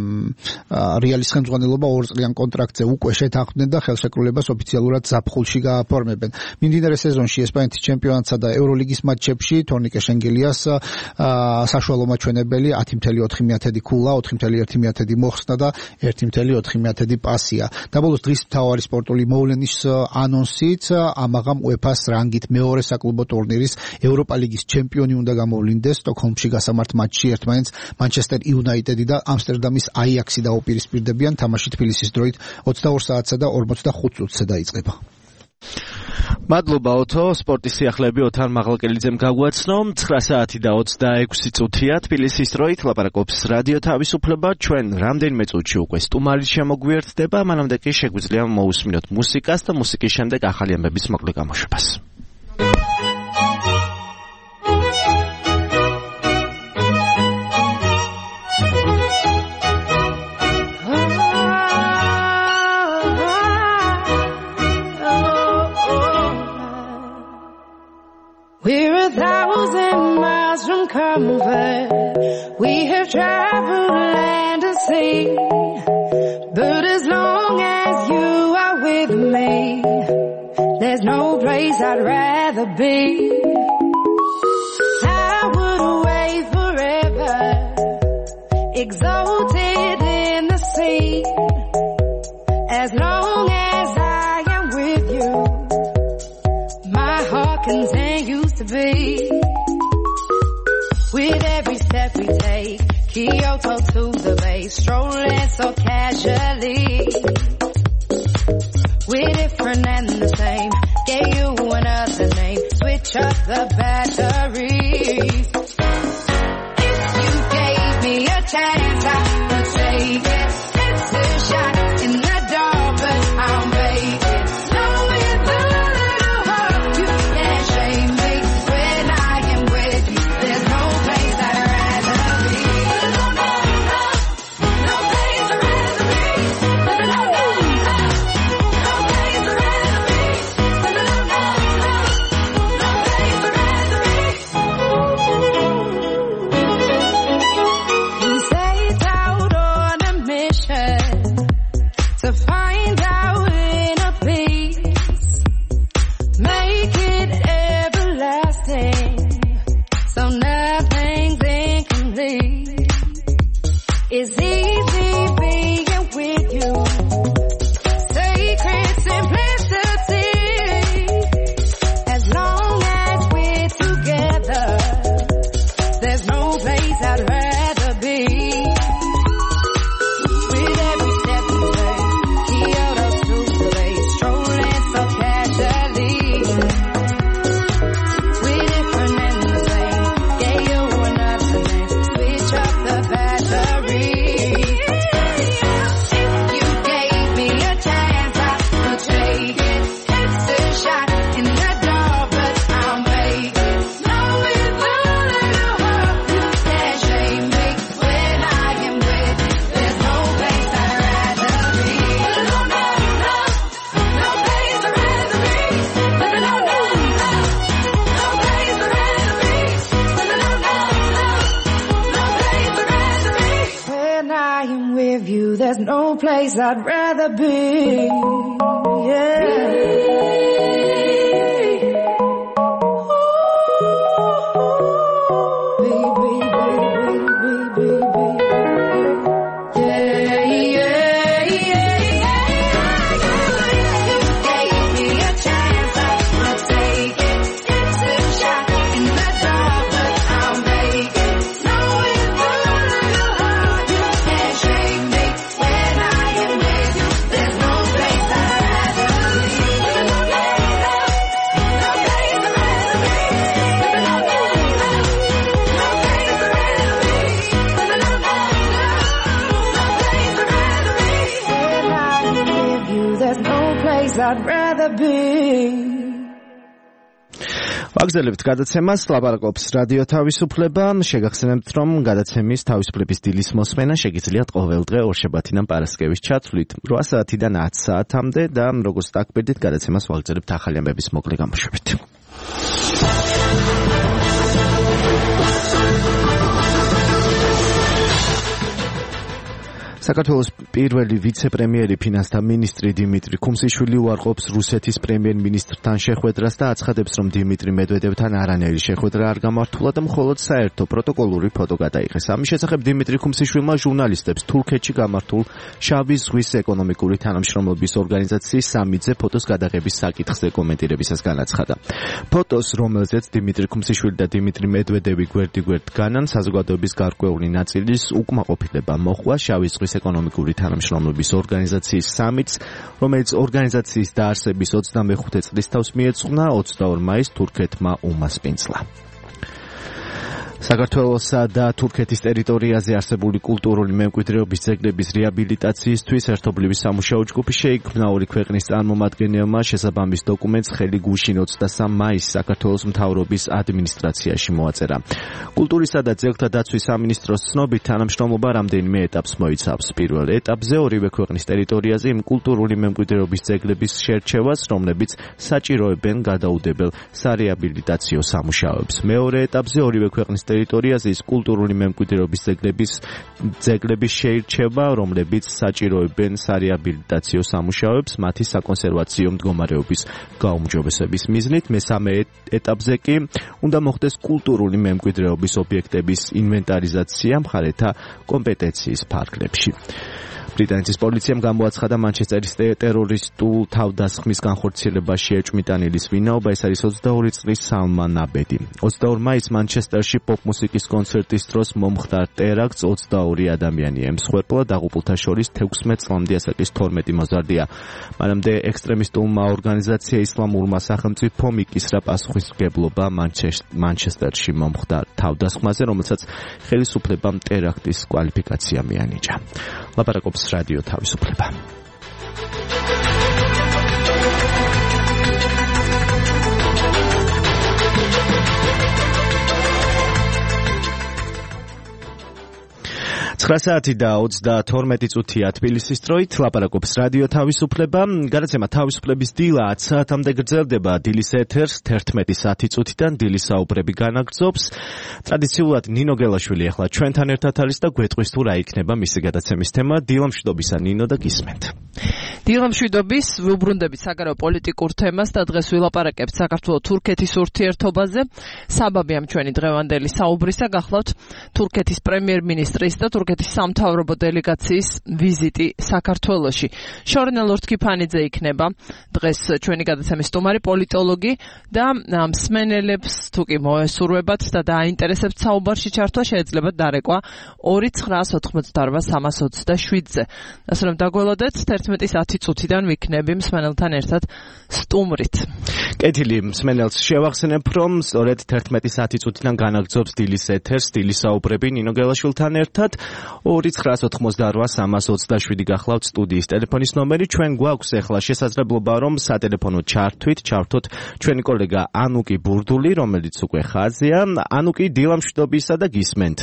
რეალის ხელმძღვანელობა ორწლიან კონტრაქტზე უკვე შეთანხმდნენ და ხელშეკრულებას ოფიციალურად ზაფხულში გააფორმებენ. მიმდინარე სეზონში ესპანეთის ჩემპიონატსა და ევროლიგის მატჩებში თორნიკე შენგელიას საშუალო მაჩვენებელი ათი ფاصლე ოთხი ქულა, ოთხი ფاصლე ერთი მოხსნა და ერთი ფاصლე ოთხი პასია. და ბოლოს დღის მთავარი სპორტული მოვლენის ანონსით ამაღამ უეფას რანგით მეორე საკლუბო ტურნირის ევროპა ლიგის ჩემპიონატი ჩემპიონი უნდა გამოვლინდეს. სტოკჰოლმში გასამართ მატჩში ერთმანეთს მანჩესტერ იუნაიტედი და ამსტერდამის აიაქსი დაუპირისპირდებიან. თამაში თბილისის დროით ოცდაორ საათსა და ორმოცდახუთ წუთზე დაიწყება. მადლობა ოთო, სპორტის სიახლეები ოთარ მაღალკელიძემ გაგვაცნო. ცხრა საათი და ოცდაექვსი წუთია თბილისის დროით. ლაპარაკობს რადიო თავისუფლება. ჩვენ რამდენიმე წუთში უკვე სტუმარი შემოგვიერთდება. მანამდე კი შეგვიძლია მოусმინოთ მუსიკას და მუსიკის შემდეგ ახალი ამბების მოკლე გამოშვებას. We're a thousand miles from comfort. We have traveled land and sea. But as long as you are with me, there's no place I'd rather be. I would wait forever, exalted in the sea. As long as I am with you, my heart continues to beat. With every step we take, Kyoto to the bay, strolling so casually. We're different and the same, gave you another name, switch up the batteries. If you gave me a chance, I would take it. It's a shot in the dark, but I'll make it. Knowing the little heart, you can't shame me. When I am with you, there's no place I'd rather be. No, no, no, no place I'd rather be. No, no, no, no place I'd rather be. there's no place I'd rather be. Yeah. I'd rather be. ვაგზელებთ გადაცემას ლაპარაკობს რადიო თავისუფლება. შეგახსენებთ, რომ გადაცემის თავისუფლების დილის მოსმენა შეგიძლიათ ყოველ დღე ორშაბათიდან პარასკევის ჩათვლით რვა საათიდან ათი საათამდე და როგორც დაგკვირდით, გადაცემას ვაგზელებთ ახალი ამბების მოკლე გამოშვებით. საქართველოს პირველი ვიცე-პრემიერი ფინანსთა მინისტრი დიმიტრი ქუმსიშვილი უარყოფს რუსეთის პრემიერ-მინისტრთან შეხვედრას და აცხადებს, რომ დიმიტრი მედვედევთან არანაირი შეხვედრა არ გამართულა და მხოლოდ საერთო პროტოკოლური ფოტო გადაიღეს. ამის შესახებ დიმიტრი ქუმსიშვილმა ჟურნალისტებს თურქეთში გამართულ შავი ზღვის ეკონომიკური თანამშრომლობის ორგანიზაციის სამიძე ფოტოს გადაღების საკითხზე კომენტირებისას განაცხადა. ფოტოს, რომელზეც დიმიტრი ქუმსიშვილი და დიმიტრი მედვედევი გვერდიგვერდ განან, საზოგადოების გარკვეული ნაწილის უკმაყოფილება მოჰყვა შავი ზღვის ეკონომიკური თანამშრომლობის ორგანიზაციის სამიტს, რომელიც ორგანიზაციის დაარსების ოცდამეხუთე წლის თავს მიეძღვნა ოცდაორ მაისს თურქეთმა უმასპინძლა. საქართველოსა და თურქეთის ტერიტორიაზე არსებული კულტურული მემკვიდრეობის ძეგლების რეაბილიტაციისთვის ერთობლივი სამუშაო ჯგუფი შეიქმნა ორი ქვეყნის წარმომადგენელმა შესაბამის დოკუმენტს ხელი გუშინ ოცდასამ მაისს საქართველოს მთავრობის ადმინისტრაციაში მოაწერა. კულტურისა და ძეგლთა დაცვის სამინისტროს ცნობით თანამშრომლობა რამდენიმე ეტაპს მოიცავს. პირველ ეტაპზე ორივე ქვეყნის ტერიტორიაზე იმ კულტურული მემკვიდრეობის ძეგლების შერჩევას, რომლებიც საჭიროებენ გადაუდებელ სარეაბილიტაციო სამუშაოებს. მეორე ეტაპზე ორივე ქვეყნის ტერიტორიაზე ის კულტურული მემკვიდრეობის ძეგლების ძეგლების შეირჩევა, რომლებიც საჭიროებენ სარეაბილიტაციო სამუშაოებს, მათი საკონსერვაციო მდგომარეობის გაუმჯობესების მიზნით. მესამე ეტაპზე კი უნდა მოხდეს კულტურული მემკვიდრეობის ობიექტების ინვენტარიზაცია მხარეთა კომპეტენციის ფარგლებში. ბრიტანეთის პოლიციამ გამოაცხადა მანჩესტერის ტერორისტულ თავდასხმის განხორციელებაში ეჭვმიტანილის ვინაობა. ეს არის ოცდაორი წლის სალმან აბედი. ოცდაორ მაისს მანჩესტერში პოპ-მუსიკის კონცერტის დროს მომხდარ ტერაქტს ოცდაორი ადამიანი ემსხვერპლა, დაღუპულთა შორის თექვსმეტ წლამდე ასაკის თორმეტი მოზარდია. მანამდე ექსტრემისტულმა ორგანიზაცია ისლამურმა სახელმწიფომ იკისრა პასუხისმგებლობა მანჩესტერში მომხდარ თავდასხმაზე, რომელსაც ხელისუფლებამ ტერაქტის კვალიფიკაცია მიანიჭა. ლაპარაკობს რადიო თავისუფლება. ცხრა საათი და ოცდათორმეტი წუთია თბილისის დროით, ლაპარაკობს რადიო თავისუფლება. გადაცემა თავისუფლების დილა ათი საათამდე გრძელდება. დილის ეთერს თერთმეტი საათი წუთიდან დილის საუბრები განაგრძობს. ტრადიციულად ნინო გელაშვილი ახლა ჩვენთან ერთად არის და გვეტყვის თუ რა იქნება მისი გადაცემის თემა. დილამშვიდობისა ნინო და გისმენთ. დილამშვიდობის, ვუბრუნდებით საგარეო პოლიტიკურ თემას და დღეს ვილაპარაკებთ საქართველო-თურქეთის ურთიერთობაზე. საბაბი ამ ჩვენი დღევანდელი საუბრისა გახლავთ თურქეთის პრემიერ-მინისტრის და თურქეთის სამთავრობო დელეგაციის ვიზიტი საქართველოში. შორნელ ორთქიფანიძე იქნება დღეს ჩვენი გადაცემის სტუმარი, პოლიტოლოგი და მსმენელებს თუ კი მოესურვებათ და დააინტერესებთ საუბარში ჩართვა, შეეძლებათ დარეკვა ორი ცხრაას ოთხმოცდაორ სამას ოცდაშვიდზე. ასე რომ დაგველოდეთ თერთმეტი საათი წუთიდან ვიქნები მსმენელთან ერთად სტუმრით. კეთილი, მსმენელს შევახსენებ, რომ სწორედ თერთმეტი საათი წუთიდან განაგრძობს დილის ეთერს დილის საუბრები ნინო გელაშვილთან ერთად. ორი ცხრაას ოთხმოცდაორ სამას ოცდაშვიდი გახლავთ სტუდიის ტელეფონის ნომერი. ჩვენ გვაქვს ახლა შესაძლებლობა, რომ სატელეფონო ჩართვით ჩართოთ ჩვენი კოლეგა ანუკი ბურდული, რომელიც უკვე ხაზია. ანუკი, დილამშვიდობისა და გისმენთ.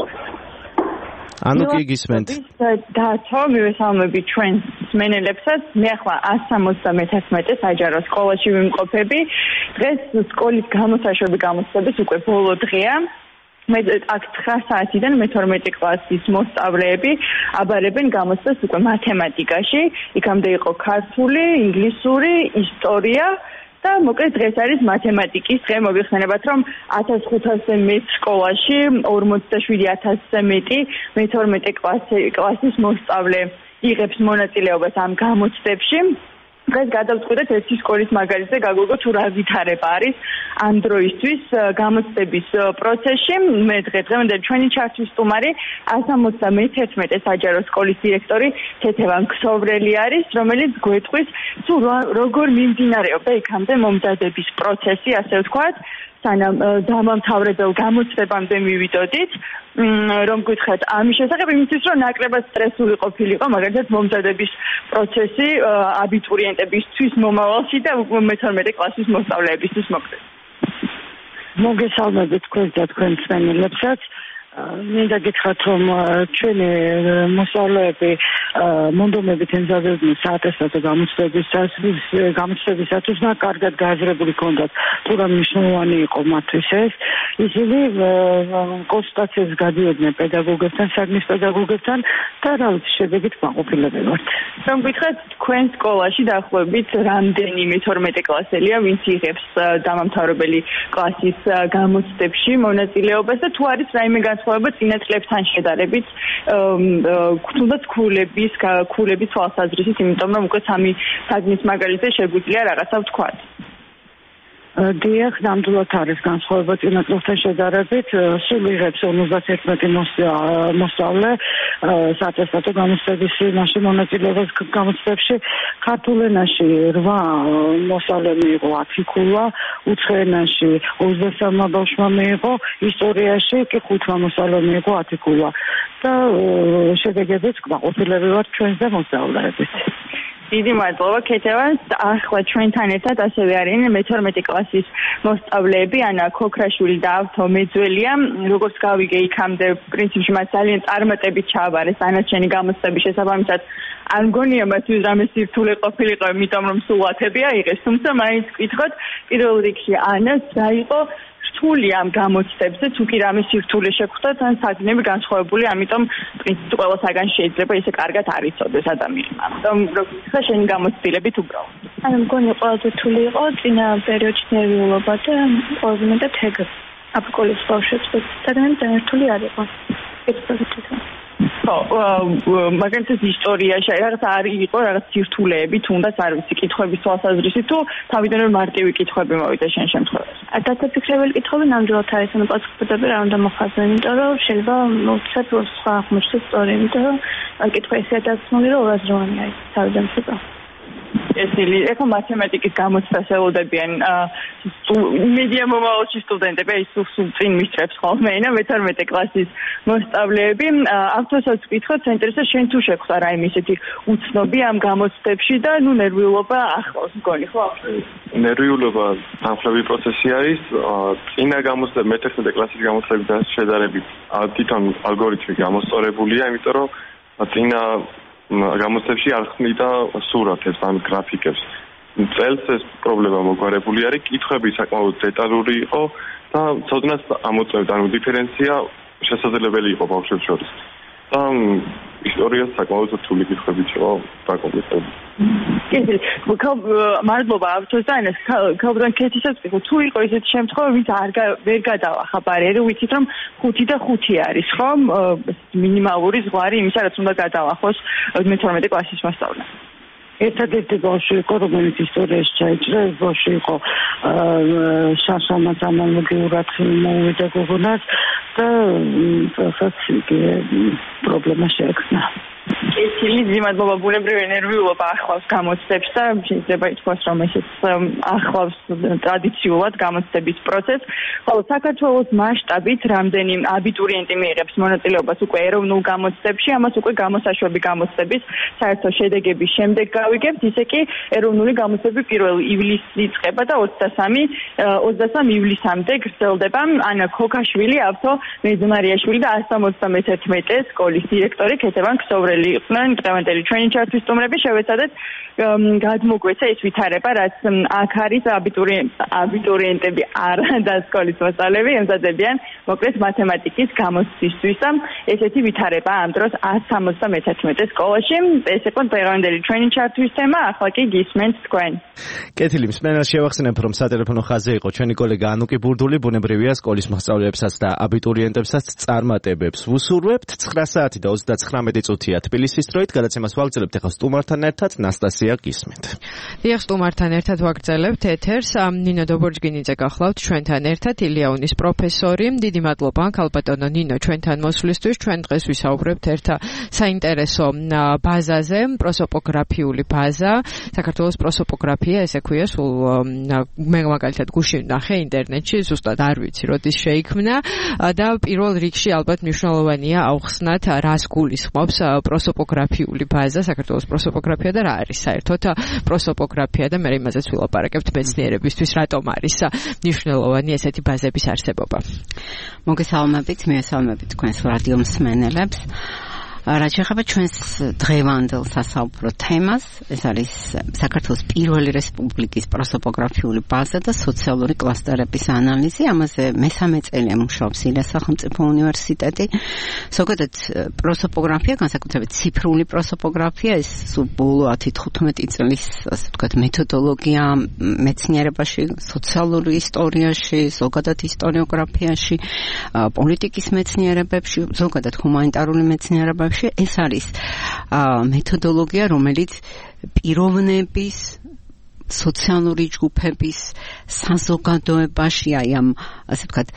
ანუკი, გისმენთ. და თავმივესალმები ჩვენ მსმენელებსაც. მე ახლა ას სამოცდამეთერთმეტე საჯარო სკოლაში ვიმყოფები. დღეს სკოლის გამოსაშვები გამოცდების უკვე ბოლო დღეა. მე აქ ცხრა საათიდან მეთორმეტე კლასის მოსწავლეები აბარებენ გამოცდას უკვე მათემატიკაში, იქამდე იყო ქართული, ინგლისური, ისტორია და მოკლედ დღეს არის მათემატიკის დღე. მოგეხსენებათ, რომ ათას ხუთასზე მეტ სკოლაში ორმოცდაშვიდი ათასზე მეტი მეთორმეტე კლასის მოსწავლე იღებს მონაწილეობას ამ გამოცდებში. დღეს გადავწყვიტეთ ერთი სკოლის მაგალითზე გაგულგოთ თუ რა ვითარება არის ამ დროისთვის გამოცდების პროცესში. მე დღე დღევანდელი ჩვენი ჩართვის სტუმარი εκατს ოცდამეთერთმეტე საჯარო სკოლის დირექტორი ქეთევან ქსოვრელი არის, რომელიც გვეტყვის თუ როგორ მიმდინარეობდა იქამდე მომზადების პროცესი, ასე ვთქვათ, სანამ დამამთავრებელ გამოცდებამდე მივიდოდით. რომ გითხრათ ამის შესახებ, იმისთვის რომ ნაკლებად სტრესული ყოფილიყო მაგალითად მომზადების პროცესი აბიტურიენტებისთვის მომავალში და მეთორმეტე კლასის მოსწავლეებისთვის მოკლედ. მოგესალმებით თქვენს და თქვენ მსმენელებსაც. მინდა გითხრათ, რომ ჩვენი მოსწავლეები მონდომებით ემზადებდნენ საატესტატო გამოცდებისათვის, გამოცდებისათვის და კარგად გააზრებული ჰქონდათ, თუ რა მნიშვნელოვანი იყო მათთვის ეს. ისინი კონსულტაციებს გადიოდნენ პედაგოგებთან, საგნის პედაგოგებთან და რა ვიცი, შედეგით მაყოფილები ვართ. რომ გითხრათ, თქვენ სკოლაში დაახლოებით რამდენი მეთორმეტე კლასელია, ვინც იღებს დამამთავრებელი კლასის გამოცდებში მონაწილეობას და თუ არის რაიმე განსხვავება წინა წლებთან შედარებით, თუნდაც ქულების, ქულების თვალსაზრისით, იმიტომ რომ უკვე სამი საგნის მაგალითზე შეგვიძლია რაღაცა ვთქვათ. დიახ, ნამდვილად არის განსხვავება წინა წლებთან შედარებით. სულ იღებს ორმოცდაერთმეტი მოსწავლე საატესტატო გამოცდების მასში მონაწილეობას გამოცდებში. ქართულ ენაში რვა მოსწავლე მიიღო ათი ქულა, უცხო ენაში ოცდასამმა ბავშვმა მიიღო, ისტორიაში კი ხუთმა მოსწავლემ მიიღო ათი ქულა და შედეგებიც კმაყოფილები ვართ ჩვენს და მოსწავლეების. დიდი მადლობა ქეთევანს. ახლა ჩვენთან ერთად ასევე არიან მეთორმეტე კლასის მოსწავლეები ანა ქოქრაშვილი და ავთო მეძველია. როგორც გავიგე, იქამდე პრინციპში მათ ძალიან წარმატებით ჩააბარეს დანარჩენი გამოცდების შესაბამისად. არ მგონია მათთვის რამე სირთულე ყოფილიყო, იმიტომ რომ სულ ათები აიღეს, თუმცა მაინც ვკითხოთ პირველ რიგში ანას რა იყო რთული ამ გამოცდებზე, თუ კი რამე სირთულე შეხვდათ, ან საგნები განსხვავებული, ამიტომ პრინციპში ყველა საგანში შეიძლება ისე კარგად არ იცოდეს ადამიანმა. ამიტომ როგორ შენი გამოცდილებით უბრალოდ. ანუ მგონი ყველაზე რთული იყო წინა პერიოდში ნერვიულობა და ყველაზე მეტად ეგ აპკოლის ბავშვებს და ძალიან რთული არ იყო. ხო, მაგალითად ისტორიაში რაღაც არის იყო რაღაც სირთულეები, თუნდაც არ ვიცი, კითხვების თვალსაზრისით თუ თავიდანვე მარტივი კითხვები მოვიდა შენ შემთხვევაში. დაწესებულებები კითხვები ნამდვილად არის, ანუ პასუხობები რა უნდა მოხდეს, იმიტომ რომ შეიძლება მოვცეთ სხვა აღმოჩნდეს სწორი, იმიტომ რომ კითხვა ისე დაცმული რომ ორაზროვანი არის თავიდან ცოტა. ესილი ეხლა მათემატიკის გამოცდას ელოდებიან მედია მომავალში სტუდენტები, ის სულ წინ მისწრებს ხოლმე და მეთორმეტე კლასის მოსწავლეები. ავთოსაც ვკითხოთ, საინტერესო შენ თუ შეხვდა რაიმე ისეთი უცნობი ამ გამოცდებში და ნუ ნერვიულობა ახლავს მგონი, ხო? ნერვიულობა თანხლები პროცესი არის. წინა გამოცდა მეთერთმეტე კლასის გამოცდებიდან შედარებით თვითონ ალგორითმი გამოსწორებულია, იმიტომ რომ წინა გამოცდებში არ ხმიდა სურათებს ან გრაფიკებს. წელს ეს პრობლემა მოგვარებული არის, კითხვები საკმაოდ დეტალური იყო და ცოდნას ამოწევდა, ანუ დიფერენცია შესაძლებელი იყო ბავშვებს შორის. და ისტორიას საკმაოდ რთული კითხვები იყო დაკომპლექტებული. მადლობა ავთოს და ანას ქალბატონ ქეთისაც ვიყო, თუ იყო ესეთი შემთხვევა, ვინც არ ვერ გადავახა ბარიერი, ვიცით რომ ხუთი და ხუთი არის, ხო? მინიმალური ზღვარი იმისა, რაც უნდა გადავახოს მეთორმეტე კლასის მოსწავლე. ერთადერთი ბავშვი იყო, რომელიც ისტორიაში ჩაიჭრა, ეს ბავშვი იყო შაშამაც ანალოგიურად მოვიდა გოგონას და რასაც პრობლემა შეექმნა. ესილი ძიმადლობა ბუნებრივი ნერვიულობა ახლავს გამოცდებს და შეიძლება ითქვას, რომ ესეც ახლავს ტრადიციულად გამოცდების პროცესს. ხოლო საქართველოს მასშტაბით რამდენი აბიტურიენტი მიიღებს მონაწილეობას უკვე ეროვნულ გამოცდებში, ამას უკვე გამოსაშვები გამოცდების საერთო შედეგების შემდეგ გავიგებთ, ისე კი ეროვნული გამოცდები პირველ ივლისს იწყება და ოცდასამი ივლისამდე გრძელდება. ანა ქოქაშვილი, ავთო მეძმარიაშვილი და εκατს ოცდამეთერთმეტე სკოლის დირექტორი ქეთევან ქსოვრელი იყვნენ დღევანდელი ჩვენი ჩართვის სტუმრები. შევეცადეთ გადმოგვეცა ის ვითარება, რაც აქ არის აბიტურიენტები არ და სკოლის მოსწავლეები ემზადებიან მოკლედ მათემატიკის გამოცდისთვის. ესეთი ვითარება ამ დროს one seventy-one სკოლაში. ეს იყო დღევანდელი ჩვენი ჩართვის თემა. ახლა კი გისმენთ თქვენ. კეთილი, მსმენელს შევახსენებ, რომ სატელეფონო ხაზზე იყო ჩვენი კოლეგა ანუკი ბურდული. ბუნებრივია სკოლის მოსწავლეებსაც და აბიტურიენტებსაც წარმატებებს ვუსურვებთ. nine საათი და ოცდათხრამეტი წუთია თბილისის დროით. გადაცემას ვაგრძელებთ ახლა სტუმართან ერთად. ნასტასია გისმენთ. დიახ, სტუმართან ერთად ვაგრძელებთ ეთერს. ნინო დობორჯგინიძე გახლავთ ჩვენთან ერთად, ილიაუნის პროფესორი. დიდი მადლობა ქალბატონო ნინო ჩვენთან მოსვლისთვის. ჩვენ დღეს ვისაუბრებთ ერთ საინტერესო ბაზაზე, პროსოპოგრაფიული ბაზა. საქართველოს პროსოპოგრაფია, ესე ქვია, სულ მე მაგალითად გუშინ ნახე ინტერნეტში, ზუსტად არ ვიცი როდის შეიქმნა და პირველ რიგში ალბათ მნიშვნელოვანია ავხსნათ რას გულისხმობს პროსოპოგრაფიული ბაზა, საქართველოს პროსოპოგრაფია და რა არის საერთოდ პროსოპოგრაფია და მე იმაზეც ვილაპარაკებთ მეცნიერებისთვის, რატომ არის მნიშვნელოვანი ესეთი ბაზების არსებობა. მოგესალმებით, მიესალმებით თქვენს რადიო მსმენელებს. რაც შეეხება ჩვენს დღევანდელ სასაუბრო თემას, ეს არის საქართველოს პირველი რესპუბლიკის პროსოპოგრაფიული ბაზა და სოციალური კლასტერების ანალიზი. ამაზე მესამე წელია მუშაობს ილიას სახელმწიფო უნივერსიტეტი. ზოგადად პროსოპოგრაფია, განსაკუთრებით ციფრული პროსოპოგრაფია, ეს ბოლო ათი თხუთმეტი წლის, ასე ვთქვათ, მეთოდოლოგია მეცნიერებაში, სოციალური ისტორიაში, ზოგადად ისტორიოგრაფიაში, პოლიტიკის მეცნიერებებში, ზოგადად ჰუმანიტარული მეცნიერებებში. ეს არის მეთოდოლოგია, რომელიც პიროვნების, სოციალური ჯგუფების საზოგადოებაში აი ამ ასე ვთქვათ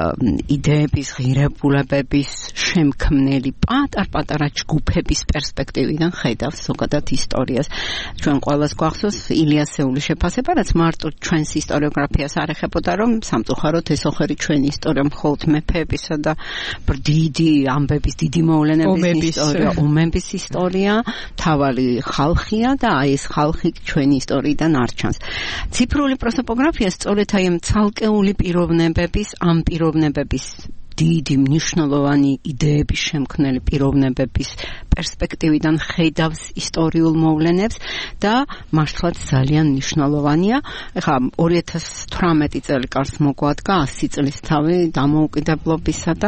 იდეების, ღირებულებების შემქმნელი პატარ-პატარა ჯგუფების პერსპექტივიდან ხედავს ზოგადად ისტორიას. ჩვენ ყველას გვახსოვს ილიასეული შეფასება, რაც მარტო ჩვენს ისტორიოგრაფიას არ ეხებოდა, რომ სამწუხაროდ ესოხერი ჩვენი ისტორია მხოლოდ მეფეებისა და დიდი ამბების, დიდი მოვლენების ისტორია, ომების ისტორია, მთავარი ხალხია და აი ეს ხალხი ჩვენი ისტორიიდან არჩანს. ციფრული პროსოპოგრაფია სწორედ აი ამ ცალკეული პიროვნებების, ამ პიროვნებების დიდი მნიშვნელოვანი იდეების შემქმნელი პიროვნებების პერსპექტივიდან ხედავს ისტორიულ მოვლენებს და მართლაც ძალიან მნიშვნელოვანია. ეხლა ორი ათას თვრამეტი წელი კარს მოგვადგა ასი წლის თავი დამოუკიდებლობისა და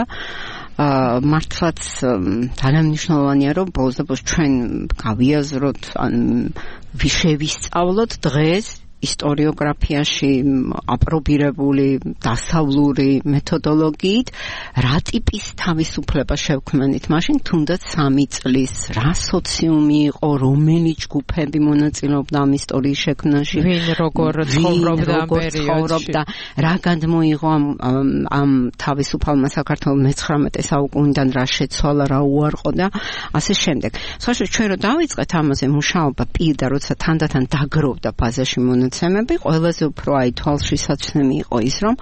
მართლაც ძალიან მნიშვნელოვანია, რომ ბოლოს და ბოლოს ჩვენ გავიაზროთ, ან შევისწავლოთ დღეს ისტორიოგრაფიაში აპრობირებული დასავლური მეთოდოლოგიით რა ტიპის თავისუფლება შევქმნით მაშინ, თუნდაც სამი წლის რა სოციუმი იყო, რომელი ჯგუფები მონაწილეობდა ამ ისტორიის შექმნაში, ვინ როგორ ცხოვრობდა ამ პერიოდში, რა გადმოიღო ამ თავისუფალმა საქართველოს მეცხრამეტე საუკუნიდან, რა შეცვალა, რა უარყო და ასე შემდეგ. სხვა ჩვენ რო დავიწყეთ ამაზე მუშაობა პირდა, როცა თანდათან დაგროვდა ბაზაში მონაცემები, ყველაზე უფრო აი თვალშისაცემი იყო ის, რომ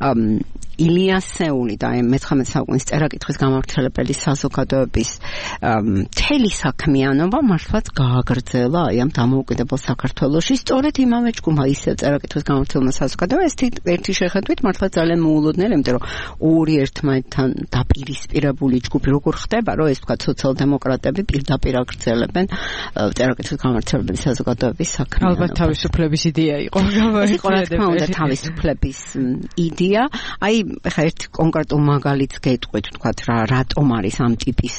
ილიასეული და მეცხრამეტე საუკუნის წერა-კითხვის გამავრცელებელი საზოგადოების მთელი საქმიანობა მართლაც გააგრძელა აი ამ დამოუკიდებელ საქართველოში. სწორედ იმავე ჯგუფმა ისევ წერა-კითხვის გამავრცელებელ საზოგადოებას ერთი შეხედვით მართლაც ძალიან მოულოდნელი, იმიტომ რომ ორი ერთმანეთთან დაპირისპირებული ჯგუფი როგორ ხდება, რომ ეს თქვა სოციალ-დემოკრატები პირდაპირ აგრძელებენ წერა-კითხვის გამავრცელებელი საზოგადოების საქმიანობას. ალბათ თავისუფლების იდეა იყო. ეს იყო რა თქმა უნდა თავისუფლების იდეა. აი ხა ერთ კონკრეტულ მაგალითს გეტყვით, ვთქვათ რა, რატომ არის ამ ტიპის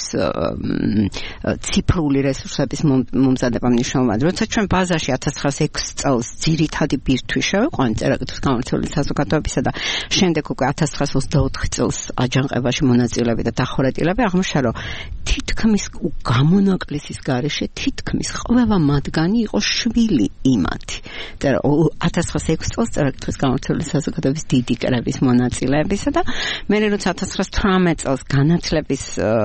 ციფრული რესურსების მომზადება მნიშვნელოვანი. როცა ჩვენ ბაზაში ათას ცხრაასი ექვსი წელს ძირითადი ბირთვი შევიყვანეთ წერა-კითხვის გამავრცელებელი საზოგადოებისა და შემდეგ უკვე ათას ცხრაასი ოცდაოთხი წელს აჯანყებაში მონაწილეები და დახურეტილები, აღმოჩნდა, რომ თითქმის გამონაკლისის გარეშე თითქმის ყველა მათგანი იყო შვილი იმათი. ათას ცხრაასი ექვსი წელს წერა-კითხვის გამავრცელებელი საზოგადოების დიდი კრების მონაწილეებისა და მე როცა ათას ცხრაასი თვრამეტი წელს განათლების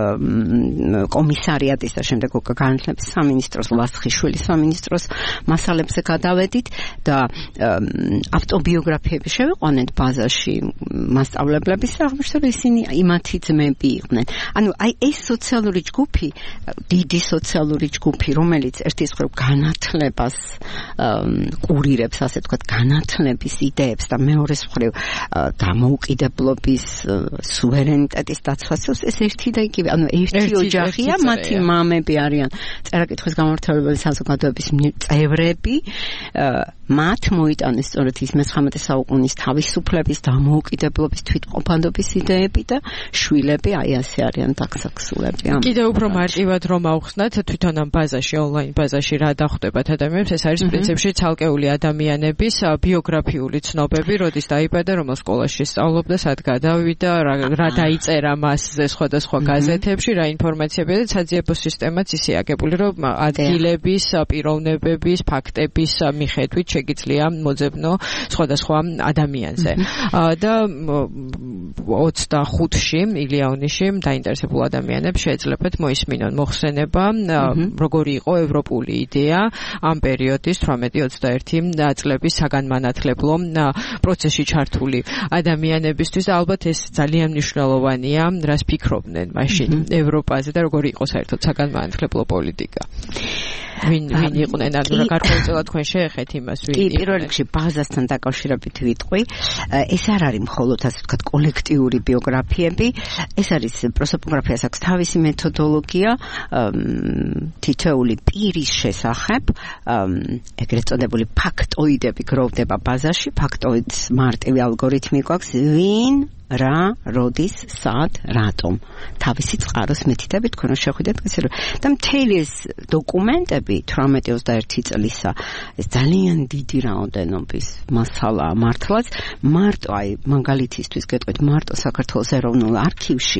კომისარიატის და შემდეგ უკვე განათლების სამინისტროს, ლასხიშვილის სამინისტროს მასალებზე გადავედით და ავტობიოგრაფიები შევიყვანეთ ბაზაში მასწავლებლების, აღმოჩნდა, რომ ისინი იმათი ძმები იყვნენ. ანუ აი ეს სოციალური ჯგუფი, დიდი სოციალური ჯგუფი, რომელიც ერთის მხრივ განათლებას კურირებს, ასე ვთქვათ, განათლების იდეებს და მეორეს მხრივ დამოუკიდებლობას დამოუკიდებლობის სუვერენიტეტის დაცვასწორს ეს ერთი და იგივე ანუ ერთი ოჯახია მათი მამები არიან წერა-კითხვის გამავრცელებელი საზოგადოების წევრები მათ მოიტანეს სწორედ ის მეცხრამეტე საუკუნის თავისუფლების დამოუკიდებლობის თვითყოფადობის იდეები და შვილები აი ასე არიან დაქსაქსულები კიდევ უფრო მარტივად რომ ავხსნათ თვითონ ამ ბაზაში ონლაინ ბაზაში რა დახვდებათ ადამიანებს ეს არის პრინციპში ცალკეული ადამიანების ბიოგრაფიული ცნობები როდის დაიბადა რომელ სკოლაში სწავლობდა სად გადავიდა რა დაიწერა მასზე სხვადასხვა გაზეთებში რა ინფორმაციებია და საძიებო სისტემაც ისე აგებული რომ ადგილების პიროვნებების ფაქტების მიხედვით შეგიძლია მოძებნო სხვადასხვა ადამიანზე და ოცდახუთში ილიანოში დაინტერესებულ ადამიანებს შეეძლებათ მოისმინონ მოხსენება როგორი იყო ევროპული იდეა ამ პერიოდის თვრამეტი ოცდაერთი წლების საგანმანათლებლო პროცესში ჩართული ადამიანებისთვის და ალბათ ეს ძალიან მნიშვნელოვანია რას ფიქრობდნენ მაშინ ევროპაზე და როგორი იყო საერთოდ საგანმანათლებლო პოლიტიკა ვინ ვინ იყვნენ ანუ რა გარკვეულწილად თქვენ შეეხეთ იმას ვინ კი პირველ რიგში ბაზასთან დაკავშირებით ვიტყვი ეს არ არის მხოლოდ ასე ვთქვათ კოლექტიური ბიოგრაფიები ეს არის პროსოპოგრაფიას აქვს თავისი მეთოდოლოგია თითოეული პირის შესახებ ეგრეთ წოდებული ფაქტოიდები გროვდება ბაზაში ფაქტოიდს მარტივი ალგორითმი გვაქვს ვინ რა როდის სად რატომ თავისი წყაროს მეთითებით თქვენ რომ შეხვიდეთ ესე რომ და მთელი ეს დოკუმენტები თვრამეტი ოცდაერთი წლისა ეს ძალიან დიდი რაოდენობის მასალა მართლაც მარტო აი მაგალითისთვის გეტყვით მარტო საქართველოს ეროვნულ არქივში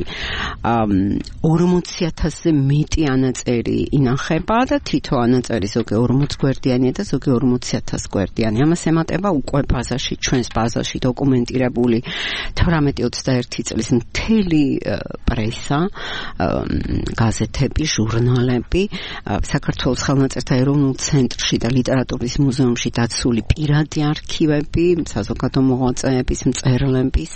ორმოცი ათასზე მეტი ანაწერი ინახება და თითო ანაწერი ზოგი ორმოც გვერდიანია და ზოგი ორმოცი ათას გვერდიანი ამას ემატება უკვე ბაზაში ჩვენს ბაზაში დოკუმენტირებული თვრამეტი ოცდაერთი წლის მთელი პრესა, გაზეთები, ჟურნალები, საქართველოს ხელნაწერთა ეროვნულ ცენტრში და ლიტერატურის მუზეუმში დაცული პირადი არქივები, საზოგადო მოღვაწეების, მწერლების,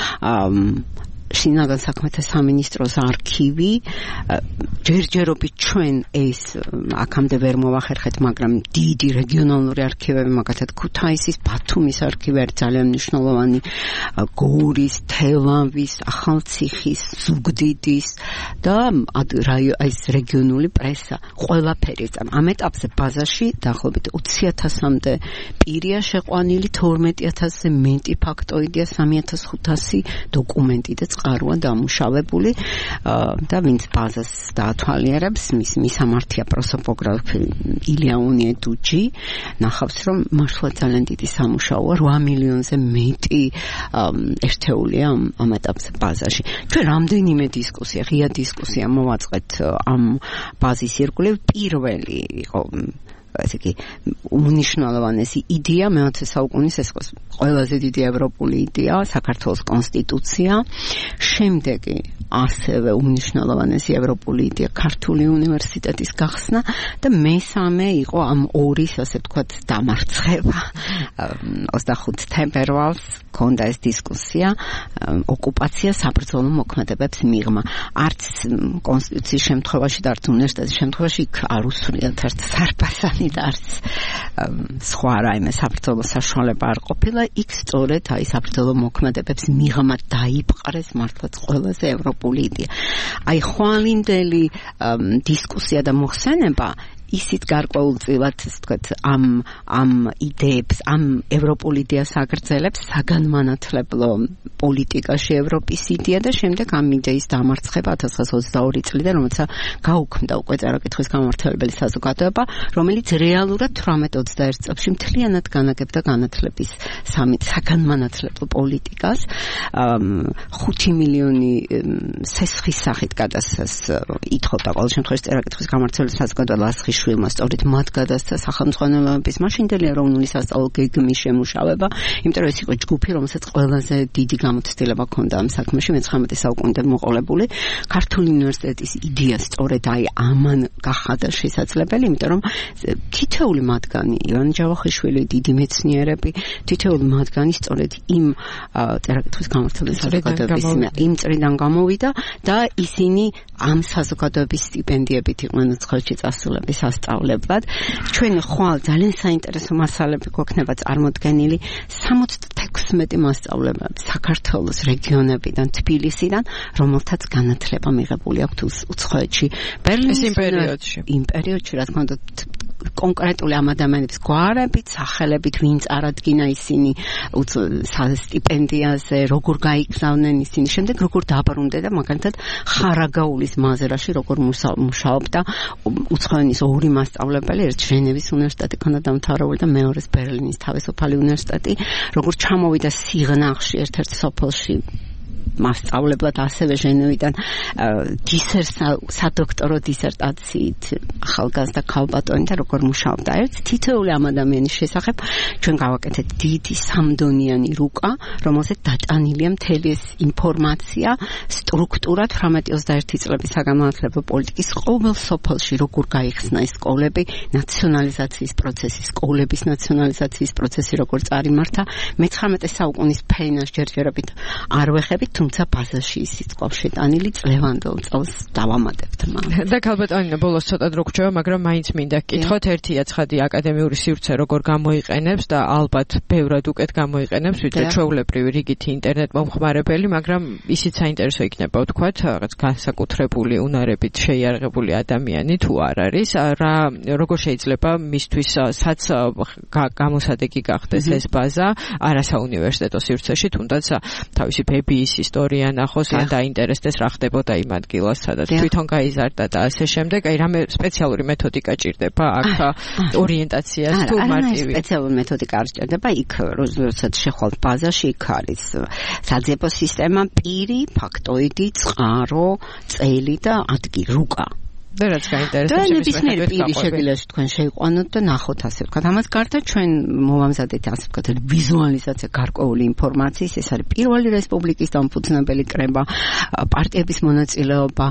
შინაგან საქმეთა სამინისტროს არქივი ჯერჯერობით ჩვენ ეს აქამდე ვერ მოვახერხეთ მაგრამ დიდი რეგიონალური არქივები მაგალითად ქუთაისის ბათუმის არქივი არის ძალიან მნიშვნელოვანი გორის თელავის ახალციხის ზუგდიდის და ეს რეგიონული პრესა ყველაფერი ამ ეტაპზე ბაზაში დაახლოებით ოცი ათასამდე პირია შეყვანილი თორმეტი ათასზე მეტი ფაქტოიდია სამი ათას ხუთასი დოკუმენტი და წყაროა დამუშავებული და ვინც ბაზას დაათვალიერებს მის მისამართია პროსოპოგრაფი ილია უნიედუჯი ნახავს რომ მართლა ძალიან დიდი სამუშაოა რვა მილიონზე მეტი ერთეულია ამ ეტაპზე ბაზაში ჩვენ რამდენიმე დისკუსია ღია დისკუსია მოვაწყეთ ამ ბაზის ირგვლივ პირველი იყო ასე კი უნიშნულოვანესი იდეა მეოცე საუკუნის ეს ყველაზე დიდი ევროპული იდეა საქართველოს კონსტიტუცია შემდეგი ასევე უნიშნულოვანესი ევროპული იდეა ქართული უნივერსიტეტის გახსნა და მესამე იყო ამ ორის ასე ვთქვათ დამარცხება ოცდახუთი თებერვალს ქონდა ეს დისკუსია ოკუპაცია საბრძოლო მოქმედებებს მიღმა არც კონსტიტუციის შემთხვევაში და არც უნივერსიტეტის შემთხვევაში არ უსურიათ ერთ სარბასანი და არც სხვა რაიმე საბრძოლო საშუალება არ ყოფილა იქ სწორედ აი საბრძოლო მოქმედებებს მიღმა დაიპყრეს მართლაც ყველაზე ევროპული იდეა აი ხვალინდელი დისკუსია და მოხსენება ისიც გარკვეულწილად ასე ვთქვათ ამ ამ იდეებს ამ ევროპულ იდეას აგრძელებს საგანმანათლებლო პოლიტიკაში ევროპის იდეა და შემდეგ ამ იდეის დამარცხება ათას ცხრაასა ოცდაორი წლიდან რომელცა გაუქმდა უკვე წერა-კითხვის გამავრცელებელი საზოგადოება რომელიც რეალურად თვრამეტ ოცდაერთ წელში მთლიანად განაგებდა განათლების სამით საგანმანათლებლო პოლიტიკას ხუთი მილიონი სესხის სახით გადასცეს ითხოვდა ყოველ შემთხვევაში წერა-კითხვის გამავრცელებელი საზოგადოება ლასხის შვილმა სწორედ მათ გადასცა სახელმძღვანელოების მაშინდელი ეროვნული სასწავლო გეგმის შემუშავება, იმიტომ რომ ეს იყო ჯგუფი, რომელსაც ყველაზე დიდი გამოცდილება ჰქონდა ამ საქმეში მეცხრამეტე საუკუნიდან მოყოლებული. ქართული უნივერსიტეტის იდეა სწორედ აი ამან გახადა შესაძლებელი, იმიტომ რომ თითოეული მათგანი, ივანე ჯავახიშვილი, დიდი მეცნიერები, თითოეული მათგანი სწორედ იმ წერა-კითხვის გამავრცელებელი საზოგადოების იმ წრიდან გამოვიდა და ისინი ამ საზოგადოების სტიპენდიებით იყვნენ უცხოეთში წასულების ასწავლებლად. ჩვენ ხვალ ძალიან საინტერესო მასალები გვექნება წარმოდგენილი. სამოცდაათი თექვსმეტი მასწავლებელი საქართველოს რეგიონებიდან, თბილისიდან, რომელთაც განათლება მიღებული აქვთ უცხოეთში. ბერლინის იმ პერიოდში. იმ პერიოდში, რა თქმა უნდა, კონკრეტული ამ ადამიანების გვარებით, სახელებით, ვინ წარადგინა ისინი სტიპენდიაზე, როგორ გაიგზავნენ ისინი, შემდეგ როგორ დაბრუნდნენ და მაგალითად ხარაგაულის მაზრაში როგორ მუშაობდა უცხოენის ორი მასწავლებელი, ერთ ჟენევის უნივერსიტეტი ქონდა დამთავრებული და მეორეს ბერლინის თავისუფალი უნივერსიტეტი, როგორ ჩამოვიდა სიღნაღში ერთ-ერთ სოფელში მასწავლებლად ასევე ჟენევიდან გისერს სადოქტორო დისერტაციით ახალგაზრდა ქალბატონი და როგორ მუშაობდა. ერთ თითოეული ამ ადამიანის შესახებ ჩვენ გავაკეთეთ დიდი სამდონიანი რუკა, რომელზეც დატანილია მთელი ეს ინფორმაცია, სტრუქტურა თვრამეტი ოცდაერთი წლების საგანმანათლებლო პოლიტიკის ყოველ სოფელში როგორ გაიხსნა ეს სკოლები, ნაციონალიზაციის პროცესი, სკოლების ნაციონალიზაციის პროცესი როგორ წარიმართა. მეცხრამეტე საუკუნის ფენას ჯერჯერობით არ ვეხებით, თუმცა ბაზაში ისიც ყავს შეტანილი წლევანდელ წელს დავამატებთ მაგრამ და ქალბატონი ბოლოს ცოტა დრო გრჩება, მაგრამ მაინც მინდა გკითხოთ ერთია ცხადი აკადემიური სივრცე როგორ გამოიყენებს და ალბათ ბევრად უკეთ გამოიყენებს ვიდრე ჩვეულებრივი რიგითი ინტერნეტ მომხმარებელი, მაგრამ ისიც საინტერესო იქნება ვთქვათ რაღაც განსაკუთრებული უნარებით შეიარაღებული ადამიანი თუ არ არის, რა როგორ შეიძლება მისთვის საც გამოსადეგი გახდეს ეს ბაზა არა საუნივერსიტეტო სივრცეში, თუნდაც თავისი ბებიის ისტორია ნახოს ან დაინტერესდეს რა ხდებოდა იმ ადგილას, სადაც თვითონ გაიზარდა და ასე შემდეგ. აი რამე სპეციალური მეთოდიკა ჭირდება აქ ორიენტაციას თუ მარტივი? სპეციალური მეთოდიკა არ ჭირდება, იქ როდესაც შეხვალთ ბაზაში, იქ არის საძიებო სისტემა, პირი, ფაქტოიდი, წყარო, წელი და ადგილი, რუკა. და რაც გაინტერესებს და ნებისმიერი პირი შეგვიძლია თქვენ შეიყვანოთ და ნახოთ ასე ვთქვათ. ამას გარდა ჩვენ მოვამზადეთ ასე ვთქვათ ვიზუალიზაცია გარკვეული ინფორმაციის, ეს არის პირველი რესპუბლიკის დამფუძნებელი კრება, პარტიების მონაწილეობა,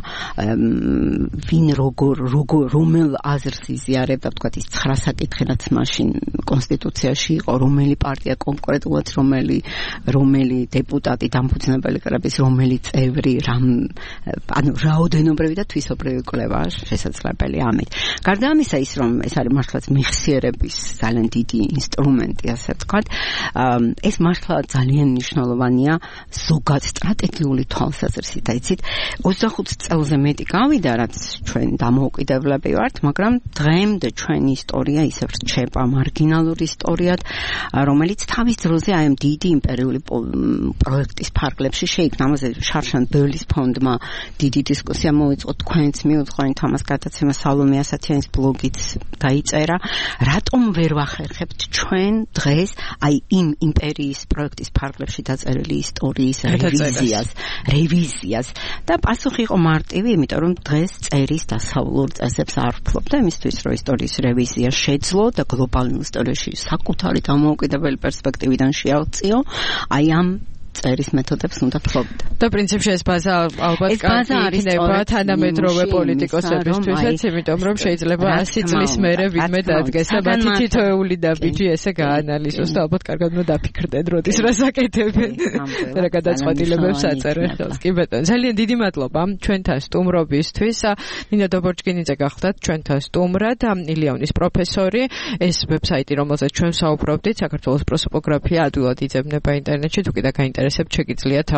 ვინ როგორ როგორ რომელ აზრს იზიარებდა, ვთქვათ ის ცხრა საკითხი რაც მაშინ კონსტიტუციაში იყო, რომელი პარტია კონკრეტულად, რომელი რომელი დეპუტატი დამფუძნებელი კრების, რომელი წევრი, რამ ანუ რაოდენობრივი და თვისობრივი კვლევა შესაძლებელი ამით. გარდა ამისა ის რომ ეს არის მართლაც მეხსიერების ძალიან დიდი ინსტრუმენტი, ასე ვთქვათ, ეს მართლა ძალიან მნიშვნელოვანია ზოგად სტრატეგიული თვალსაზრისით. იცით, ოცდახუთ წელზე მეტი გავიდა, რაც ჩვენ დამოუკიდებლები ვართ, მაგრამ დღემდე ჩვენი ისტორია ისე რჩება მარგინალური ისტორიად, რომელიც თავის დროზე აი ამ დიდი იმპერიული პროექტის ფარგლებში შეიქმნა. ამაზე შარშან ბევლის ფონდმა დიდი დისკუსია მოიწყო, თქვენც მიუძღვენთ ამას გადაცემა სალომე ასათიანის ბლოგიც დაიწერა. რატომ ვერ ვახერხებთ ჩვენ დღეს აი იმ იმპერიის პროექტის ფარგლებში დაწერილი ისტორიის რევიზიას, რევიზიას და პასუხი იყო მარტივი, იმიტომ რომ დღეს წერის დასავლურ წესებს არ ვფლობ და იმისთვის რომ ისტორიის რევიზია შეძლო და გლობალურ ისტორიაში საკუთარი დამოუკიდებელი პერსპექტივიდან შეავწიო, აი ამ წერის მეთოდებს უნდა ფლობდა. და პრინციპში ეს ბაზა ალბათ კარგი იქნება თანამედროვე პოლიტიკოსებისთვისაც, იმიტომ რომ შეიძლება ასი წლის მერე ვინმე დადგეს და მათი თითოეული დაბიჯი ესე გაანალიზოს და ალბათ კარგად უნდა დაფიქრდნენ, როდის რას აკეთებენ. და რა გადაწყვეტილებებს აწერენ ხელს. კი ბატონო, ძალიან დიდი მადლობა ჩვენთან სტუმრობისთვის. ნინო დობორჯგინიძე გახლდათ ჩვენთან სტუმრად, ილიონის პროფესორი. ეს ვებსაიტი, რომელზეც ჩვენ საუბრობდით, საქართველოს პროსოპოგრაფია ადვილად იძებნება ინტერნეტში, თუ კიდე გაინტერესებთ შეგიძლიათ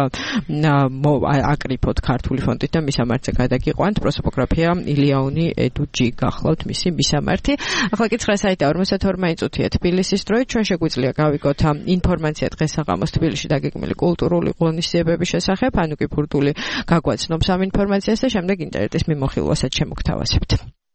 აკრიფოთ ქართული ფონტით და მისამართზე გადაგიყვანთ. პროსოპოგრაფია ილიონი edu g გახლავთ მისი მისამართი. ახლა კი ცხრა საიტა ორმოცდათორმეტი წუთია თბილისის დროით. ჩვენ შეგვიძლია გავიგოთ ინფორმაცია დღესაღამოს თბილისში დაგეგმილი კულტურული ღონისძიებების შესახებ, ანუ კი ფურდული გაგვაცნობს ამ ინფორმაციას და შემდეგ ინტერნეტის მიმოხილვასაც შემოგთავაზებთ.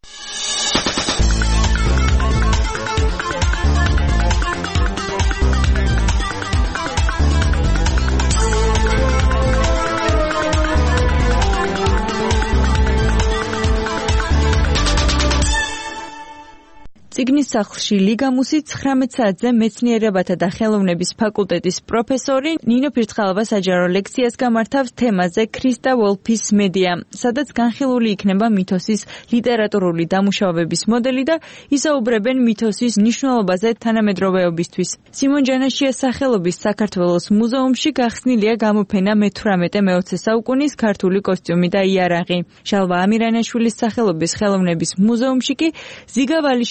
წიგნის სახლში ლიგამუსი ცხრამეტ საათზე მეცნიერებათა და ხელოვნების ფაკულტეტის პროფესორი ნინო ფირცხალავა საჯარო ლექციას გამართავს თემაზე ქრისტა ვოლფის მედია, სადაც განხილული იქნება მითოსის ლიტერატურული დამუშავების მოდელი და ისაუბრებენ მითოსის მნიშვნელობაზე თანამედროვეობისთვის. სიმონ ჯანაშიას სახელობის საქართველოს მუზეუმში გახსნილია გამოფენა მეთვრამეტე მეოცე საუკუნის ქართული კოსტიუმი და იარაღი. შალვა ამირანაშვილის სახელობის ხელოვნების მუზეუმში კი ზიგა ვალიშევსკის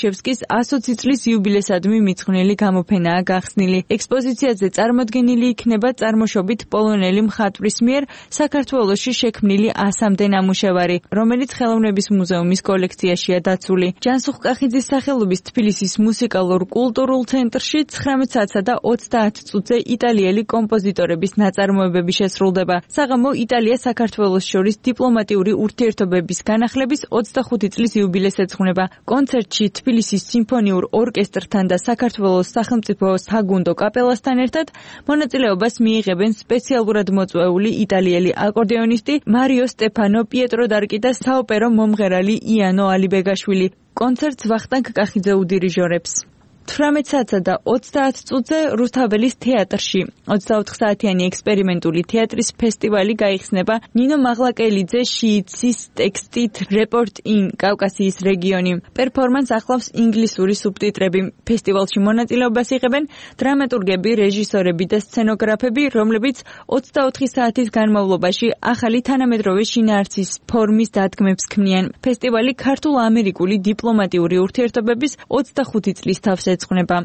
ოცი წლის იუბილესადმი მიძღვნილი გამოფენაა გახსნილი. ექსპოზიციაზე წარმოდგენილი იქნება წარმოშობით პოლონელი მხატვრის მიერ საქართველოში შექმნილი ასამდე ნამუშევარი, რომელიც ხელოვნების მუზეუმის კოლექციაშია დაცული. ჯანსუღ კახიძის სახელობის თბილისის მუსიკალურ-კულტურულ ცენტრში ცხრამეტ საათსა და ოცდაათ წუთზე იტალიელი კომპოზიტორების ნაწარმოებები შესრულდება. საღამო იტალია საქართველოს შორის დიპლომატიური ურთიერთობების განახლების ოცდახუთი წლის იუბილეს ეძღვნება. კონცერტში თბილისის სიმფონიურ ორკესტრთან და საქართველოს სახელმწიფო საგუნდო კაპელასთან ერთად მონაწილეობას მიიღებენ სპეციალურად მოწვეული იტალიელი აკორდეონისტი მარიო სტეფანო პიეტრო-დარკი და საოპერო მომღერალი იანო ალიბეგაშვილი. კონცერტს ვახტანგ კახიძე უდირიჟორებს. თვრამეტ საათსა და ოცდაათ წუთზე რუსთაველის თეატრში ოცდაოთხ საათიანი ექსპერიმენტული თეატრის ფესტივალი გაიხსნება. ნინო მაღლაკელიძე შიიცის ტექსტით რეპორტინ კავკასიის რეგიონი. პერფორმანს ახლავს ინგლისური სუბტიტრები. ფესტივალში მონაწილეობას იღებენ დრამატურგები, რეჟისორები და სცენოგრაფები, რომლებიც ოცდაოთხი საათის განმავლობაში ახალი თანამედროვე შინაარსის ფორმის დადგმებს ქმნიან. ფესტივალი ქართულ-ამერიკული დიპლომატიური ურთიერთობების ოცდახუთი წლის თავს ეძღვნება.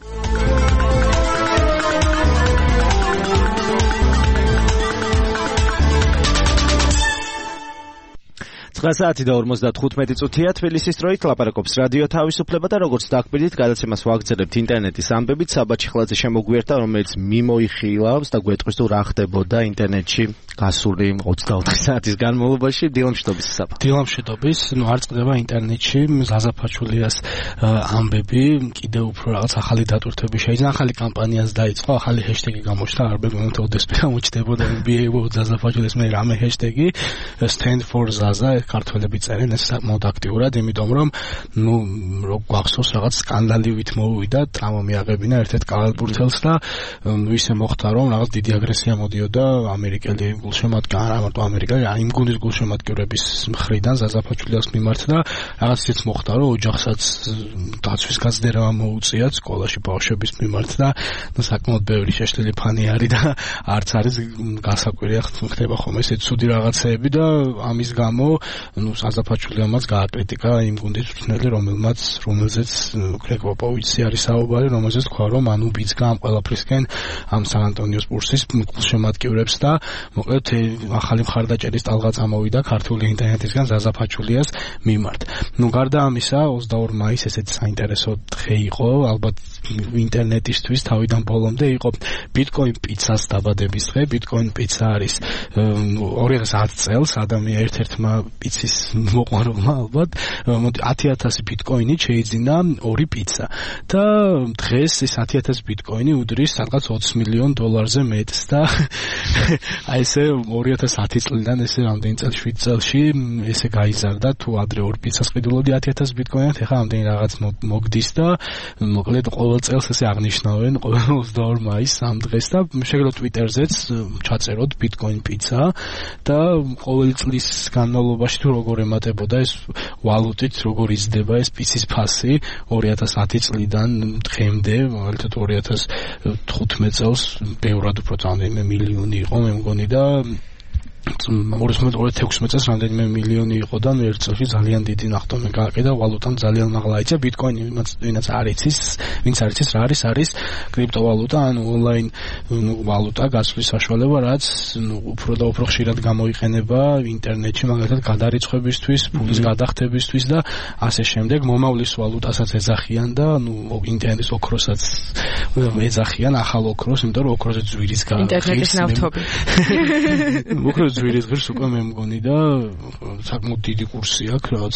ცხრა საათი და ორმოცდათხუთმეტი წუთია თბილისის დროით ლაპარაკობს რადიო თავისუფლება და როგორც დაგბირდით გადაცემას ვაგრძელებთ ინტერნეტის ამბებით. საბა ჩიხლაძე შემოგვიერთდა, რომელიც მიმოიხილავს და გვეტყვის თუ რა ხდებოდა ინტერნეტში გასული ოცდაოთხი საათის განმავლობაში. დილამშვიდობის საბა. დილამშვიდობის, ნუ არ წყდება ინტერნეტში ზაზა ფაჩულიას ამბები, კიდევ უფრო რაღაც ახალი დატვირთვები შეიძლება, ახალი კამპანიაც დაიწყო, ახალი ჰეშტეგი გამოჩნდა, არ ბეგონოთ ოდესმე გამოჩნდებოდა be able ზაზა ფაჩულიას მე რამე ჰეშტეგი stand for zaza ქართველები წერენ ეს საკმაოდ აქტიურად, იმიტომ რომ ნუ რო გვახსოვს რაღაც სკანდალიuit მოვიდა, ტრამა მიაღებინა ერთ-ერთ კალათბურთელს და ნუ ისე მოხდა რომ რაღაც დიდი აგრესია მოდიოდა ამერიკელი გულშემატკივრები, არა მარტო ამერიკელი, აი იმ გუნდის გულშემატკივრების მხრიდან ზაზაფაჩულიას მიმართ და რაღაც ისეც მოხდა რომ ოჯახსაც დაცვის გაზრდერა მოუწია სკოლაში ბავშვების მიმართ და ნუ საკმაოდ ბევრი შეშლილი ფანი არის და არც არის გასაკვირია ხდება ხომ ესე ცუდი რაღაცეები და ამის გამო ნუ საზაფაჩულიამაც გააკრიტიკა იმ გუნდის მწვრთნელი, რომელმაც რომელზეც გრეგ პოპოვიჩი არის საუბარი, რომელზეც თქვა რომ ანუ ბიძგა ამ ყველაფრისკენ ამ სან ანტონიოს სპურსის გულშემატკივრებს და მოკლედ ახალი მხარდაჭერის ტალღა წამოვიდა ქართული ინტერნეტისგან ზაზაფაჩულიას მიმართ. ნუ გარდა ამისა ოცდაორი მაისი ესეთი საინტერესო დღე იყო, ალბათ ინტერნეტისთვის თავიდან ბოლომდე იყო ბიტკოინ პიცას დაბადების დღე. ბიტკოინ პიცა არის ორი ათას ათი წელს ადამიან ერთ-ერთმა პიცის მოყვარულმა ალბათ ათი ათასი ბიტკოინი შეიძინა ორი პიცა და დღეს ეს ათი ათასი ბიტკოინი უდრის სადღაც ოცი მილიონ დოლარზე მეტს და აი ესე ორი ათას ათი წლიდან ესე რამდენი წელი შვიდ წელში ესე გაიზარდა თუ ადრე ორი პიცას ყიდულობდი ათი ათასი ბიტკოინით, ეხლა რამდენი რაღაც მოგდის და მოკლედ ყოველ წელს ესე აღნიშნავენ ყოველ ოცდაორი მაისს ამ დღეს და შეგიძლიათ ტვიტერზეც ჩაწეროთ ბიტკოინ პიცა და ყოველი წლის განმავლობაში თუ როგორ ემატებოდა ეს ვალუტით როგორ იზრდება ეს პიცის ფასი ორი ათას ათი წლიდან დღემდე, მაგალითად ორი ათას თხუთმეტ წელს ბევრად უფრო რამდენიმე მილიონი იყო მე მგონი და ორი ათას ექვსმეტ წელს რამდენიმე მილიონი იყო და ერთ წელში ძალიან დიდი ნახტომი გააკეთა, ვალუტამ ძალიან მაღლა იწა. ბიტკოინი ვინაც არ იცის, ვინც არ იცის რა არის, არის კრიპტოვალუტა, ანუ ონლაინ ვალუტა გასვლის საშუალება, რაც უფრო და უფრო ხშირად გამოიყენება ინტერნეტში, მაგალითად გადარიცხვებისთვის, ფულის გადახდებისთვის და ასე შემდეგ. მომავლის ვალუტასაც ეძახიან და ნუ ინტერნეტის ოქროსაც ეძახიან, ახალ ოქროს, იმიტომ რომ ოქროზე ძვირის გააქვს. ინტერნეტის ნავთობი. ოქროს ძვირის ღირს უკვე მე მგონი და საკმაოდ დიდი კურსი აქვს, რაღაც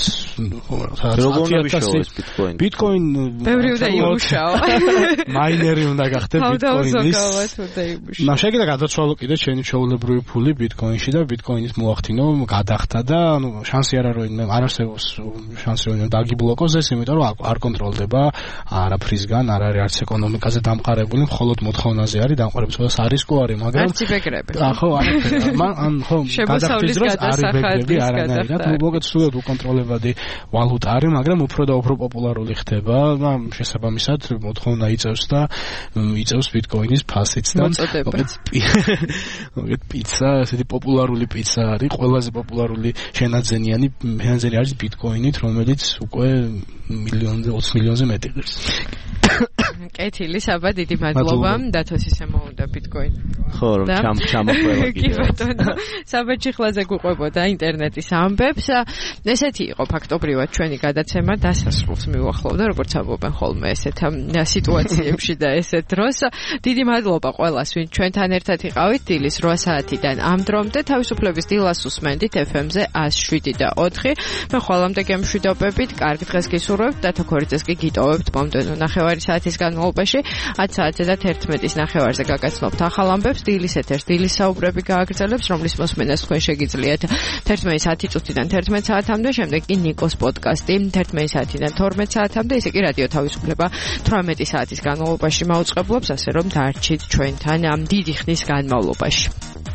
ბიტკოინ. ბიტკოინ ბევრი უნდა იმუშაო. მაინერი უნდა გახდე ბიტკოინის. ნუ შეგიძლია გადაცვალო კიდე შენი ჩვეულებრივი ფული ბიტკოინში და ბიტკოინის მოახდინო, გადახდა და ნუ შანსი არ არის, არ არსებობს შანსი რომ დაგიბლოკოს ეს, იმიტომ რომ არ კონტროლდება არაფრისგან, არ არის არც ეკონომიკაზე დამყარებული, მხოლოდ მოთხოვნაზე არის დამყარებული, სხვა რისკო არის, მაგრამ არც იბეგრები. ხო, არაფერი. ან ხო გადახდიძროს არ იბეგრები არანაირად ნუ მოგეთ სულად უკონტროლებადი ვალუტა არის მაგრამ უფრო და უფრო პოპულარული ხდება და შესაბამისად მოთხოვნა იწევს და იწევს ბიტკოინის ფასიც და მოგეთ პიცა ესეთი პოპულარული პიცა არის ყველაზე პოპულარული შენაძენიანი შენაძენი არის ბიტკოინით რომელიც უკვე მილიონზე ოცი მილიონზე მეტი ღირს კეთილი საბა დიდი მადლობა დათოს ისე მოუნდა ბიტკოინი ხო რომ ჩამ ჩამოხვალა კი ბატონო საბა ჩიხლაზე გუყვებოდა ინტერნეტის ამბებს ესეთი იყო ფაქტობრივად ჩვენი გადაცემა დასასრულს მივახლოვდა როგორც ამბობენ ხოლმე ესეთ სიტუაციებში და ესეთ დროს დიდი მადლობა ყველას ვინ ჩვენთან ერთად იყავით დილის რვა საათიდან ამ დრომდე თავისუფლების დილას უსმენდით ეფ ემ-ზე ათს შვიდი და ოთხი მე ხვალამდე გემშვიდობებით კარგ დღეს გისურვებთ და თოქორიძეს კი გიტოვებთ მომდენო ნახევარი საათის განმავლობაში ათ საათზე და თერთმეტის ნახევარზე გაგაცნობთ ახალ ამბებს დილის ეთერს დილის საუბრები გააგრძელებს რომლის მოსმენას თქვენ შეგიძლიათ თერთმეტი საათი წუთიდან თერთმეტ საათამდე შემდეგ კი ნიკოს პოდკასტი თერთმეტი საათიდან თორმეტ საათამდე ისე კი რადიო თავისუფლება თვრამეტი საათის განმავლობაში მაუწყებლობს ასე რომ დარჩით ჩვენთან ამ დიდი ხნის განმავლობაში